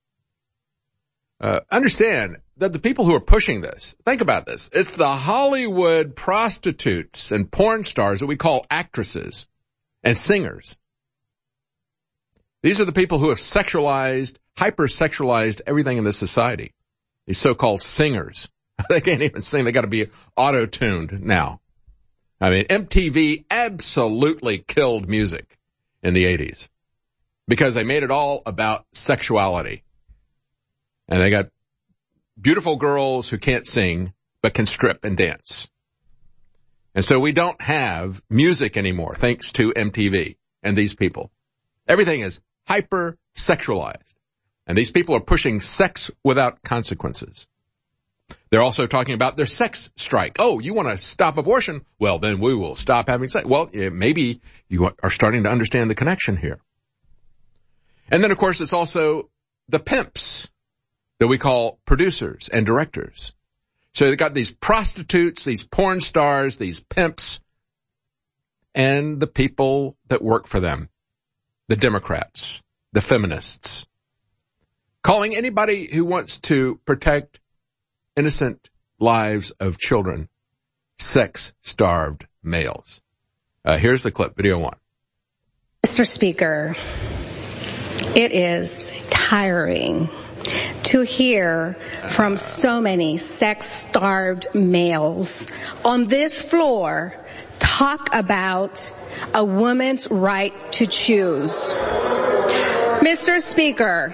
Understand that the people who are pushing this, think about this, it's the Hollywood prostitutes and porn stars that we call actresses and singers. These are the people who have sexualized, hypersexualized everything in this society. These so-called singers. They can't even sing. They got to be auto-tuned now. I mean, MTV absolutely killed music in the 80s because they made it all about sexuality. And they got beautiful girls who can't sing but can strip and dance. And so we don't have music anymore thanks to MTV and these people. Everything is hyper-sexualized. And these people are pushing sex without consequences. They're also talking about their sex strike. Oh, you want to stop abortion? Well, then we will stop having sex. Well, maybe you are starting to understand the connection here. And then, of course, it's also the pimps that we call producers and directors. So they've got these prostitutes, these porn stars, these pimps, and the people that work for them, the Democrats, the feminists, calling anybody who wants to protect innocent lives of children sex-starved males. Here's the clip, video one. Mr. Speaker, it is tiring to hear from so many sex-starved males on this floor talk about a woman's right to choose. Mr. Speaker,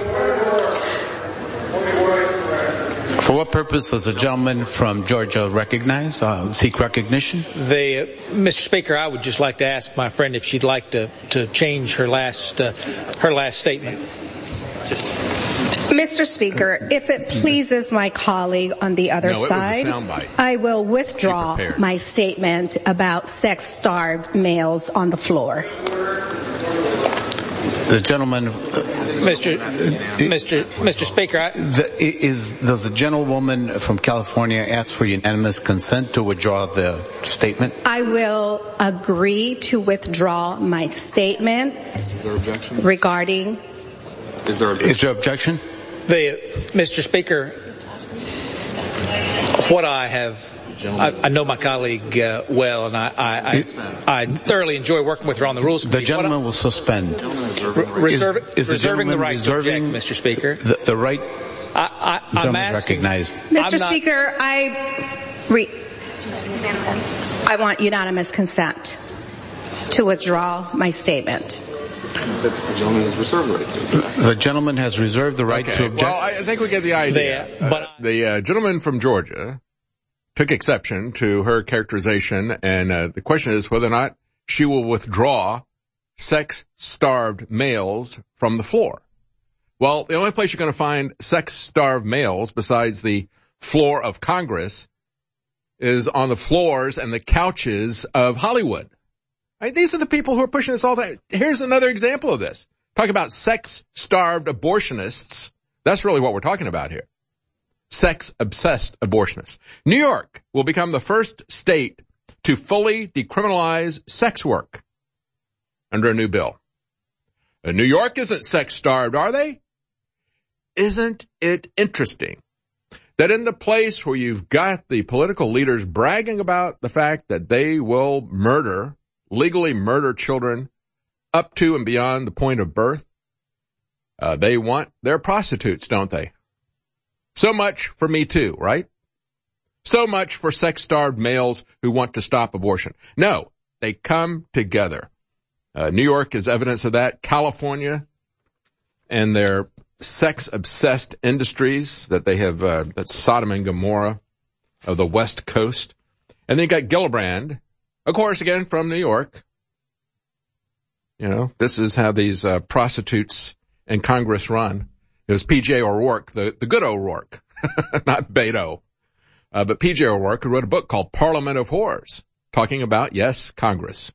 for what purpose does the gentleman from Georgia seek recognition? Mr. Speaker, I would just like to ask my friend if she'd like to change her last statement. Mr. Speaker, if it pleases my colleague on the other side, I will withdraw my statement about sex-starved males on the floor. The gentleman, Mr. Speaker, does the gentlewoman from California ask for unanimous consent to withdraw the statement? I will agree to withdraw my statement. Is there objection? Regarding. Is there objection? Mr. Speaker, what I know my colleague well, and I thoroughly enjoy working with her on the rules committee. The gentleman will suspend. Reserving the right to object, Mr. Speaker. The right. I'm asking. Recognized. Mr. Speaker, I want unanimous consent to withdraw my statement. The gentleman has reserved the right to. The gentleman has reserved the right to object. Well, I think we get the idea. But the gentleman from Georgia took exception to her characterization, and the question is whether or not she will withdraw sex-starved males from the floor. Well, the only place you're going to find sex-starved males besides the floor of Congress is on the floors and the couches of Hollywood. Right, these are the people who are pushing this all that. Here's another example of this. Talk about sex-starved abortionists. That's really what we're talking about here. Sex-obsessed abortionists. New York will become the first state to fully decriminalize sex work under a new bill. New York isn't sex-starved, are they? Isn't it interesting that in the place where you've got the political leaders bragging about the fact that they will legally murder children up to and beyond the point of birth, they want their prostitutes, don't they? So much for Me Too, right? So much for sex-starved males who want to stop abortion. No, they come together. New York is evidence of that. California and their sex-obsessed industries that they have, that's Sodom and Gomorrah of the West Coast. And then you got Gillibrand, of course, again, from New York. You know, this is how these prostitutes in Congress run. It was P.J. O'Rourke, the good O'Rourke, not Beto, but P.J. O'Rourke, who wrote a book called Parliament of Whores, talking about, yes, Congress.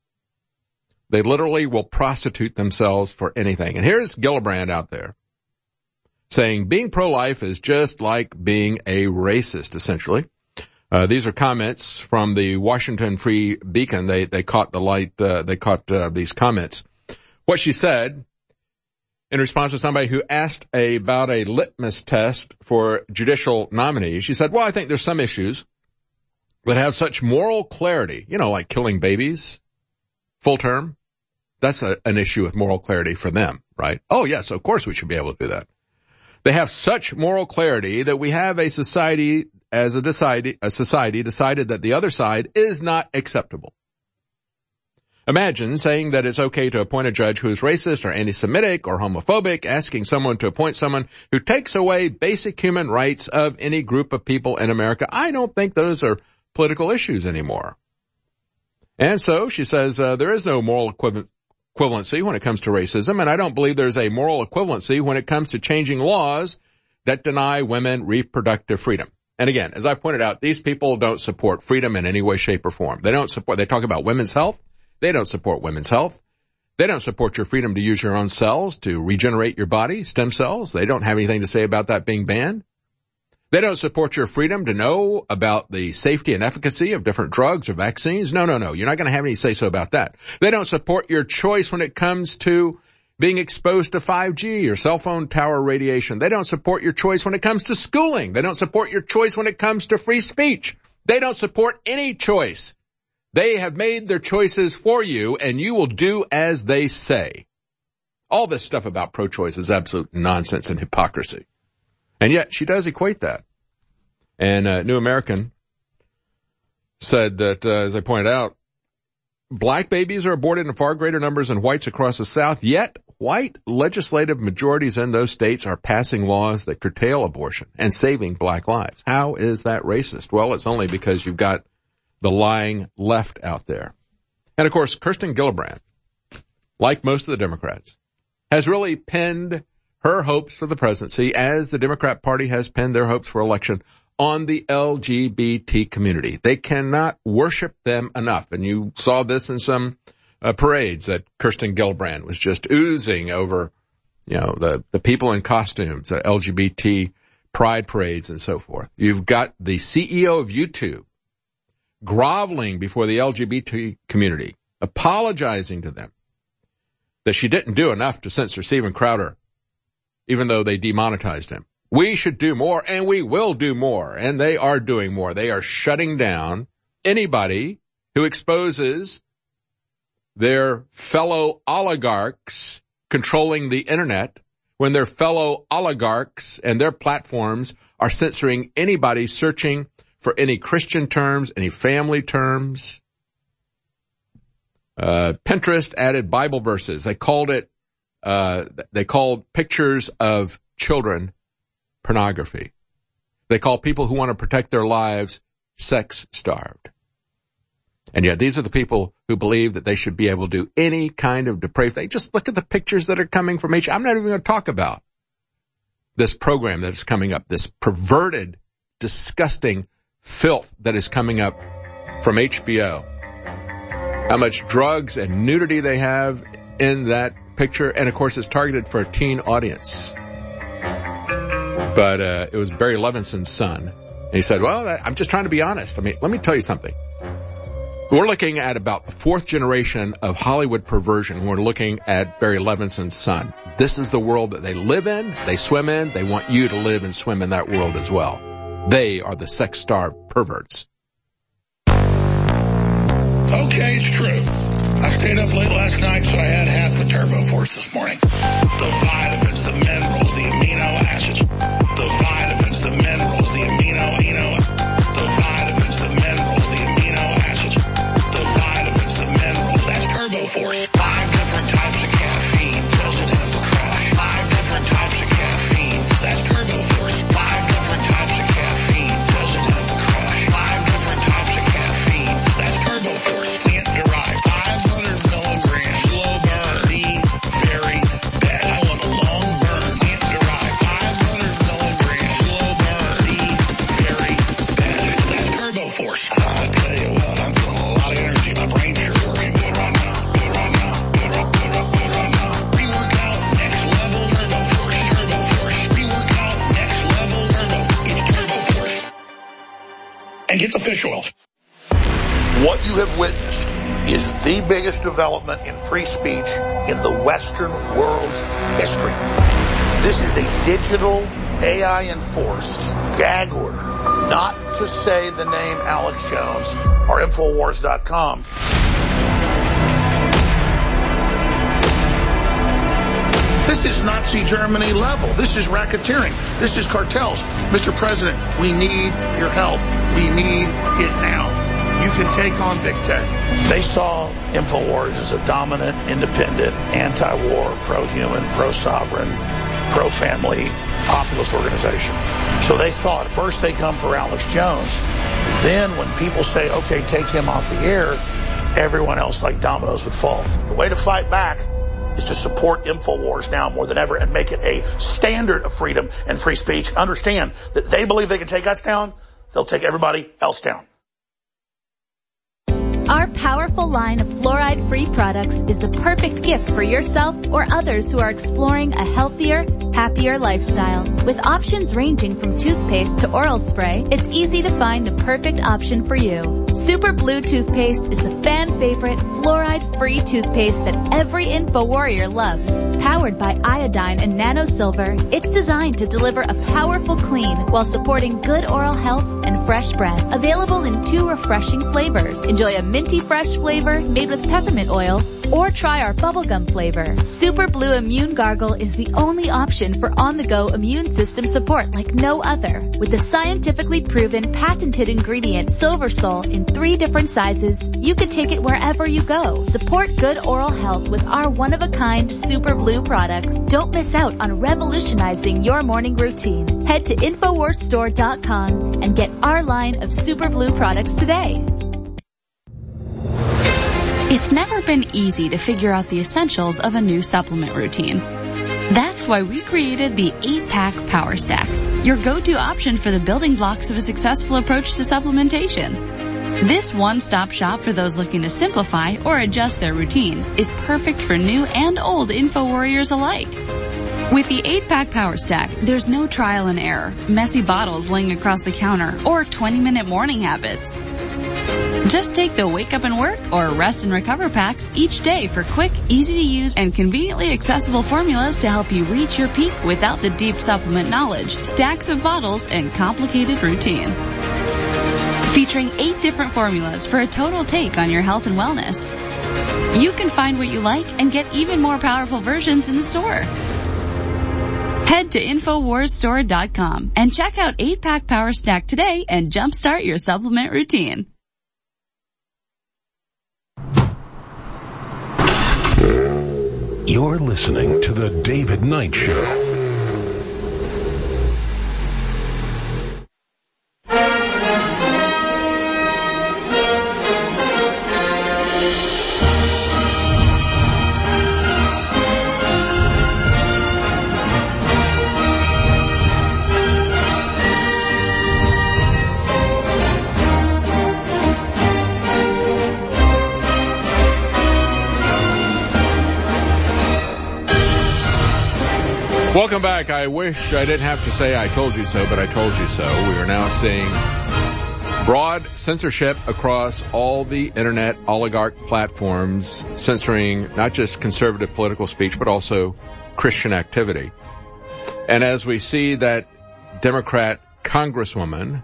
They literally will prostitute themselves for anything. And here's Gillibrand out there saying being pro-life is just like being a racist, essentially. These are comments from the Washington Free Beacon. They caught the light, these comments. What she said in response to somebody who asked about a litmus test for judicial nominees, she said, well, I think there's some issues that have such moral clarity, like killing babies, full term. That's an issue with moral clarity for them, right? Oh, yes, of course we should be able to do that. They have such moral clarity that we have a society decided that the other side is not acceptable. Imagine saying that it's okay to appoint a judge who is racist or anti-Semitic or homophobic, asking someone to appoint someone who takes away basic human rights of any group of people in America. I don't think those are political issues anymore. And so she says there is no moral equivalency when it comes to racism, and I don't believe there's a moral equivalency when it comes to changing laws that deny women reproductive freedom. And again, as I pointed out, these people don't support freedom in any way, shape, or form. They talk about women's health. They don't support women's health. They don't support your freedom to use your own cells to regenerate your body, stem cells. They don't have anything to say about that being banned. They don't support your freedom to know about the safety and efficacy of different drugs or vaccines. No. You're not going to have any say-so about that. They don't support your choice when it comes to being exposed to 5G or cell phone tower radiation. They don't support your choice when it comes to schooling. They don't support your choice when it comes to free speech. They don't support any choice. They have made their choices for you, and you will do as they say. All this stuff about pro-choice is absolute nonsense and hypocrisy. And yet, she does equate that. And New American said that, as I pointed out, black babies are aborted in far greater numbers than whites across the South, yet white legislative majorities in those states are passing laws that curtail abortion and saving black lives. How is that racist? Well, it's only because you've got the lying left out there. And, of course, Kirsten Gillibrand, like most of the Democrats, has really pinned her hopes for the presidency, as the Democrat Party has pinned their hopes for election, on the LGBT community. They cannot worship them enough. And you saw this in some parades that Kirsten Gillibrand was just oozing over, the people in costumes, LGBT pride parades and so forth. You've got the CEO of YouTube groveling before the LGBT community, apologizing to them that she didn't do enough to censor Steven Crowder, even though they demonetized him. We should do more, and we will do more, and they are doing more. They are shutting down anybody who exposes their fellow oligarchs controlling the internet, when their fellow oligarchs and their platforms are censoring anybody searching for any Christian terms, any family terms. Pinterest added Bible verses. They called pictures of children pornography. They call people who want to protect their lives sex-starved. And yet these are the people who believe that they should be able to do any kind of depraved thing. Just look at the pictures that are coming from I'm not even going to talk about this program that is coming up, this perverted, disgusting filth that is coming up from HBO. How much drugs and nudity they have in that picture. And of course, it's targeted for a teen audience. But it was Barry Levinson's son. And he said, well, I'm just trying to be honest. I mean, let me tell you something. We're looking at about the fourth generation of Hollywood perversion. We're looking at Barry Levinson's son. This is the world that they live in, they swim in. They want you to live and swim in that world as well. They are the sex-starved perverts. Okay, it's true. I stayed up late last night, so I had half the Turbo Force this morning. The vitamins, the minerals, the amino acids. The vitamins, the minerals, the amino. The vitamins, the minerals, the amino acids. The vitamins, the minerals. That's Turbo Force. 5 different types of caffeine. Doesn't have a crash. 5 different types of caffeine. That's Turbo Force. 5 different types of caffeine. Doesn't have a crash. 5 different types of caffeine. That's Turbo Force. Plant-derived. 500 milligrams. Slow burn. The very best. I want a long burn. Plant-derived. 500 milligrams. Slow burn. The very best. That's Turbo Force. I tell you what, I'm feeling a lot of energy. My brain's sure working good right now. Good right now. Good right now. Pre-workout, next level, Turbo Force. Turbo Force. Pre-workout, next level, Turbo. It's Turbo Force. And get the fish oil. What you have witnessed is the biggest development in free speech in the Western world's history. This is a digital, AI-enforced gag order, not to say the name Alex Jones or Infowars.com. This is Nazi Germany level. This is racketeering. This is cartels. Mr. President, we need your help. We need it now. You can take on big tech. They saw InfoWars as a dominant, independent, anti-war, pro-human, pro-sovereign, pro-family, populist organization. So they thought first they come for Alex Jones. Then when people say, okay, take him off the air, everyone else like dominoes would fall. The way to fight back is to support InfoWars now more than ever and make it a standard of freedom and free speech. Understand that they believe they can take us down, they'll take everybody else down. Our powerful line of fluoride-free products is the perfect gift for yourself or others who are exploring a healthier, happier lifestyle. With options ranging from toothpaste to oral spray, it's easy to find the perfect option for you. Super Blue Toothpaste is the fan-favorite fluoride-free toothpaste that every InfoWarrior loves. Powered by iodine and nano silver, it's designed to deliver a powerful clean while supporting good oral health and fresh breath. Available in 2 refreshing flavors. Enjoy a minty fresh flavor made with peppermint oil, or try our bubblegum flavor. Super Blue Immune Gargle is the only option for on-the-go immune system support like no other. With the scientifically proven patented ingredient Silver Sol in 3 different sizes, you can take it wherever you go. Support good oral health with our one-of-a-kind Super Blue products. Don't miss out on revolutionizing your morning routine. Head to InfoWarsStore.com and get our line of Super Blue products today. It's never been easy to figure out the essentials of a new supplement routine. That's why we created the 8-Pack Power Stack, your go-to option for the building blocks of a successful approach to supplementation. This one-stop shop for those looking to simplify or adjust their routine is perfect for new and old InfoWarriors alike. With the 8-Pack Power Stack, there's no trial and error, messy bottles laying across the counter, or 20-minute morning habits. Just take the Wake Up and Work or Rest and Recover packs each day for quick, easy-to-use, and conveniently accessible formulas to help you reach your peak without the deep supplement knowledge, stacks of bottles, and complicated routine. Featuring 8 different formulas for a total take on your health and wellness. You can find what you like and get even more powerful versions in the store. Head to InfoWarsStore.com and check out 8-Pack Power Stack today and jumpstart your supplement routine. You're listening to The David Knight Show. Welcome back. I wish I didn't have to say I told you so, but I told you so. We are now seeing broad censorship across all the internet oligarch platforms, censoring not just conservative political speech, but also Christian activity. And as we see that Democrat congresswoman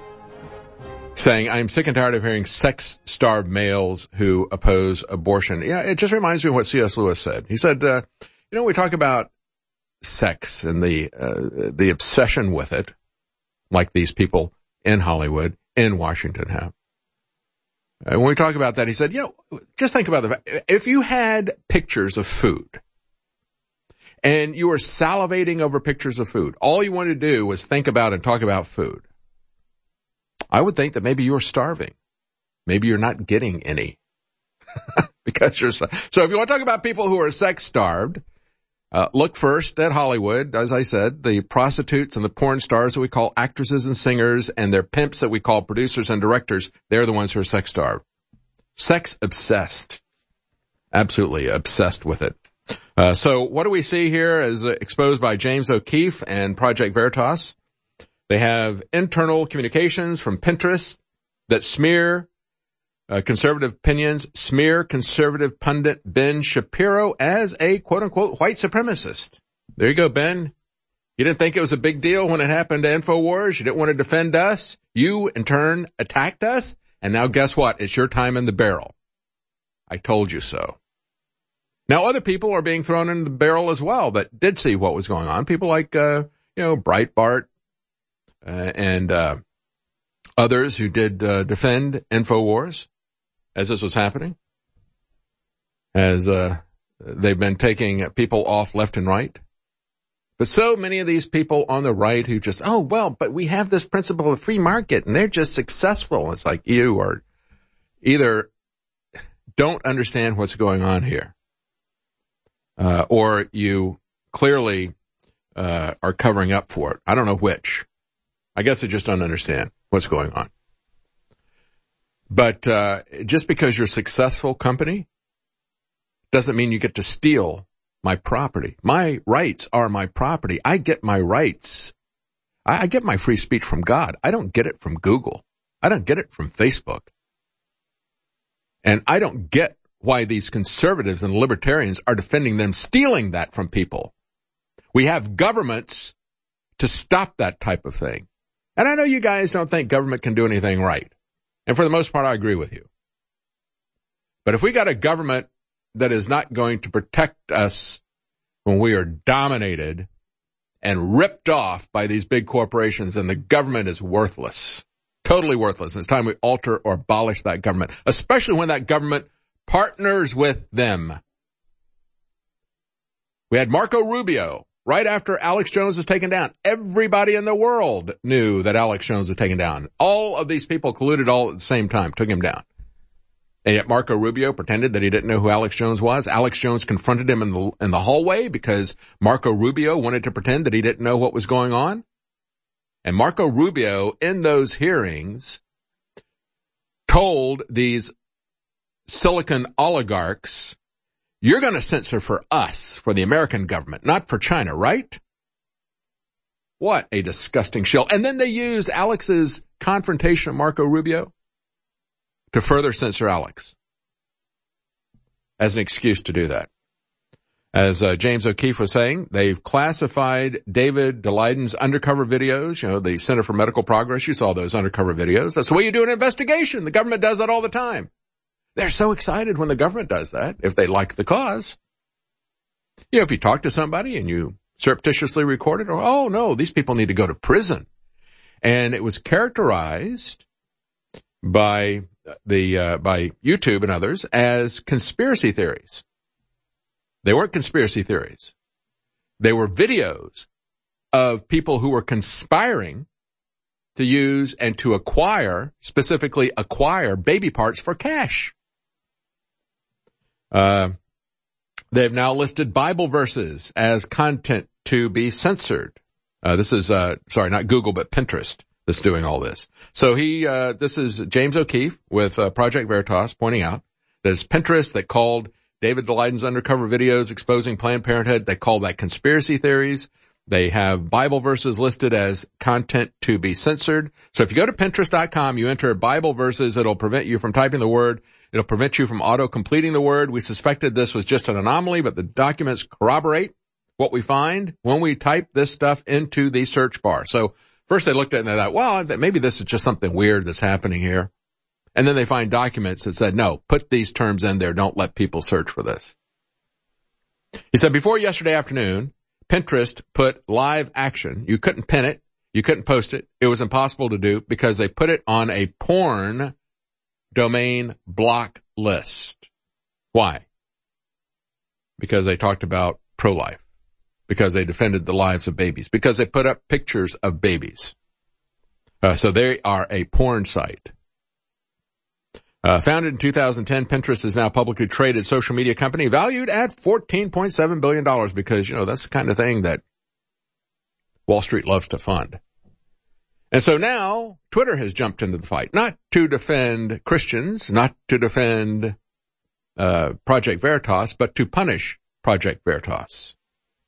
saying, I'm sick and tired of hearing sex-starved males who oppose abortion. Yeah, it just reminds me of what C.S. Lewis said. He said, we talk about sex and the obsession with it, like these people in Hollywood, in Washington have. And when we talk about that, he said, just think about the fact, if you had pictures of food and you were salivating over pictures of food, all you wanted to do was think about and talk about food, I would think that maybe you're starving. Maybe you're not getting any. Because so if you want to talk about people who are sex starved, look first at Hollywood, as I said, the prostitutes and the porn stars that we call actresses and singers, and their pimps that we call producers and directors. They're the ones who are sex starved. Sex obsessed. Absolutely obsessed with it. So what do we see here as exposed by James O'Keefe and Project Veritas? They have internal communications from Pinterest that smear conservative opinions, smear conservative pundit Ben Shapiro as a quote-unquote white supremacist. There you go, Ben. You didn't think it was a big deal when it happened to InfoWars. You didn't want to defend us. You, in turn, attacked us. And now guess what? It's your time in the barrel. I told you so. Now, other people are being thrown in the barrel as well that did see what was going on. People like, Breitbart and others who did defend InfoWars as this was happening, as they've been taking people off left and right. But so many of these people on the right who just, but we have this principle of free market and they're just successful. It's like you are either don't understand what's going on here, or you clearly are covering up for it. I don't know which. I guess I just don't understand what's going on. But just because you're a successful company doesn't mean you get to steal my property. My rights are my property. I get my rights. I get my free speech from God. I don't get it from Google. I don't get it from Facebook. And I don't get why these conservatives and libertarians are defending them stealing that from people. We have governments to stop that type of thing. And I know you guys don't think government can do anything right. And for the most part, I agree with you. But if we got a government that is not going to protect us when we are dominated and ripped off by these big corporations, then the government is worthless. Totally worthless. And it's time we alter or abolish that government, especially when that government partners with them. We had Marco Rubio. Right after Alex Jones was taken down, everybody in the world knew that Alex Jones was taken down. All of these people colluded all at the same time, took him down. And yet Marco Rubio pretended that he didn't know who Alex Jones was. Alex Jones confronted him in the hallway because Marco Rubio wanted to pretend that he didn't know what was going on. And Marco Rubio, in those hearings, told these Silicon oligarchs, you're going to censor for us, for the American government, not for China, right? What a disgusting shill. And then they used Alex's confrontation of Marco Rubio to further censor Alex as an excuse to do that. As James O'Keefe was saying, they've classified David Daleiden's undercover videos, the Center for Medical Progress. You saw those undercover videos. That's the way you do an investigation. The government does that all the time. They're so excited when the government does that, if they like the cause. If you talk to somebody and you surreptitiously recorded, or, oh no, these people need to go to prison. And it was characterized by YouTube and others as conspiracy theories. They weren't conspiracy theories. They were videos of people who were conspiring to use and to acquire, specifically acquire baby parts for cash. They've now listed Bible verses as content to be censored. This is, not Google, but Pinterest that's doing all this. So this is James O'Keefe with Project Veritas pointing out that it's Pinterest that called David Daleidon's undercover videos exposing Planned Parenthood. They call that conspiracy theories. They have Bible verses listed as content to be censored. So if you go to Pinterest.com, you enter Bible verses, it'll prevent you from typing the word. It'll prevent you from auto-completing the word. We suspected this was just an anomaly, but the documents corroborate what we find when we type this stuff into the search bar. So first they looked at it and they thought, well, maybe this is just something weird that's happening here. And then they find documents that said, no, put these terms in there. Don't let people search for this. He said, before yesterday afternoon, Pinterest put live action. You couldn't pin it. You couldn't post it. It was impossible to do because they put it on a porn domain block list. Why? Because they talked about pro-life. Because they defended the lives of babies. Because they put up pictures of babies. So they are a porn site. Founded in 2010, Pinterest is now a publicly traded social media company valued at $14.7 billion because, that's the kind of thing that Wall Street loves to fund. And so now Twitter has jumped into the fight, not to defend Christians, not to defend Project Veritas, but to punish Project Veritas.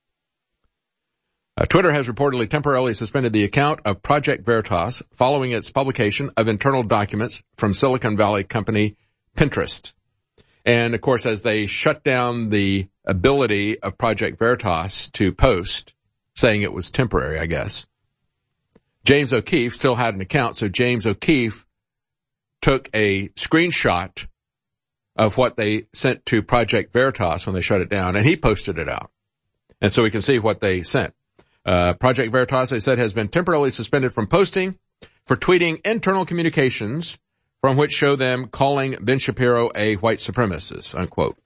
Twitter has reportedly temporarily suspended the account of Project Veritas following its publication of internal documents from Silicon Valley company Pinterest. And, of course, as they shut down the ability of Project Veritas to post, saying it was temporary, I guess, James O'Keefe still had an account. So James O'Keefe took a screenshot of what they sent to Project Veritas when they shut it down, and he posted it out. And so we can see what they sent. Project Veritas, they said, has been temporarily suspended from posting for tweeting internal communications from which show them calling Ben Shapiro a white supremacist, unquote.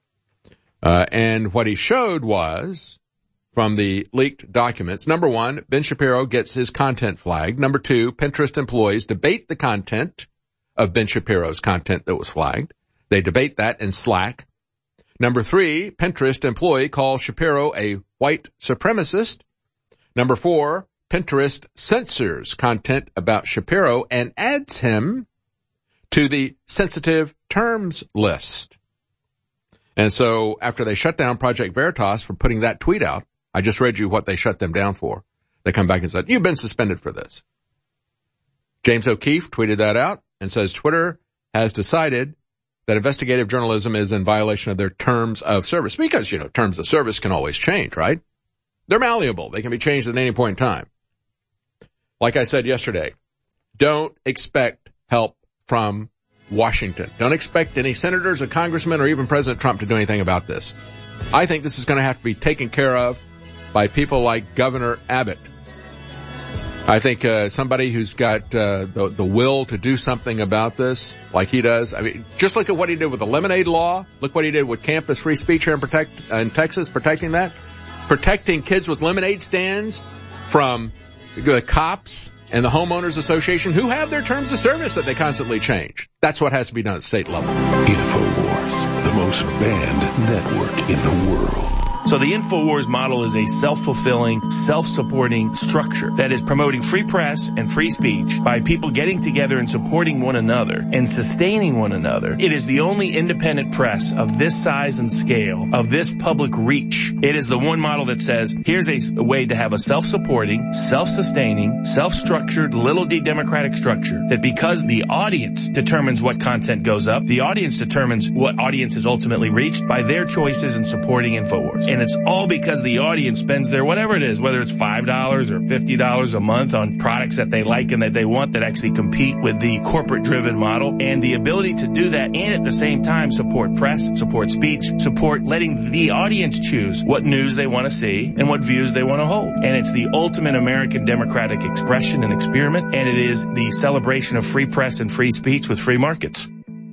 And what he showed was, from the leaked documents, number one, Ben Shapiro gets his content flagged. Number two, Pinterest employees debate the content of Ben Shapiro's content that was flagged. They debate that in Slack. Number three, Pinterest employee calls Shapiro a white supremacist. Number four, Pinterest censors content about Shapiro and adds him to the sensitive terms list. And so after they shut down Project Veritas for putting that tweet out, I just read you what they shut them down for. They come back and said, you've been suspended for this. James O'Keefe tweeted that out and says Twitter has decided that investigative journalism is in violation of their terms of service. Because, terms of service can always change, right? They're malleable. They can be changed at any point in time. Like I said yesterday, don't expect help from Washington. Don't expect any senators or congressmen or even President Trump to do anything about this. I think this is going to have to be taken care of by people like Governor Abbott. I think somebody who's got the will to do something about this, like he does. I mean, just look at what he did with the lemonade law. Look what he did with campus free speech here in Texas, protecting that. Protecting kids with lemonade stands from the cops and the homeowners association who have their terms of service that they constantly change. That's what has to be done at state level. InfoWars, the most banned network in the world. So the InfoWars model is a self-fulfilling, self-supporting structure that is promoting free press and free speech by people getting together and supporting one another and sustaining one another. It is the only independent press of this size and scale, of this public reach. It is the one model that says, here's a way to have a self-supporting, self-sustaining, self-structured, little d democratic structure that because the audience determines what content goes up, the audience determines what audience is ultimately reached by their choices in supporting InfoWars. And And it's all because the audience spends their whatever it is, whether it's $5 or $50 a month on products that they like and that they want that actually compete with the corporate-driven model. And the ability to do that and at the same time support press, support speech, support letting the audience choose what news they want to see and what views they want to hold. And it's the ultimate American democratic expression and experiment, and it is the celebration of free press and free speech with free markets.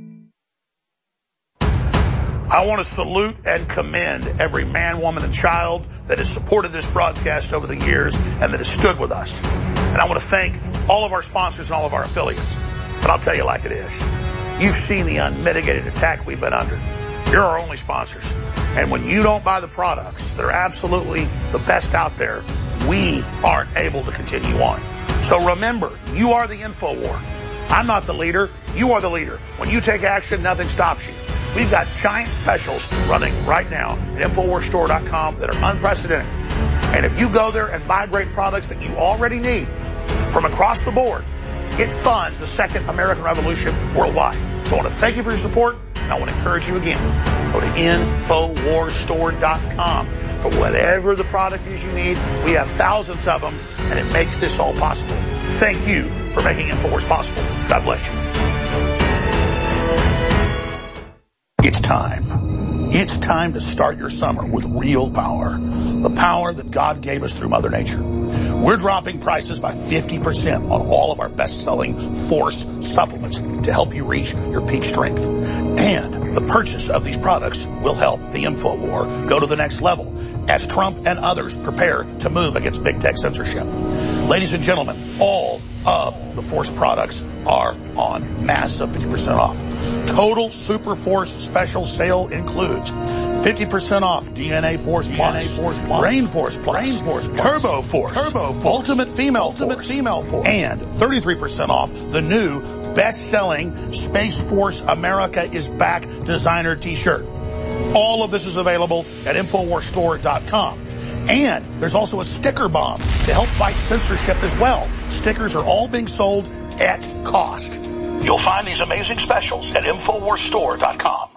I want to salute and commend every man, woman, and child that has supported this broadcast over the years and that has stood with us. And I want to thank all of our sponsors and all of our affiliates. But I'll tell you like it is. You've seen the unmitigated attack we've been under. You're our only sponsors. And when you don't buy the products that are absolutely the best out there, we aren't able to continue on. So remember, you are the InfoWar. I'm not the leader. You are the leader. When you take action, nothing stops you. We've got giant specials running right now at InfoWarsStore.com that are unprecedented. And if you go there and buy great products that you already need from across the board, it funds the second American Revolution worldwide. So I want to thank you for your support, and I want to encourage you again. Go to InfoWarsStore.com for whatever the product is you need. We have thousands of them, and it makes this all possible. Thank you for making InfoWars possible. God bless you. It's time. It's time to start your summer with real power. The power that God gave us through Mother Nature. We're dropping prices by 50% on all of our best-selling Force supplements to help you reach your peak strength. And the purchase of these products will help the InfoWar go to the next level as Trump and others prepare to move against big tech censorship. Ladies and gentlemen, all of the Force products are on massive 50% off. Total Super Force special sale includes 50% off DNA Force Plus, Brain Force Plus, Turbo Force, Ultimate Female Force, and 33% off the new best-selling Space Force America is Back designer t-shirt. All of this is available at InfoWarsStore.com. And there's also a sticker bomb to help fight censorship as well. Stickers are all being sold at cost. You'll find these amazing specials at InfoWarsStore.com.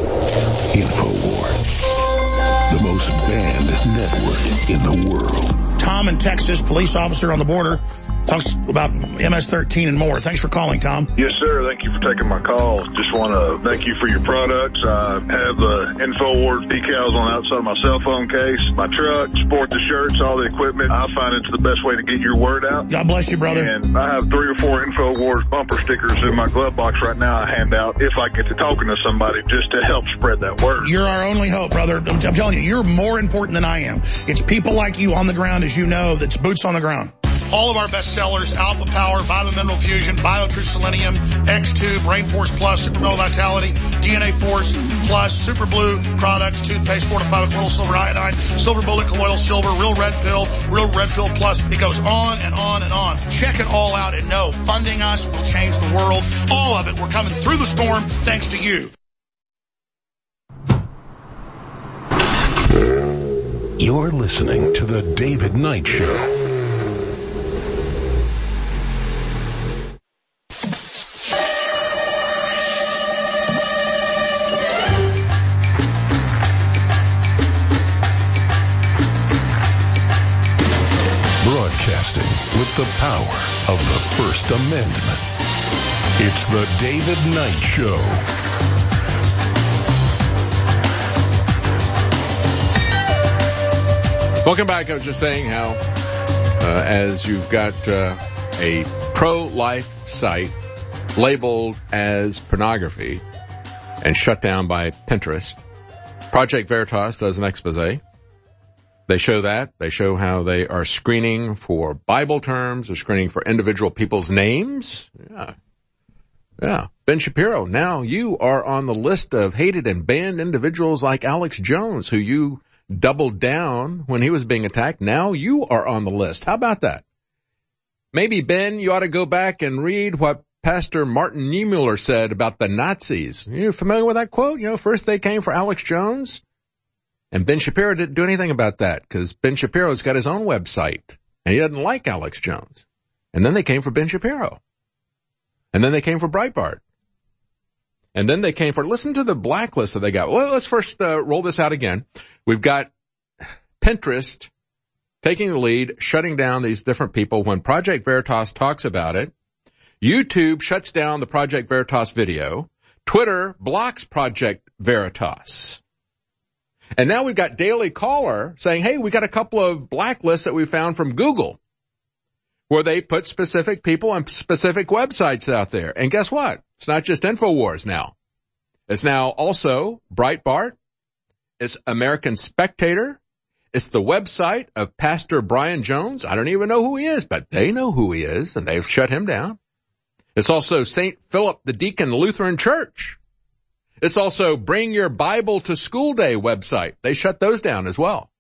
InfoWars, the most banned network in the world. Tom in Texas, police officer on the border, talks about MS-13 and more. Thanks for calling, Tom. Yes, sir. Thank you for taking my call. Just want to thank you for your products. I have the InfoWars decals on the outside of my cell phone case, my truck, sport the shirts, all the equipment. I find it's the best way to get your word out. God bless you, brother. And I have 3 or 4 InfoWars bumper stickers in my glove box right now. I hand out if I get to talking to somebody just to help spread that word. You're our only hope, brother. I'm telling you, you're more important than I am. It's people like you on the ground, as you know, that's boots on the ground. All of our best sellers, Alpha Power, Vitamin Mineral Fusion, BioTrue Selenium, X2, Brain Force Plus, Supernova Vitality, DNA Force Plus, Super Blue products, toothpaste fortified with little silver iodine, Silver Bullet, Colloidal Silver, Real Red Pill Plus. It goes on and on and on. Check it all out and know funding us will change the world. All of it. We're coming through the storm thanks to you. You're listening to The David Knight Show. Broadcasting with the power of the First Amendment. It's The David Knight Show. Welcome back. I was just saying how, as you've got a pro-life site labeled as pornography and shut down by Pinterest, Project Veritas does an expose. They show that. They show how they are screening for Bible terms. They're screening for individual people's names. Yeah. Ben Shapiro, now you are on the list of hated and banned individuals like Alex Jones, who you doubled down when he was being attacked. Now you are on the list. How about that? Maybe, Ben, you ought to go back and read what Pastor Martin Niemöller said about the Nazis. You familiar with that quote? First they came for Alex Jones. And Ben Shapiro didn't do anything about that because Ben Shapiro's got his own website and he doesn't like Alex Jones. And then they came for Ben Shapiro. And then they came for Breitbart. And then they came for, listen to the blacklist that they got. Well, let's first roll this out again. We've got Pinterest taking the lead, shutting down these different people when Project Veritas talks about it. YouTube shuts down the Project Veritas video. Twitter blocks Project Veritas. And now we've got Daily Caller saying, hey, we got a couple of blacklists that we found from Google where they put specific people on specific websites out there. And guess what? It's not just InfoWars now. It's now also Breitbart. It's American Spectator. It's the website of Pastor Brian Jones. I don't even know who he is, but they know who he is, and they've shut him down. It's also St. Philip the Deacon Lutheran Church. It's also Bring Your Bible to School Day website. They shut those down as well.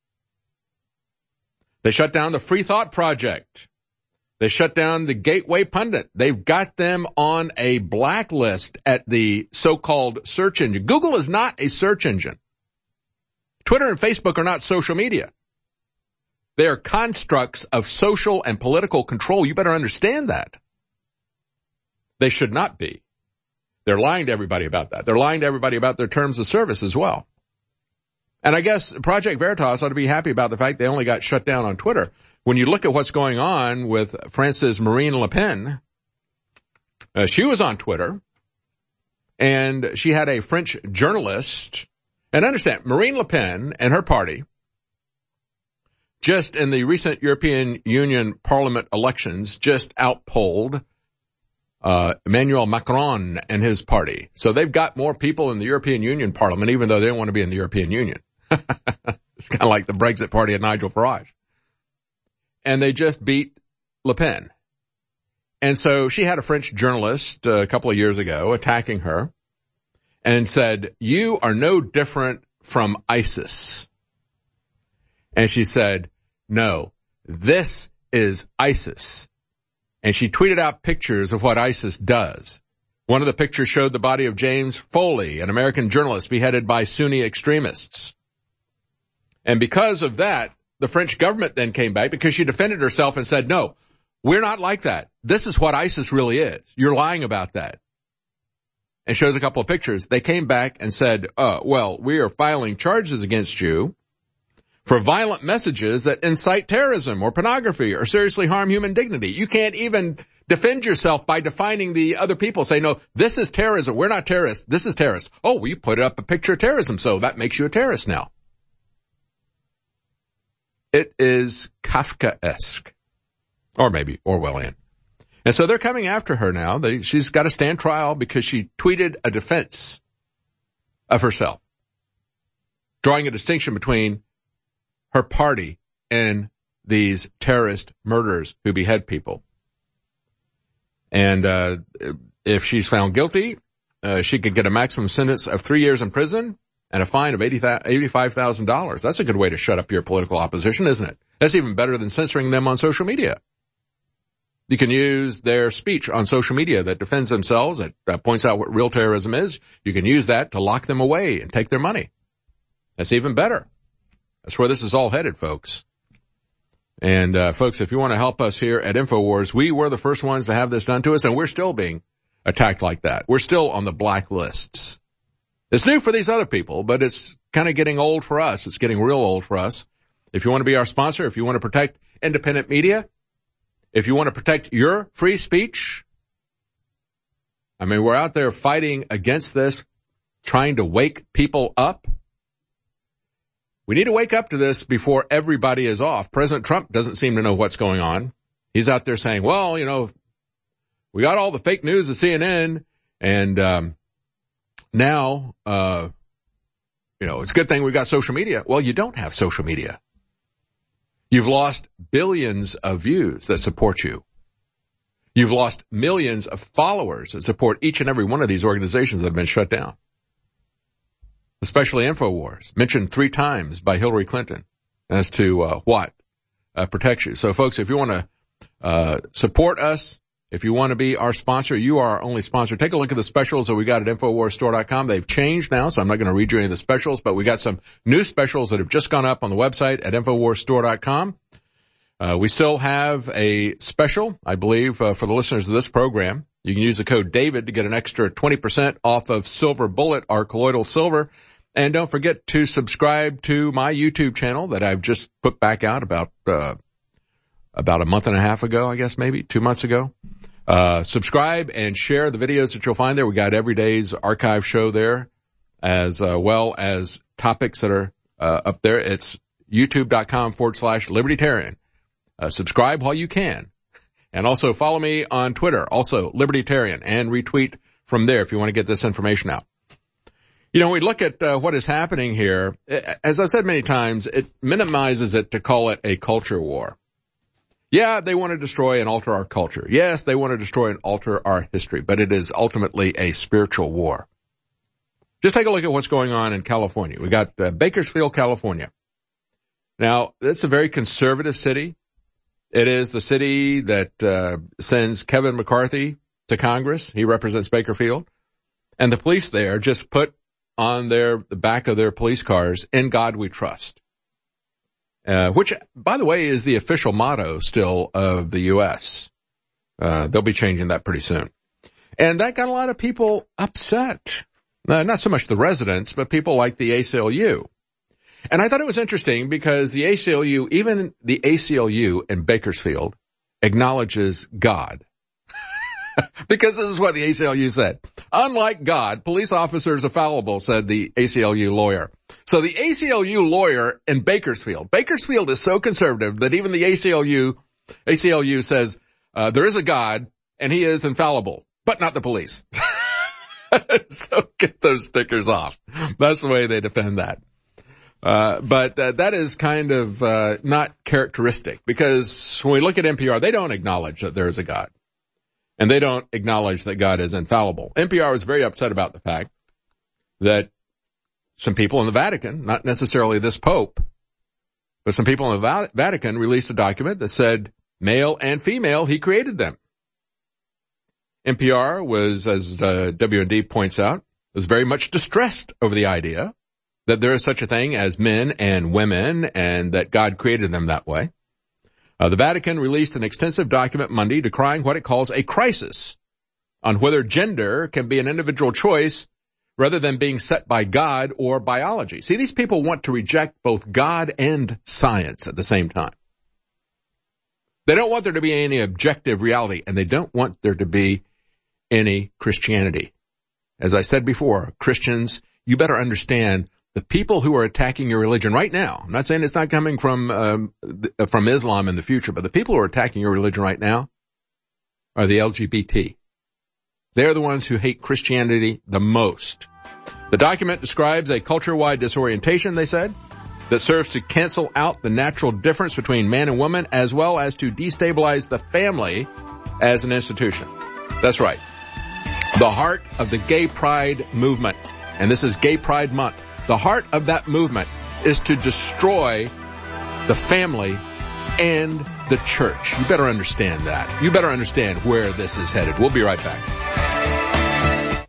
They shut down the Free Thought Project. They shut down the Gateway Pundit. They've got them on a blacklist at the so-called search engine. Google is not a search engine. Twitter and Facebook are not social media. They are constructs of social and political control. You better understand that. They should not be. They're lying to everybody about that. They're lying to everybody about their terms of service as well. And I guess Project Veritas ought to be happy about the fact they only got shut down on Twitter. When you look at what's going on with France's Marine Le Pen, she was on Twitter, and she had a French journalist. And understand, Marine Le Pen and her party, just in the recent European Union Parliament elections, just outpolled Emmanuel Macron and his party. So they've got more people in the European Union Parliament, even though they don't want to be in the European Union. It's kind of like the Brexit party of Nigel Farage. And they just beat Le Pen. And so she had a French journalist a couple of years ago attacking her and said, you are no different from ISIS. And she said, no, this is ISIS. And she tweeted out pictures of what ISIS does. One of the pictures showed the body of James Foley, an American journalist beheaded by Sunni extremists. And because of that, the French government then came back because she defended herself and said, no, we're not like that. This is what ISIS really is. You're lying about that. And shows a couple of pictures. They came back and said, well, we are filing charges against you for violent messages that incite terrorism or pornography or seriously harm human dignity. You can't even defend yourself by defining the other people. Say, no, this is terrorism. We're not terrorists. This is terrorist. Oh, we put up a picture of terrorism, so that makes you a terrorist now. It is Kafkaesque. Or maybe Orwellian. And so they're coming after her now. She's got to stand trial because she tweeted a defense of herself, drawing a distinction between her party and these terrorist murderers who behead people. And if she's found guilty, she could get a maximum sentence of 3 years in prison and a fine of $85,000. That's a good way to shut up your political opposition, isn't it? That's even better than censoring them on social media. You can use their speech on social media that defends themselves, that points out what real terrorism is. You can use that to lock them away and take their money. That's even better. That's where this is all headed, folks. And, folks, if you want to help us here at InfoWars, we were the first ones to have this done to us, and we're still being attacked like that. We're still on the blacklists. It's new for these other people, but it's kind of getting old for us. It's getting real old for us. If you want to be our sponsor, if you want to protect independent media, if you want to protect your free speech, I mean, we're out there fighting against this, trying to wake people up. We need to wake up to this before everybody is off. President Trump doesn't seem to know what's going on. He's out there saying, well, you know, we got all the fake news of CNN, and now, you know, it's a good thing we got social media. Well, you don't have social media. You've lost billions of views that support you. You've lost millions of followers that support each and every one of these organizations that have been shut down. Especially InfoWars, mentioned 3 times by Hillary Clinton as to what protects you. So, folks, if you want to support us, if you want to be our sponsor, you are our only sponsor. Take a look at the specials that we got at InfoWarsStore.com. They've changed now, so I'm not going to read you any of the specials, but we got some new specials that have just gone up on the website at InfoWarsStore.com. We still have a special, I believe, for the listeners of this program. You can use the code DAVID to get an extra 20% off of Silver Bullet, our colloidal silver. And don't forget to subscribe to my YouTube channel that I've just put back out about a month and a half ago, I guess, maybe 2 months ago. Subscribe and share the videos that you'll find there. We got every day's archive show there, as well as topics that are up there. It's youtube.com/libertarian. Subscribe while you can. And also follow me on Twitter, also Libertarian, and retweet from there if you want to get this information out. You know, we look at what is happening here. As I've said many times, it minimizes it to call it a culture war. Yeah, they want to destroy and alter our culture. Yes, they want to destroy and alter our history, but it is ultimately a spiritual war. Just take a look at what's going on in California. We got Bakersfield, California. Now, it's a very conservative city. It is the city that sends Kevin McCarthy to Congress. He represents Bakersfield. And the police there just put on the back of their police cars, "In God We Trust." Which, by the way, is the official motto still of the U.S. They'll be changing that pretty soon. And that got a lot of people upset. Not so much the residents, but people like the ACLU. And I thought it was interesting because the ACLU, even the ACLU in Bakersfield, acknowledges God. Because this is what the ACLU said. Unlike God, police officers are fallible, said the ACLU lawyer. So the ACLU lawyer in Bakersfield is so conservative that even the ACLU says, there is a God and he is infallible, but not the police. So get those stickers off. That's the way they defend that. But that is kind of not characteristic, because when we look at NPR, they don't acknowledge that there is a God. And they don't acknowledge that God is infallible. NPR was very upset about the fact that some people in the Vatican, not necessarily this Pope, but some people in the Vatican released a document that said male and female, he created them. NPR was, as WND points out, was very much distressed over the idea that there is such a thing as men and women and that God created them that way. The Vatican released an extensive document Monday decrying what it calls a crisis on whether gender can be an individual choice rather than being set by God or biology. See, these people want to reject both God and science at the same time. They don't want there to be any objective reality, and they don't want there to be any Christianity. As I said before, Christians, you better understand the people who are attacking your religion right now. I'm not saying it's not coming from Islam in the future, but the people who are attacking your religion right now are the LGBT. They're the ones who hate Christianity the most. The document describes a culture-wide disorientation, they said, that serves to cancel out the natural difference between man and woman, as well as to destabilize the family as an institution. That's right. The heart of the gay pride movement, and this is Gay Pride Month, the heart of that movement is to destroy the family and the church. You better understand that. You better understand where this is headed. We'll be right back.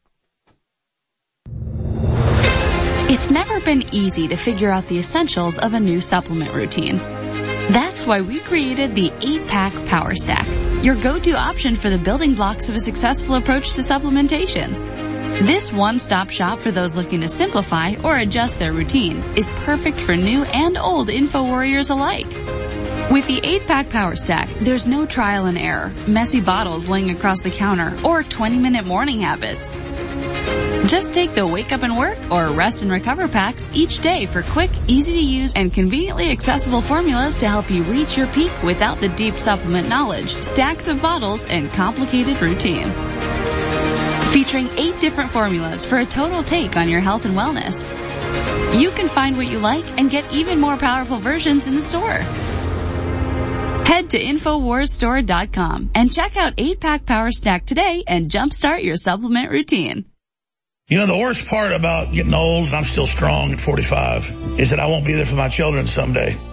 It's never been easy to figure out the essentials of a new supplement routine. That's why we created the 8-Pack Power Stack, your go-to option for the building blocks of a successful approach to supplementation. This one-stop shop for those looking to simplify or adjust their routine is perfect for new and old InfoWarriors alike. With the 8-Pack Power Stack, there's no trial and error, messy bottles laying across the counter, or 20-minute morning habits. Just take the Wake Up and Work or Rest and Recover packs each day for quick, easy-to-use, and conveniently accessible formulas to help you reach your peak without the deep supplement knowledge, stacks of bottles, and complicated routine. Featuring 8 different formulas for a total take on your health and wellness. You can find what you like and get even more powerful versions in the store. Head to InfoWarsStore.com and check out 8-Pack Power Stack today and jumpstart your supplement routine. You know, the worst part about getting old, and I'm still strong at 45, is that I won't be there for my children someday.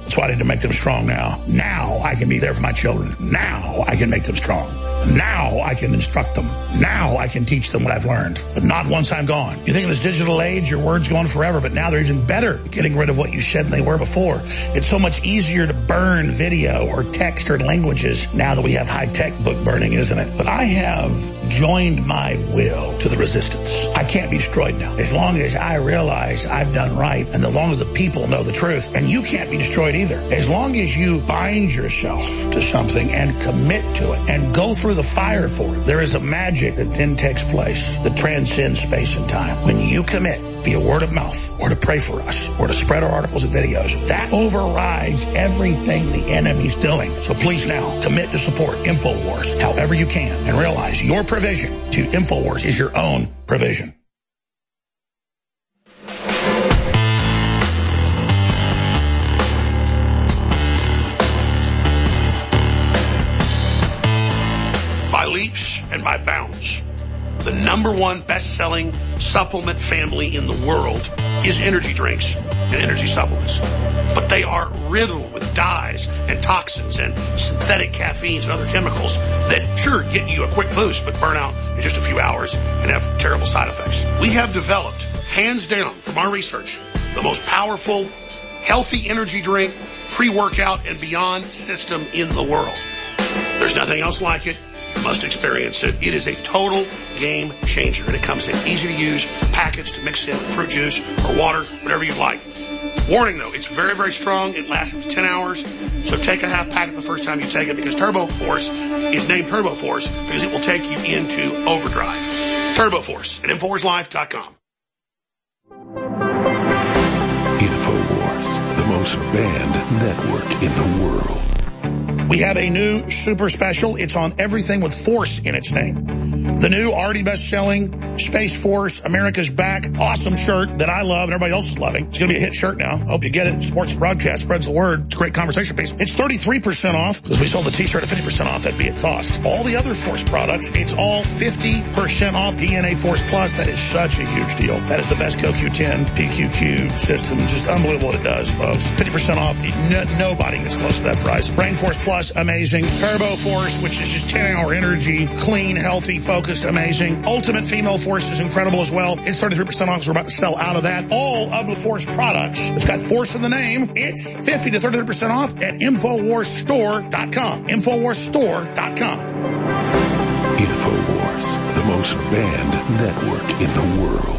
That's why I need to make them strong now. Now I can be there for my children. Now I can make them strong. Now I can instruct them. Now I can teach them what I've learned. But not once I'm gone. You think in this digital age, your word's going forever, but now they're even better at getting rid of what you said than they were before. It's so much easier to burn video or text or languages now that we have high-tech book burning, isn't it? But I have joined my will to the resistance. I can't be destroyed now. As long as I realize I've done right, and as long as the people know the truth, and you can't be destroyed either. As long as you bind yourself to something and commit to it and go through the fire for it, there is a magic that then takes place that transcends space and time. When you commit via word of mouth, or to pray for us, or to spread our articles and videos, that overrides everything the enemy's doing. So please now commit to support InfoWars however you can, and realize your provision to InfoWars is your own provision. By leaps and by bounds, the #1 best-selling supplement family in the world is energy drinks and energy supplements. But they are riddled with dyes and toxins and synthetic caffeines and other chemicals that sure get you a quick boost but burn out in just a few hours and have terrible side effects. We have developed, hands down from our research, the most powerful, healthy energy drink, pre-workout, and beyond system in the world. There's nothing else like it. You must experience it. It is a total game changer, and it comes in easy-to-use packets to mix in with fruit juice or water, whatever you like. Warning, though, it's very, very strong. It lasts up to 10 hours, so take a half packet the first time you take it, because Turbo Force is named Turbo Force because it will take you into overdrive. Turbo Force at InfoWarsLife.com. InfoWars, the most banned network in the world. We have a new super special. It's on everything with Force in its name. The new, already best-selling Space Force, America's Back, awesome shirt that I love and everybody else is loving. It's going to be a hit shirt now. Hope you get it. Sports broadcast spreads the word. It's a great conversation piece. It's 33% off because we sold the t-shirt at 50% off. That'd be at cost. All the other Force products, it's all 50% off. DNA Force Plus, that is such a huge deal. That is the best CoQ10 PQQ system. Just unbelievable what it does, folks. 50% off. Nobody gets close to that price. Brain Force Plus, amazing. Turbo Force, which is just 10-hour energy, clean, healthy, focused, amazing. Ultimate Female Force is incredible as well. It's 33% off, so we're about to sell out of that. All of the Force products, it's got Force in the name. It's 50 to 33% off at InfoWarsStore.com. InfoWarsStore.com. InfoWars, the most banned network in the world.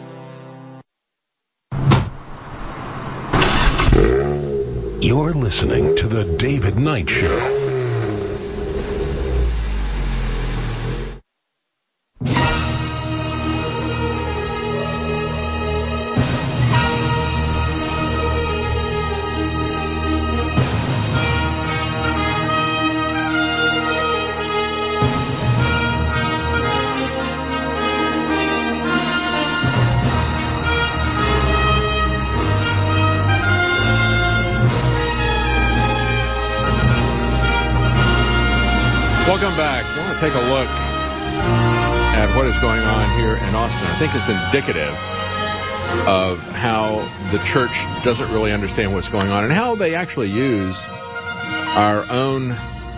You're listening to The David Knight Show. Welcome back. I want to take a look at what is going on here in Austin. I think it's indicative of how the church doesn't really understand what's going on and how they actually use our own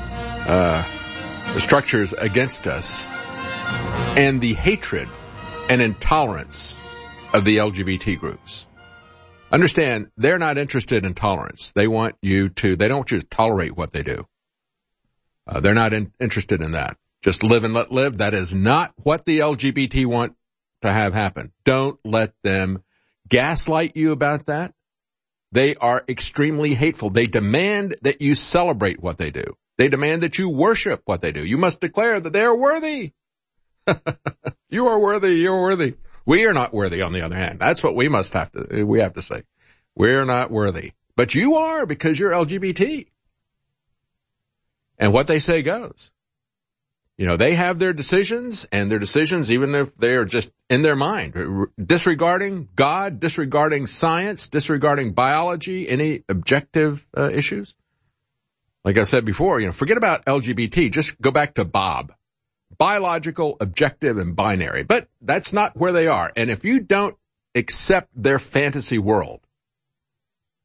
structures against us and the hatred and intolerance of the LGBT groups. Understand, they're not interested in tolerance. They want you to, they don't just tolerate what they do. They're not interested in that. Just live and let live. That is not what the LGBT want to have happen. Don't let them gaslight you about that. They are extremely hateful. They demand that you celebrate what they do. They demand that you worship what they do. You must declare that they are worthy. You are worthy. You're worthy. We are not worthy, on the other hand. That's what we have to say. We're not worthy. But you are, because you're LGBT. And what they say goes. You know, they have their decisions, and their decisions, even if they are just in their mind, disregarding God, disregarding science, disregarding biology, any objective issues. Like I said before, forget about LGBT. Just go back to Bob. Biological, objective, and binary. But that's not where they are. And if you don't accept their fantasy world,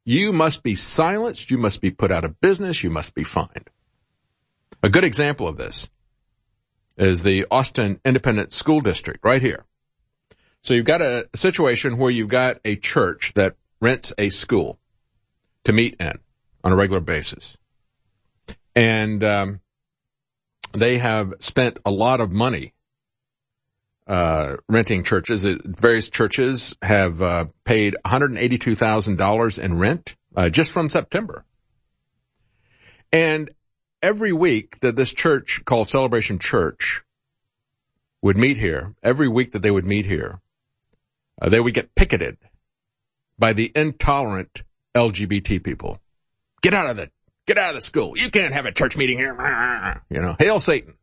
you must be silenced, you must be put out of business, you must be fined. A good example of this is the Austin Independent School District right here. So you've got a situation where you've got a church that rents a school to meet in on a regular basis. And they have spent a lot of money renting churches. Various churches have paid $182,000 in rent just from September. And every week that this church called Celebration Church would meet here, every week that they would meet here, they would get picketed by the intolerant LGBT people. Get out of the school. You can't have a church meeting here. You know, hail Satan.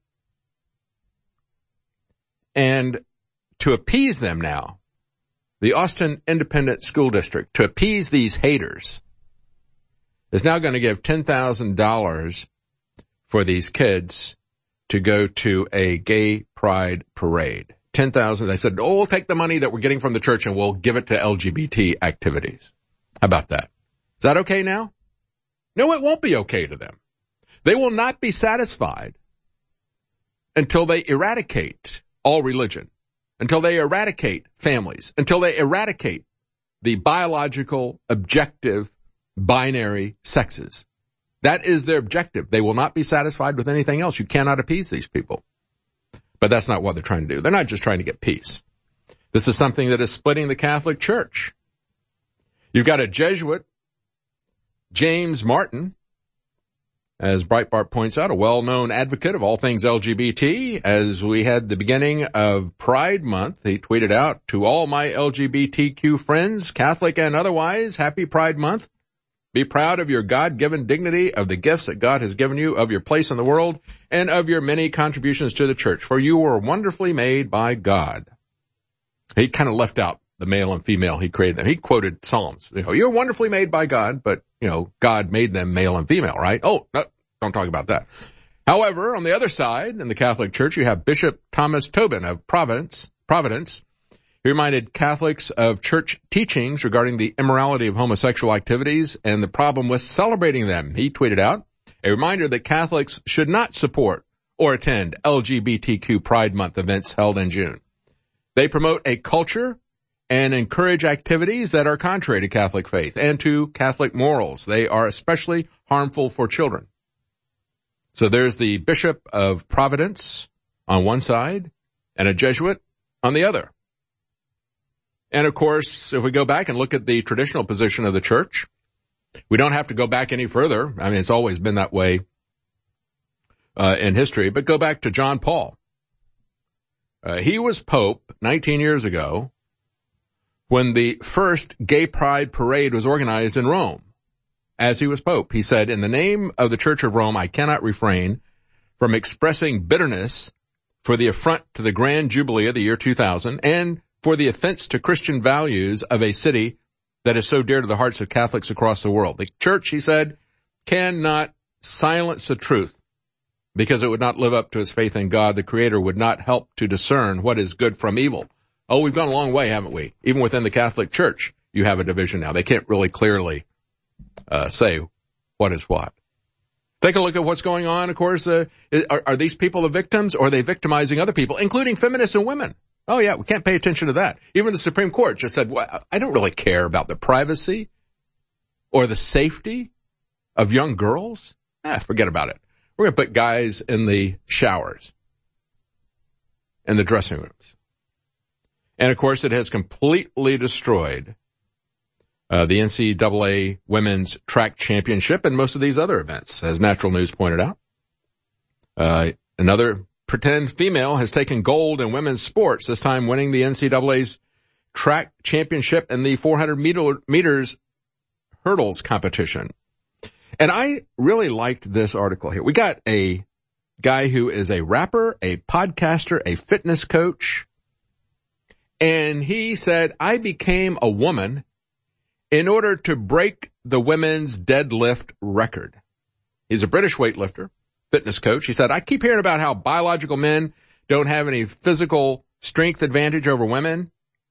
And to appease them now, the Austin Independent School District, to appease these haters, is now going to give $10,000 for these kids to go to a gay pride parade. $10,000. They said, we'll take the money that we're getting from the church and we'll give it to LGBT activities. How about that? Is that okay now? No, it won't be okay to them. They will not be satisfied until they eradicate all religion, until they eradicate families, until they eradicate the biological, objective, binary sexes. That is their objective. They will not be satisfied with anything else. You cannot appease these people. But that's not what they're trying to do. They're not just trying to get peace. This is something that is splitting the Catholic Church. You've got a Jesuit, James Martin, as Breitbart points out, a well-known advocate of all things LGBT. As we had the beginning of Pride Month, he tweeted out, to all my LGBTQ friends, Catholic and otherwise, happy Pride Month. Be proud of your God-given dignity, of the gifts that God has given you, of your place in the world, and of your many contributions to the church, for you were wonderfully made by God. He kind of left out the male and female he created them. He quoted Psalms. You know, you're wonderfully made by God, but, you know, God made them male and female, right? Oh, no, don't talk about that. However, on the other side, in the Catholic Church, you have Bishop Thomas Tobin of Providence. He reminded Catholics of church teachings regarding the immorality of homosexual activities and the problem with celebrating them. He tweeted out a reminder that Catholics should not support or attend LGBTQ Pride Month events held in June. They promote a culture and encourage activities that are contrary to Catholic faith and to Catholic morals. They are especially harmful for children. So there's the Bishop of Providence on one side and a Jesuit on the other. And of course, if we go back and look at the traditional position of the church, we don't have to go back any further. I mean, it's always been that way in history, but go back to John Paul. He was Pope 19 years ago when the first gay pride parade was organized in Rome. As he was Pope, he said, in the name of the Church of Rome, I cannot refrain from expressing bitterness for the affront to the grand jubilee of the year 2000 and for the offense to Christian values of a city that is so dear to the hearts of Catholics across the world. The church, he said, cannot silence the truth because it would not live up to its faith in God. The Creator would not help to discern what is good from evil. Oh, we've gone a long way, haven't we? Even within the Catholic Church, you have a division now. They can't really clearly say what is what. Take a look at what's going on, of course. Are these people the victims, or are they victimizing other people, including feminists and women? Oh, yeah, we can't pay attention to that. Even the Supreme Court just said, well, I don't really care about the privacy or the safety of young girls. Forget about it. We're going to put guys in the showers, in the dressing rooms. And, of course, it has completely destroyed the NCAA Women's Track Championship and most of these other events, as Natural News pointed out. Another pretend female has taken gold in women's sports, this time winning the NCAA's track championship in the 400 meters hurdles competition. And I really liked this article here. We got a guy who is a rapper, a podcaster, a fitness coach, and he said, I became a woman in order to break the women's deadlift record. He's a British weightlifter, fitness coach. He said, I keep hearing about how biological men don't have any physical strength advantage over women.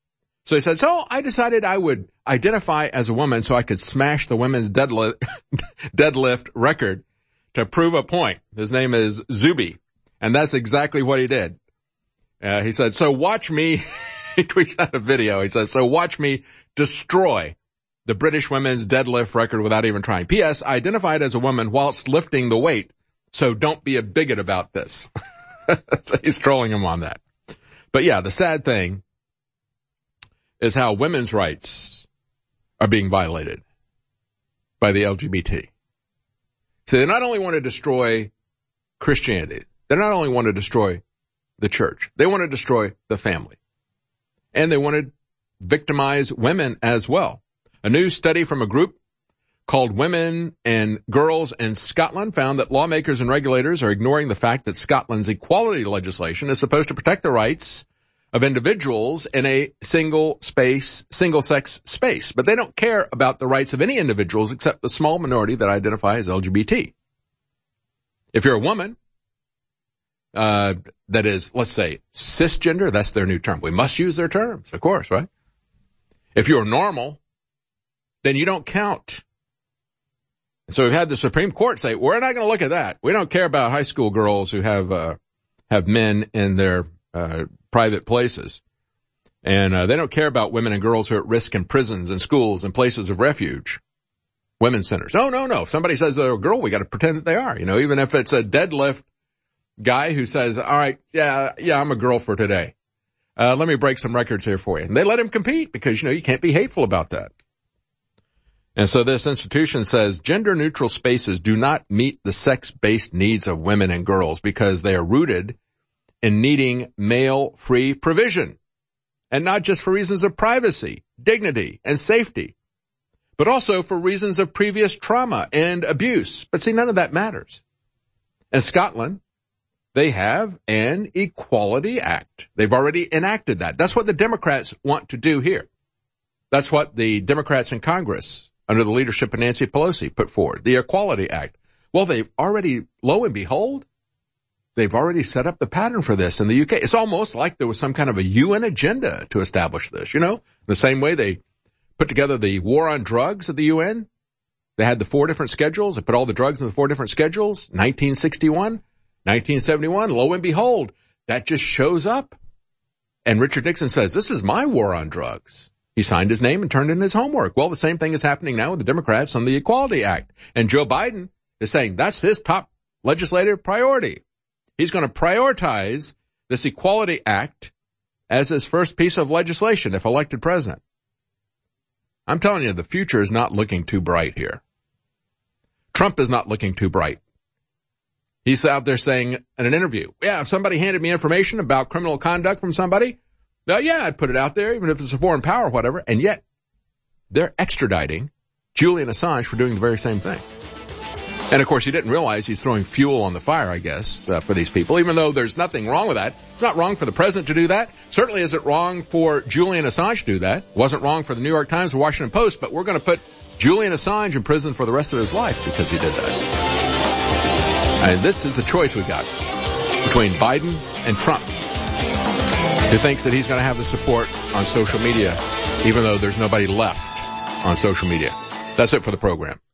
So he said, so I decided I would identify as a woman so I could smash the women's deadlift record to prove a point. His name is Zuby. And that's exactly what he did. He said, so watch me, he tweets out a video. He says, so watch me destroy the British women's deadlift record without even trying. P.S. I identified as a woman whilst lifting the weight, so don't be a bigot about this. So he's trolling him on that. But yeah, the sad thing is how women's rights are being violated by the LGBT. So they not only want to destroy Christianity, they not only want to destroy the church, they want to destroy the family. And they want to victimize women as well. A new study from a group called Women and Girls in Scotland found that lawmakers and regulators are ignoring the fact that Scotland's equality legislation is supposed to protect the rights of individuals in a single-sex space. But they don't care about the rights of any individuals except the small minority that identify as LGBT. If you're a woman, that is, let's say, cisgender, that's their new term. We must use their terms, of course, right? If you're normal, then you don't count. And so we've had the Supreme Court say, we're not going to look at that. We don't care about high school girls who have men in their private places. And they don't care about women and girls who are at risk in prisons and schools and places of refuge, women's centers. No. If somebody says they're a girl, we got to pretend that they are. You know, even if it's a deadlift guy who says, all right, yeah, I'm a girl for today. Let me break some records here for you. And they let him compete because, you can't be hateful about that. And so this institution says gender-neutral spaces do not meet the sex-based needs of women and girls because they are rooted in needing male-free provision. And not just for reasons of privacy, dignity, and safety, but also for reasons of previous trauma and abuse. But see, none of that matters. In Scotland, they have an Equality Act. They've already enacted that. That's what the Democrats want to do here. That's what the Democrats in Congress, under the leadership of Nancy Pelosi, put forward, the Equality Act. Well, they've already, lo and behold, they've already set up the pattern for this in the UK. It's almost like there was some kind of a UN agenda to establish this, the same way they put together the war on drugs at the UN. They had the 4 different schedules. They put all the drugs in the 4 different schedules, 1961. 1971, lo and behold, that just shows up. And Richard Nixon says, this is my war on drugs. He signed his name and turned in his homework. Well, the same thing is happening now with the Democrats on the Equality Act. And Joe Biden is saying that's his top legislative priority. He's going to prioritize this Equality Act as his first piece of legislation if elected president. I'm telling you, the future is not looking too bright here. Trump is not looking too bright. He's out there saying in an interview, if somebody handed me information about criminal conduct from somebody, I'd put it out there, even if it's a foreign power or whatever. And yet, they're extraditing Julian Assange for doing the very same thing. And of course, he didn't realize he's throwing fuel on the fire, I guess, for these people, even though there's nothing wrong with that. It's not wrong for the president to do that. Certainly isn't wrong for Julian Assange to do that. Wasn't wrong for the New York Times or Washington Post, but we're going to put Julian Assange in prison for the rest of his life because he did that. And this is the choice we got between Biden and Trump, who thinks that he's going to have the support on social media, even though there's nobody left on social media. That's it for the program.